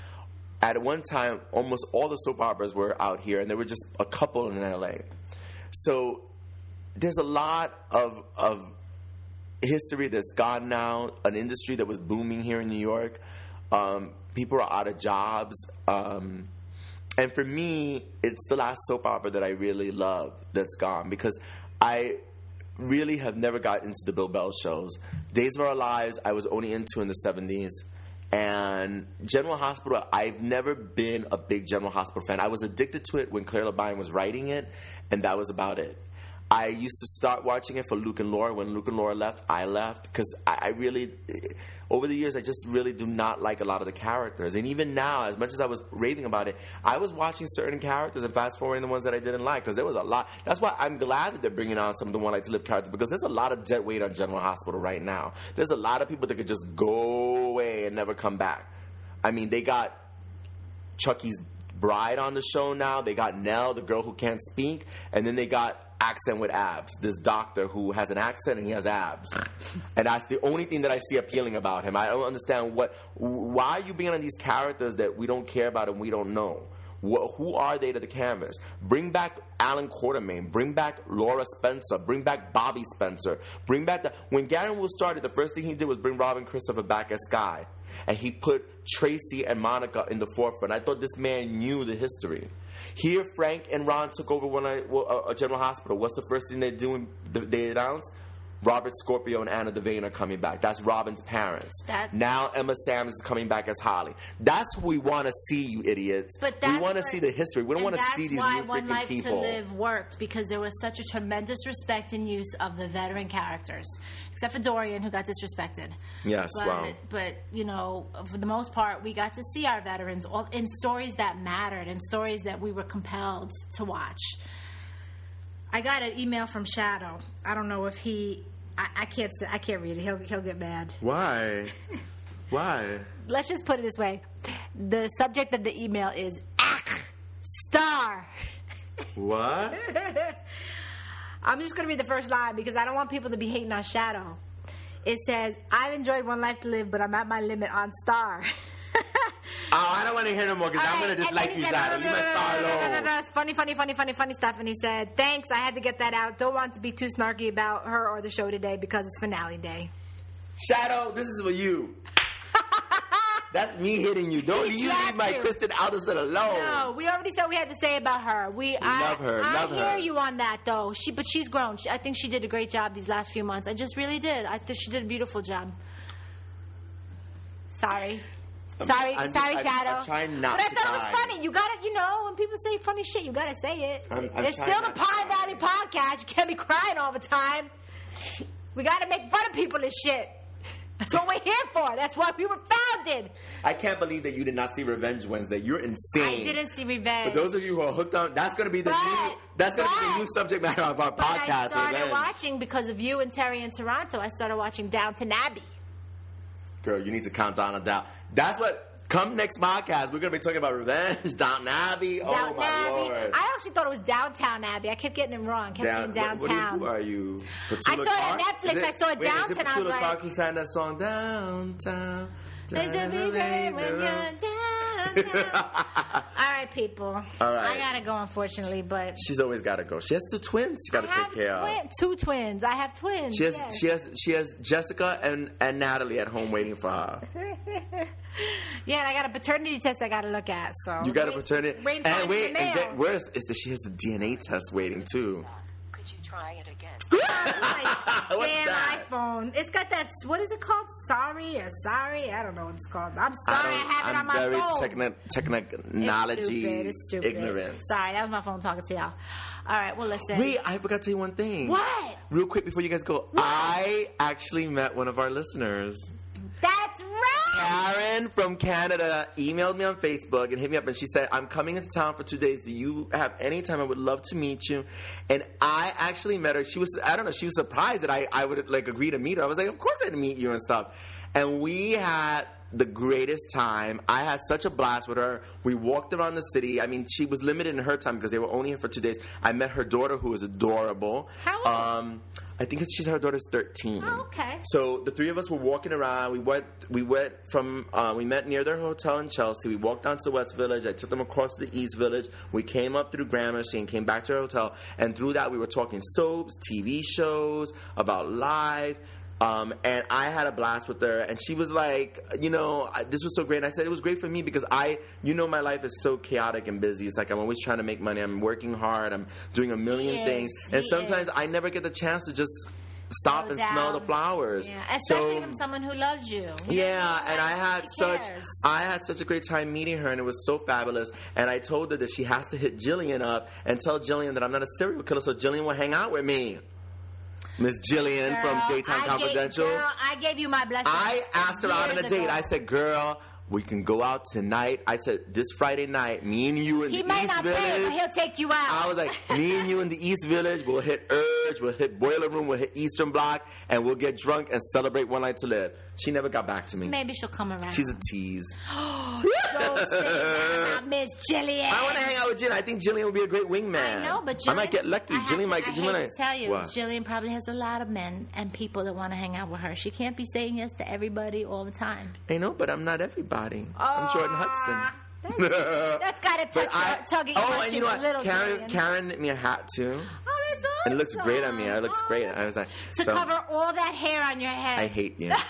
[SPEAKER 2] At one time, almost all the soap operas were out here, and there were just a couple in L A. So there's a lot of of history that's gone now, an industry that was booming here in New York. Um, people are out of jobs. Um, and for me, it's the last soap opera that I really love that's gone because I really have never got into the Bill Bell shows. Days of Our Lives, I was only into in the seventies. And General Hospital, I've never been a big General Hospital fan. I was addicted to it when Claire Labine was writing it, and that was about it. I used to start watching it for Luke and Laura. When Luke and Laura left, I left because I, I really, over the years, I just really do not like a lot of the characters. And even now, as much as I was raving about it, I was watching certain characters and fast forwarding the ones that I didn't like because there was a lot. That's why I'm glad that they're bringing on some of the One Night to Live characters because there's a lot of dead weight on General Hospital right now. There's a lot of people that could just go away and never come back. I mean, they got Chucky's bride on the show now. They got Nell, the girl who can't speak, and then they got accent with abs. This doctor who has an accent and he has abs, and that's the only thing that I see appealing about him. I don't understand what. Why are you being on these characters that we don't care about and we don't know? Wh- who are they to the canvas? Bring back Alan Quartermain. Bring back Laura Spencer. Bring back Bobby Spencer. Bring back the... When Gary Wu started, the first thing he did was bring Robin Christopher back as Sky. And he put Tracy and Monica in the forefront. I thought this man knew the history. Here, Frank and Ron took over when I, well, a, a General Hospital. What's the first thing they do? They announce? Robert Scorpio and Anna Devane are coming back. That's Robin's parents. That's, now Emma Samms is coming back as Holly. That's who we want to see, you idiots. But we want to see the history. We don't want to see these new freaking people.
[SPEAKER 1] That's why One Life to Live worked, because there was such a tremendous respect and use of the veteran characters. Except for Dorian, who got disrespected.
[SPEAKER 2] Yes,
[SPEAKER 1] but,
[SPEAKER 2] wow.
[SPEAKER 1] But, you know, for the most part, we got to see our veterans all in stories that mattered and stories that we were compelled to watch. I got an email from Shadow. I don't know if he... I, I can't say, I can't read it. He'll, he'll get mad.
[SPEAKER 2] Why? Why?
[SPEAKER 1] Let's just put it this way. The subject of the email is Ach Star.
[SPEAKER 2] What?
[SPEAKER 1] I'm just going to read the first line because I don't want people to be hating on Shadow. It says, I've enjoyed One Life to Live, but I'm at my limit on Star.
[SPEAKER 2] Oh, I don't want to hear no more because I'm going to dislike you, Shadow. Leave my Star alone.
[SPEAKER 1] Funny, funny, funny, funny, funny stuff. And he said, thanks, I had to get that out. Don't want to be too snarky about her or the show today because it's finale day.
[SPEAKER 2] Shadow, this is for you. That's me hitting you. Don't you leave my you. Kristen Alderson alone.
[SPEAKER 1] No, we already said we had to say about her. We,
[SPEAKER 2] we
[SPEAKER 1] I,
[SPEAKER 2] love her.
[SPEAKER 1] I
[SPEAKER 2] love
[SPEAKER 1] hear
[SPEAKER 2] her.
[SPEAKER 1] you on that, though. She, but she's grown. She, I think she did a great job these last few months. I just really did. I think she did a beautiful job. Sorry.
[SPEAKER 2] I'm,
[SPEAKER 1] sorry,
[SPEAKER 2] I'm
[SPEAKER 1] sorry,
[SPEAKER 2] just,
[SPEAKER 1] Shadow.
[SPEAKER 2] I, I'm trying not
[SPEAKER 1] but I
[SPEAKER 2] to
[SPEAKER 1] thought
[SPEAKER 2] cry.
[SPEAKER 1] it was funny. You gotta, you know, when people say funny shit, you gotta say it.
[SPEAKER 2] I'm, I'm
[SPEAKER 1] it's still the Pine Valley Podcast. You can't be crying all the time. We gotta make fun of people and shit. That's what we're here for. That's why we were founded.
[SPEAKER 2] I can't believe that you did not see Revenge Wednesday. You're insane.
[SPEAKER 1] I didn't see Revenge.
[SPEAKER 2] For those of you who are hooked on, that's going to be the but, new. That's going to be the new subject matter of our
[SPEAKER 1] but
[SPEAKER 2] podcast.
[SPEAKER 1] I started
[SPEAKER 2] Revenge.
[SPEAKER 1] watching because of you and Terry in Toronto. I started watching Downton Abbey.
[SPEAKER 2] Girl, you need to count down and down. That's what. Come next podcast, we're going to be talking about Revenge, Downton Abbey. Oh,
[SPEAKER 1] Downton
[SPEAKER 2] my
[SPEAKER 1] Abbey.
[SPEAKER 2] Lord.
[SPEAKER 1] I actually thought it was Downtown Abbey. I kept getting it wrong. I kept
[SPEAKER 2] Down,
[SPEAKER 1] saying Downtown.
[SPEAKER 2] What, what are you, who are you?
[SPEAKER 1] Petula I saw
[SPEAKER 2] Clark?
[SPEAKER 1] it on Netflix.
[SPEAKER 2] It,
[SPEAKER 1] I saw it
[SPEAKER 2] wait,
[SPEAKER 1] Downton.
[SPEAKER 2] Is it
[SPEAKER 1] I was like...
[SPEAKER 2] Clark who sang that song, Downtown?
[SPEAKER 1] There's a big day when you're downtown. All right, people.
[SPEAKER 2] All right.
[SPEAKER 1] I got to go, unfortunately, but...
[SPEAKER 2] She's always got to go. She has two twins she got to take care
[SPEAKER 1] twin,
[SPEAKER 2] of.
[SPEAKER 1] Two twins. I have twins.
[SPEAKER 2] She has,
[SPEAKER 1] yes.
[SPEAKER 2] she has, she has Jessica and, and Natalie at home waiting for her.
[SPEAKER 1] Yeah, and I got a paternity test I got to look at. So
[SPEAKER 2] you got a paternity,
[SPEAKER 1] wait,
[SPEAKER 2] and wait, and then, where's is that? She has the D N A test waiting too.
[SPEAKER 10] Could you try it again?
[SPEAKER 1] Oh, What's damn that? iPhone. It's got that. What is it called? Sorry or sorry? I don't know what it's called. I'm sorry. I, I have
[SPEAKER 2] I'm
[SPEAKER 1] it on my
[SPEAKER 2] very
[SPEAKER 1] phone.
[SPEAKER 2] Techni- technology
[SPEAKER 1] it's stupid. It's stupid.
[SPEAKER 2] ignorance.
[SPEAKER 1] Sorry, that was my phone talking to y'all. All right, well, listen.
[SPEAKER 2] Wait, I forgot to tell you one thing.
[SPEAKER 1] What?
[SPEAKER 2] Real quick before you guys go, what? I actually met one of our listeners.
[SPEAKER 1] That's right.
[SPEAKER 2] Karen from Canada emailed me on Facebook and hit me up, and she said, I'm coming into town for two days. Do you have any time? I would love to meet you. And I actually met her. She was, I don't know, she was surprised that I, I would like agree to meet her. I was like, of course I'd meet you and stuff. And we had the greatest time. I had such a blast with her. We walked around the city. I mean, she was limited in her time because they were only here for two days. I met her daughter, who is adorable.
[SPEAKER 1] How old?
[SPEAKER 2] Um, I think she's her daughter's thirteen.
[SPEAKER 1] Oh, okay.
[SPEAKER 2] So the three of us were walking around. We went. We went from. Uh, we met near their hotel in Chelsea. We walked down to West Village. I took them across to the East Village. We came up through Gramercy and came back to our hotel. And through that, we were talking soaps, T V shows, about life. Um, and I had a blast with her, and she was like, you know, this was so great. And I said it was great for me because I, you know, my life is so chaotic and busy. It's like I'm always trying to make money. I'm working hard. I'm doing a million
[SPEAKER 1] yes,
[SPEAKER 2] things, and sometimes
[SPEAKER 1] is.
[SPEAKER 2] I never get the chance to just stop
[SPEAKER 1] Slow
[SPEAKER 2] and
[SPEAKER 1] down.
[SPEAKER 2] smell the flowers.
[SPEAKER 1] Yeah, especially
[SPEAKER 2] so,
[SPEAKER 1] from someone who loves you. you
[SPEAKER 2] yeah,
[SPEAKER 1] know,
[SPEAKER 2] and I had such,
[SPEAKER 1] cares.
[SPEAKER 2] I had such a great time meeting her, and it was so fabulous. And I told her that she has to hit Jillian up and tell Jillian that I'm not a serial killer, so Jillian will hang out with me. Miss Jillian
[SPEAKER 1] girl,
[SPEAKER 2] from Daytime
[SPEAKER 1] I
[SPEAKER 2] Confidential.
[SPEAKER 1] Gave, girl, I gave you my blessing.
[SPEAKER 2] I asked her out on a
[SPEAKER 1] ago.
[SPEAKER 2] date. I said, girl, we can go out tonight. I said, this Friday night, me and you in
[SPEAKER 1] he
[SPEAKER 2] the
[SPEAKER 1] might
[SPEAKER 2] East
[SPEAKER 1] not
[SPEAKER 2] Village.
[SPEAKER 1] Pay, but he'll take you out.
[SPEAKER 2] I was like, me and you in the East Village, we'll hit Urge, we'll hit Boiler Room, we'll hit Eastern Block, and we'll get drunk and celebrate One Night to Live. She never got back to me.
[SPEAKER 1] Maybe she'll come around.
[SPEAKER 2] She's a tease.
[SPEAKER 1] So sad, Miss Jillian.
[SPEAKER 2] I want to hang out with Jillian. I think Jillian would be a great wingman.
[SPEAKER 1] I know, but Jillian,
[SPEAKER 2] I might get lucky.
[SPEAKER 1] I
[SPEAKER 2] Jillian
[SPEAKER 1] to,
[SPEAKER 2] might.
[SPEAKER 1] I
[SPEAKER 2] Jillian
[SPEAKER 1] hate
[SPEAKER 2] might.
[SPEAKER 1] to tell you,
[SPEAKER 2] What?
[SPEAKER 1] Jillian probably has a lot of men and people that want to hang out with her. She can't be saying yes to everybody all the time.
[SPEAKER 2] I know, but I'm not everybody. I'm Jordan Hudson.
[SPEAKER 1] That's got to tug,
[SPEAKER 2] I,
[SPEAKER 1] tug at your
[SPEAKER 2] oh, and you know
[SPEAKER 1] a
[SPEAKER 2] what?
[SPEAKER 1] little.
[SPEAKER 2] Karen,
[SPEAKER 1] Julian.
[SPEAKER 2] Karen knit me a hat too.
[SPEAKER 1] Oh, that's awesome.
[SPEAKER 2] And it looks great on me. It looks great. I was like,
[SPEAKER 1] To
[SPEAKER 2] so,
[SPEAKER 1] cover all that hair on your head.
[SPEAKER 2] I hate you.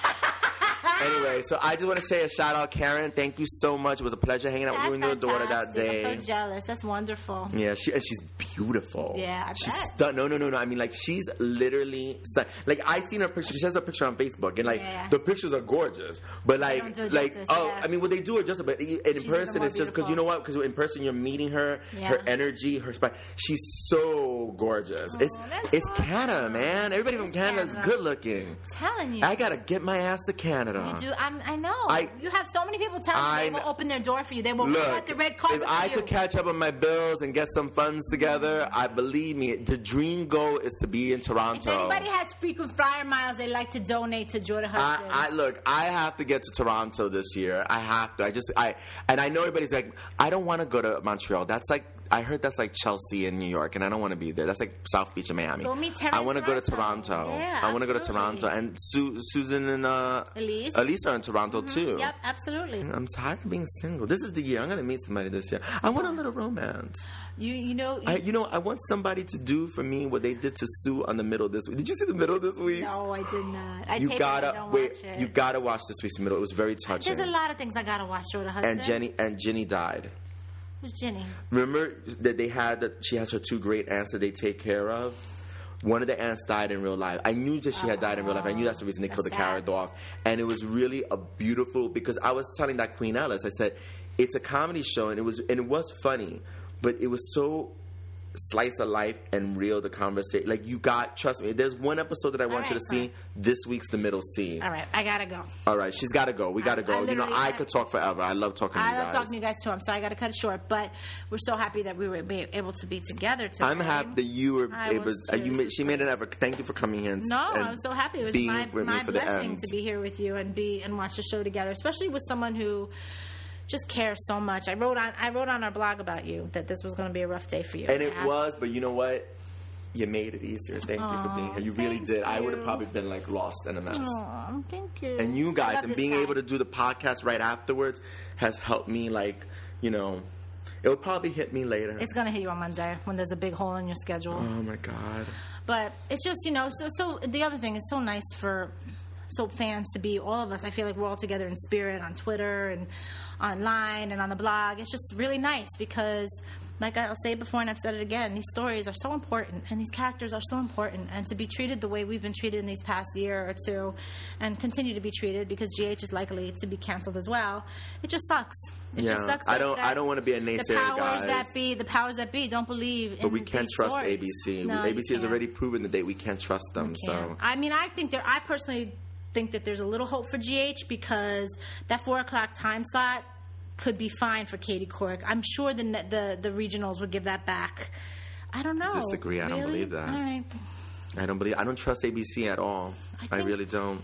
[SPEAKER 2] Anyway, so I just want to say a shout out, Karen. Thank you so much. It was a pleasure hanging out
[SPEAKER 1] That's
[SPEAKER 2] with you and your daughter that
[SPEAKER 1] fantastic.
[SPEAKER 2] day.
[SPEAKER 1] I'm so jealous. That's wonderful.
[SPEAKER 2] Yeah, she and she's beautiful.
[SPEAKER 1] Yeah, I
[SPEAKER 2] she's
[SPEAKER 1] bet.
[SPEAKER 2] Stun- no, no, no, no. I mean, like she's literally stun- like I seen her picture. She has a picture on Facebook, and like
[SPEAKER 1] Yeah.
[SPEAKER 2] the pictures are gorgeous. But like,
[SPEAKER 1] don't do it
[SPEAKER 2] like
[SPEAKER 1] justice,
[SPEAKER 2] oh,
[SPEAKER 1] yeah.
[SPEAKER 2] I mean, well, they do it just, but in in
[SPEAKER 1] She's
[SPEAKER 2] person,
[SPEAKER 1] even more
[SPEAKER 2] it's just because you know what? Because in person, you're meeting her,
[SPEAKER 1] Yeah.
[SPEAKER 2] her energy, her spine. She's so gorgeous.
[SPEAKER 1] Oh,
[SPEAKER 2] it's
[SPEAKER 1] that's
[SPEAKER 2] it's
[SPEAKER 1] awesome.
[SPEAKER 2] Canada, man. Everybody from Canada is
[SPEAKER 1] Canada.
[SPEAKER 2] good looking.
[SPEAKER 1] Telling you.
[SPEAKER 2] I gotta get my ass to Canada.
[SPEAKER 1] You do. I'm, I know.
[SPEAKER 2] I-
[SPEAKER 1] you have so many people telling
[SPEAKER 2] I
[SPEAKER 1] you they will
[SPEAKER 2] kn-
[SPEAKER 1] open their door for you. They will
[SPEAKER 2] Look,
[SPEAKER 1] roll out the red carpet
[SPEAKER 2] if
[SPEAKER 1] for
[SPEAKER 2] I
[SPEAKER 1] you.
[SPEAKER 2] could catch up on my bills and get some funds together, I believe me, the dream goal is to be in
[SPEAKER 1] If
[SPEAKER 2] Toronto.
[SPEAKER 1] anybody has frequent flyer miles they like to donate to Jordan Hudson.
[SPEAKER 2] I, I look. I have to get to Toronto this year. I have to. I just. I and I know everybody's like, I don't want to go to Montreal. That's like. I heard that's like Chelsea in New York, and I don't want to be there. That's like South Beach in Miami.
[SPEAKER 1] Go meet Terry
[SPEAKER 2] I
[SPEAKER 1] in
[SPEAKER 2] want to go to
[SPEAKER 1] Toronto.
[SPEAKER 2] Toronto.
[SPEAKER 1] Yeah,
[SPEAKER 2] I want to go to
[SPEAKER 1] absolutely.
[SPEAKER 2] Toronto, and Su- Susan and uh,
[SPEAKER 1] Elise.
[SPEAKER 2] Elise are in Toronto too.
[SPEAKER 1] Yep, absolutely.
[SPEAKER 2] I'm tired of being single. This is the year I'm gonna meet somebody this year. I want a little romance.
[SPEAKER 1] You you know.
[SPEAKER 2] I, you know, I want somebody to do for me what they did to Sue on the middle this week. Did you see the middle this week?
[SPEAKER 1] no, I did not. I
[SPEAKER 2] You
[SPEAKER 1] taped it, I
[SPEAKER 2] gotta
[SPEAKER 1] don't
[SPEAKER 2] wait.
[SPEAKER 1] watch it.
[SPEAKER 2] You gotta watch this week's middle. It was very touching.
[SPEAKER 1] There's a lot of things I gotta watch, Jordan Hudson.
[SPEAKER 2] And Jenny and Ginny died.
[SPEAKER 1] Who's Jenny?
[SPEAKER 2] Remember that they had that she has her two great aunts that they take care of. One of the aunts died in real life. I knew that she had died in real life. I knew that's the reason they killed the
[SPEAKER 1] That's sad.
[SPEAKER 2] character off. And it was really a beautiful because I was telling that Queen Alice, I said, it's a comedy show and it was and it was funny, but it was so slice of life and real the conversation. Like you got trust me, there's one episode that I want
[SPEAKER 1] right,
[SPEAKER 2] you to see. This week's the middle scene.
[SPEAKER 1] All right, I gotta go.
[SPEAKER 2] All right, she's got to go. We got to
[SPEAKER 1] I-
[SPEAKER 2] go.
[SPEAKER 1] I
[SPEAKER 2] you know,
[SPEAKER 1] literally-
[SPEAKER 2] I could talk forever. I love talking to
[SPEAKER 1] I
[SPEAKER 2] you
[SPEAKER 1] love
[SPEAKER 2] guys.
[SPEAKER 1] talking to you guys too. I'm sorry I got to cut it short, but we're so happy that we were be able to be together today.
[SPEAKER 2] I'm happy that you were
[SPEAKER 1] I
[SPEAKER 2] able.
[SPEAKER 1] was
[SPEAKER 2] Uh, you
[SPEAKER 1] too.
[SPEAKER 2] made, she made an effort. Thank you for coming here. And,
[SPEAKER 1] No,
[SPEAKER 2] and
[SPEAKER 1] I was so happy. It was
[SPEAKER 2] being
[SPEAKER 1] my,
[SPEAKER 2] with me
[SPEAKER 1] my
[SPEAKER 2] for the
[SPEAKER 1] blessing
[SPEAKER 2] end.
[SPEAKER 1] to be here with you and be and watch the show together, especially with someone who just cares so much. I wrote on I wrote on our blog about you that this was going to be a rough day for you.
[SPEAKER 2] And it
[SPEAKER 1] asked-
[SPEAKER 2] was, but you know what? You made it easier. Thank you for being here. You really
[SPEAKER 1] thank
[SPEAKER 2] did. I would
[SPEAKER 1] you.
[SPEAKER 2] have probably been like lost in a mess.
[SPEAKER 1] Aw, thank you.
[SPEAKER 2] And you
[SPEAKER 1] I
[SPEAKER 2] guys,
[SPEAKER 1] love
[SPEAKER 2] and
[SPEAKER 1] this
[SPEAKER 2] being
[SPEAKER 1] guy.
[SPEAKER 2] able to do the podcast right afterwards has helped me. Like, you know, it'll probably hit me later.
[SPEAKER 1] It's going to hit you on Monday when there's a big hole in your schedule.
[SPEAKER 2] Oh my god.
[SPEAKER 1] But it's just, you know, so, so the other thing is so nice for soap fans to be, all of us, I feel like we're all together in spirit on Twitter and online and on the blog. It's just really nice because, like I'll say it before and I've said it again, these stories are so important and these characters are so important, and to be treated the way we've been treated in these past year or two and continue to be treated because G H is likely to be canceled as well, it just sucks. It
[SPEAKER 2] Yeah,
[SPEAKER 1] just sucks.
[SPEAKER 2] I
[SPEAKER 1] that-
[SPEAKER 2] don't-
[SPEAKER 1] that
[SPEAKER 2] I don't wanna be a naysayer,
[SPEAKER 1] The powers
[SPEAKER 2] guys.
[SPEAKER 1] that be, the powers that be don't believe in
[SPEAKER 2] But we can't
[SPEAKER 1] these
[SPEAKER 2] trust
[SPEAKER 1] stories.
[SPEAKER 2] A B C.
[SPEAKER 1] No,
[SPEAKER 2] A
[SPEAKER 1] you
[SPEAKER 2] B C has
[SPEAKER 1] can't.
[SPEAKER 2] already proven that they, we can't trust them.
[SPEAKER 1] Yeah.
[SPEAKER 2] So
[SPEAKER 1] I mean, I think there. I personally think that there's a little hope for G H because that four o'clock time slot could be fine for Katie Couric. I'm sure the ne- the the regionals would give that back. I don't know.
[SPEAKER 2] Disagree. I don't
[SPEAKER 1] Really?
[SPEAKER 2] believe that.
[SPEAKER 1] All right.
[SPEAKER 2] I don't believe. I don't trust A B C at all. I,
[SPEAKER 1] think-
[SPEAKER 2] really don't.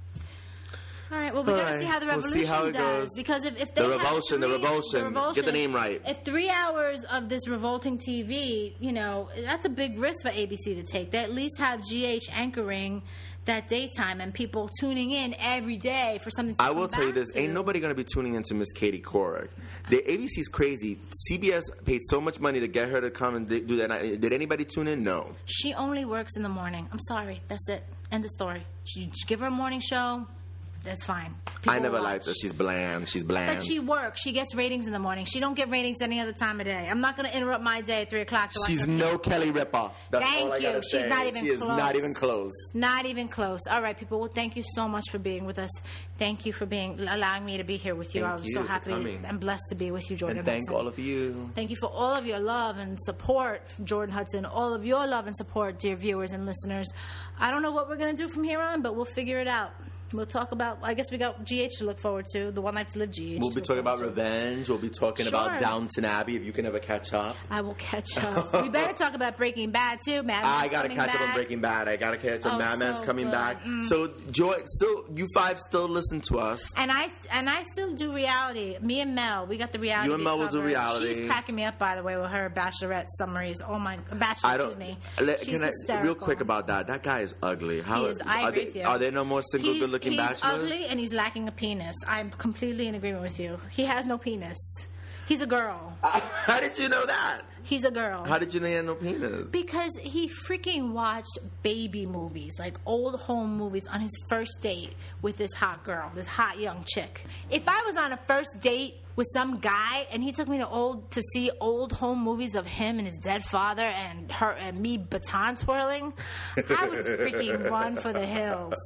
[SPEAKER 1] All right. Well, we
[SPEAKER 2] All
[SPEAKER 1] gotta
[SPEAKER 2] right.
[SPEAKER 1] see how the
[SPEAKER 2] We'll
[SPEAKER 1] revolution
[SPEAKER 2] see how it
[SPEAKER 1] does
[SPEAKER 2] goes.
[SPEAKER 1] because if, if they
[SPEAKER 2] The
[SPEAKER 1] have
[SPEAKER 2] revulsion, the
[SPEAKER 1] three-
[SPEAKER 2] revulsion. Get the name right.
[SPEAKER 1] If three hours of this revolting T V, you know, that's a big risk for A B C to take. They at least have G H anchoring that daytime and people tuning in every day for something to
[SPEAKER 2] I
[SPEAKER 1] come
[SPEAKER 2] will tell you
[SPEAKER 1] back
[SPEAKER 2] this:
[SPEAKER 1] to.
[SPEAKER 2] ain't nobody gonna be tuning into Miss Katie Couric. The A B C's crazy. C B S paid so much money to get her to come and do that. Did anybody tune in? No.
[SPEAKER 1] She only works in the morning. I'm sorry. That's it. End of story. She, she give her a morning show. That's fine. People
[SPEAKER 2] I never
[SPEAKER 1] will
[SPEAKER 2] liked her.
[SPEAKER 1] watch.
[SPEAKER 2] She's bland. She's bland.
[SPEAKER 1] But she works. She gets ratings in the morning. She don't get ratings any other time of day. I'm not going to interrupt my day at three o'clock. To watch
[SPEAKER 2] She's
[SPEAKER 1] her.
[SPEAKER 2] no Kelly Ripa. That's
[SPEAKER 1] Thank
[SPEAKER 2] all I
[SPEAKER 1] you.
[SPEAKER 2] gotta
[SPEAKER 1] She's
[SPEAKER 2] say.
[SPEAKER 1] not even
[SPEAKER 2] She is
[SPEAKER 1] close.
[SPEAKER 2] not even close.
[SPEAKER 1] Not even close. All right, people. Well, thank you so much for being with us. Thank you for being allowing me to be here with you.
[SPEAKER 2] Thank
[SPEAKER 1] I was
[SPEAKER 2] you
[SPEAKER 1] so
[SPEAKER 2] for
[SPEAKER 1] happy
[SPEAKER 2] coming.
[SPEAKER 1] and blessed to be with you, Jordan
[SPEAKER 2] And thank
[SPEAKER 1] Hudson.
[SPEAKER 2] all of you.
[SPEAKER 1] Thank you for all of your love and support, Jordan Hudson. All of your love and support, dear viewers and listeners. I don't know what we're going to do from here on, but we'll figure it out. We'll talk about, I guess we got G H to look forward to, the One Night to Live G H.
[SPEAKER 2] We'll
[SPEAKER 1] to
[SPEAKER 2] be
[SPEAKER 1] look
[SPEAKER 2] talking about
[SPEAKER 1] forward to.
[SPEAKER 2] revenge. We'll be talking about
[SPEAKER 1] Sure.
[SPEAKER 2] Downton Abbey. If you can ever catch up.
[SPEAKER 1] I will catch up. We better talk about Breaking Bad, too, Mad
[SPEAKER 2] I
[SPEAKER 1] Men's
[SPEAKER 2] gotta
[SPEAKER 1] coming
[SPEAKER 2] catch up
[SPEAKER 1] back.
[SPEAKER 2] on Breaking Bad. I gotta catch up.
[SPEAKER 1] Oh,
[SPEAKER 2] Mad Men's
[SPEAKER 1] so
[SPEAKER 2] coming
[SPEAKER 1] good.
[SPEAKER 2] back.
[SPEAKER 1] Mm.
[SPEAKER 2] So Joy, still, you five still listen to us.
[SPEAKER 1] And I and I still do reality. Me and Mel, we got the reality.
[SPEAKER 2] You and Mel will do
[SPEAKER 1] covered.
[SPEAKER 2] reality.
[SPEAKER 1] She's cracking me up, by the way, with her bachelorette summaries. Oh my, bachelor,
[SPEAKER 2] I don't.
[SPEAKER 1] excuse me.
[SPEAKER 2] Let-
[SPEAKER 1] She's
[SPEAKER 2] can I
[SPEAKER 1] hysterical.
[SPEAKER 2] real quick about that? That guy is ugly. How
[SPEAKER 1] He is. I
[SPEAKER 2] are,
[SPEAKER 1] agree
[SPEAKER 2] they,
[SPEAKER 1] with you.
[SPEAKER 2] are there no more single,
[SPEAKER 1] He's-
[SPEAKER 2] good-looking
[SPEAKER 1] he's
[SPEAKER 2] bachelors?
[SPEAKER 1] ugly and he's lacking a penis. I'm completely in agreement with you. He has no penis. He's a girl.
[SPEAKER 2] How did you know that?
[SPEAKER 1] He's a girl.
[SPEAKER 2] How did you know he had no penis?
[SPEAKER 1] Because he freaking watched baby movies, like old home movies, on his first date with this hot girl, this hot young chick. If I was on a first date with some guy and he took me to old to see old home movies of him and his dead father and her and me baton twirling, I would freaking run for the hills.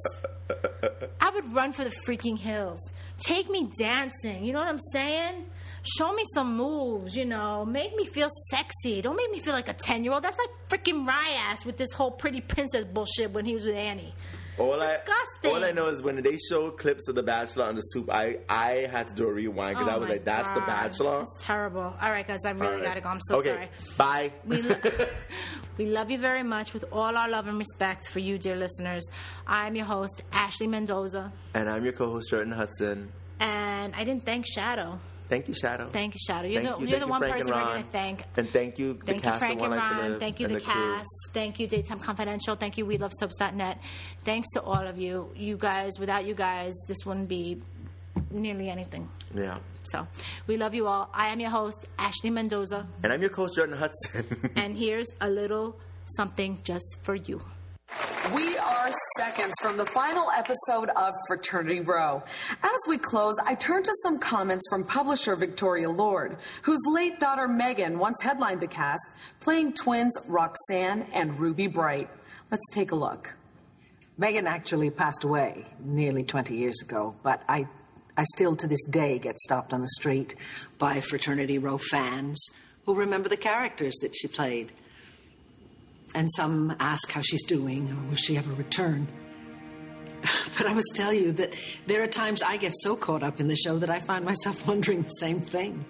[SPEAKER 1] I would run for the freaking hills. Take me dancing. You know what I'm saying? Show me some moves, you know. Make me feel sexy. Don't make me feel like a ten-year-old. That's like freaking Ryas with this whole pretty princess bullshit when he was with Annie.
[SPEAKER 2] All
[SPEAKER 1] Disgusting.
[SPEAKER 2] I, all I know is when they show clips of The Bachelor on the Soup, I, I had to do a rewind because
[SPEAKER 1] oh
[SPEAKER 2] I was like, that's
[SPEAKER 1] God.
[SPEAKER 2] The Bachelor?
[SPEAKER 1] It's terrible. All right, guys, I really
[SPEAKER 2] right.
[SPEAKER 1] got to go. I'm so
[SPEAKER 2] okay.
[SPEAKER 1] sorry.
[SPEAKER 2] Bye.
[SPEAKER 1] We, lo- we love you very much with all our love and respect for you, dear listeners. I'm your host, Ashley Mendoza.
[SPEAKER 2] And I'm your co-host, Jordan Hudson.
[SPEAKER 1] And I didn't thank Shadow.
[SPEAKER 2] Thank you, Shadow.
[SPEAKER 1] Thank you, Shadow. You're
[SPEAKER 2] thank
[SPEAKER 1] the,
[SPEAKER 2] you.
[SPEAKER 1] you're
[SPEAKER 2] thank
[SPEAKER 1] the one
[SPEAKER 2] Frank
[SPEAKER 1] person
[SPEAKER 2] and
[SPEAKER 1] we're
[SPEAKER 2] Ron.
[SPEAKER 1] going to thank.
[SPEAKER 2] And thank you, the
[SPEAKER 1] thank
[SPEAKER 2] cast
[SPEAKER 1] you, Frank
[SPEAKER 2] of One
[SPEAKER 1] and
[SPEAKER 2] Life to
[SPEAKER 1] Ron.
[SPEAKER 2] Live.
[SPEAKER 1] Thank you,
[SPEAKER 2] and
[SPEAKER 1] the,
[SPEAKER 2] the
[SPEAKER 1] cast.
[SPEAKER 2] Crew.
[SPEAKER 1] Thank you, Daytime Confidential. Thank you, we love soaps dot net. Thanks to all of you. You guys, without you guys, this wouldn't be nearly anything.
[SPEAKER 2] Yeah.
[SPEAKER 1] So, we love you all. I am your host, Ashley Mendoza.
[SPEAKER 2] And I'm your co-host, Jordan Hudson.
[SPEAKER 1] And here's a little something just for you.
[SPEAKER 12] We are seconds from the final episode of Fraternity Row. As we close, I turn to some comments from publisher Victoria Lord, whose late daughter Megan once headlined the cast, playing twins Roxanne and Ruby Bright. Let's take a look.
[SPEAKER 13] Megan actually passed away nearly twenty years ago, but I, I still to this day get stopped on the street by Fraternity Row fans who remember the characters that she played. And some ask how she's doing or will she ever return. But I must tell you that there are times I get so caught up in the show that I find myself wondering the same thing.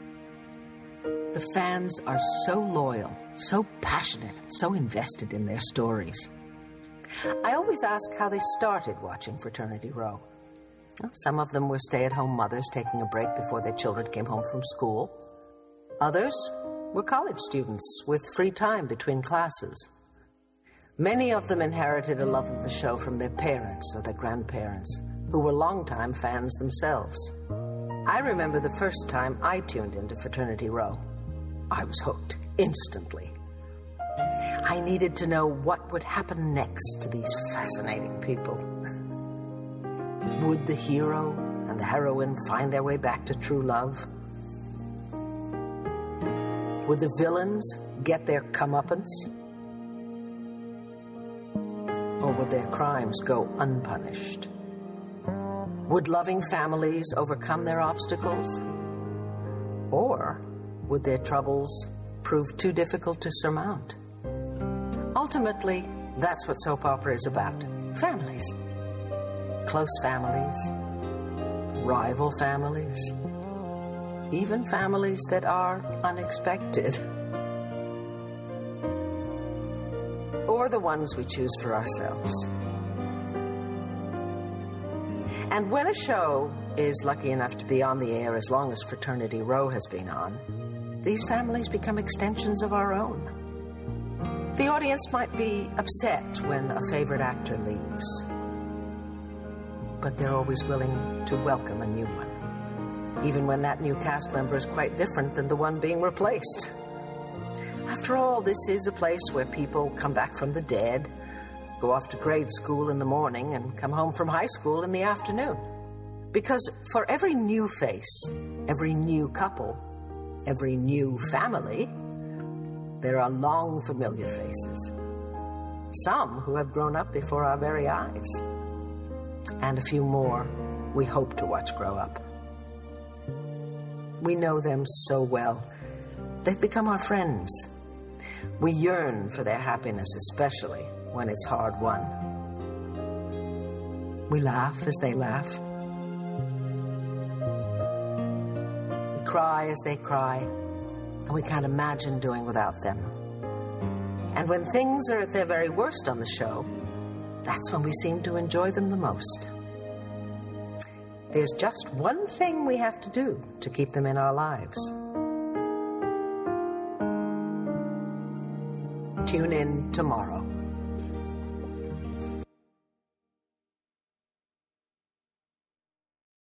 [SPEAKER 13] The fans are so loyal, so passionate, so invested in their stories. I always ask how they started watching Fraternity Row. Well, some of them were stay-at-home mothers taking a break before their children came home from school. Others were college students with free time between classes. Many of them inherited a love of the show from their parents or their grandparents, who were longtime fans themselves. I remember the first time I tuned into Fraternity Row. I was hooked instantly. I needed to know what would happen next to these fascinating people. Would the hero and the heroine find their way back to true love? Would the villains get their comeuppance? Or would their crimes go unpunished? Would loving families overcome their obstacles? Or would their troubles prove too difficult to surmount? Ultimately, that's what soap opera is about. Families. Close families. Rival families. Even families that are unexpected. Or the ones we choose for ourselves. And when a show is lucky enough to be on the air as long as Fraternity Row has been on, these families become extensions of our own. The audience might be upset when a favorite actor leaves, but they're always willing to welcome a new one, even when that new cast member is quite different than the one being replaced. After all, this is a place where people come back from the dead, go off to grade school in the morning, and come home from high school in the afternoon. Because for every new face, every new couple, every new family, there are long familiar faces. Some who have grown up before our very eyes. And a few more we hope to watch grow up. We know them so well. They've become our friends. We yearn for their happiness, especially when it's hard won. We laugh as they laugh. We cry as they cry, and we can't imagine doing without them. And when things are at their very worst on the show, that's when we seem to enjoy them the most. There's just one thing we have to do to keep them in our lives. Tune in tomorrow.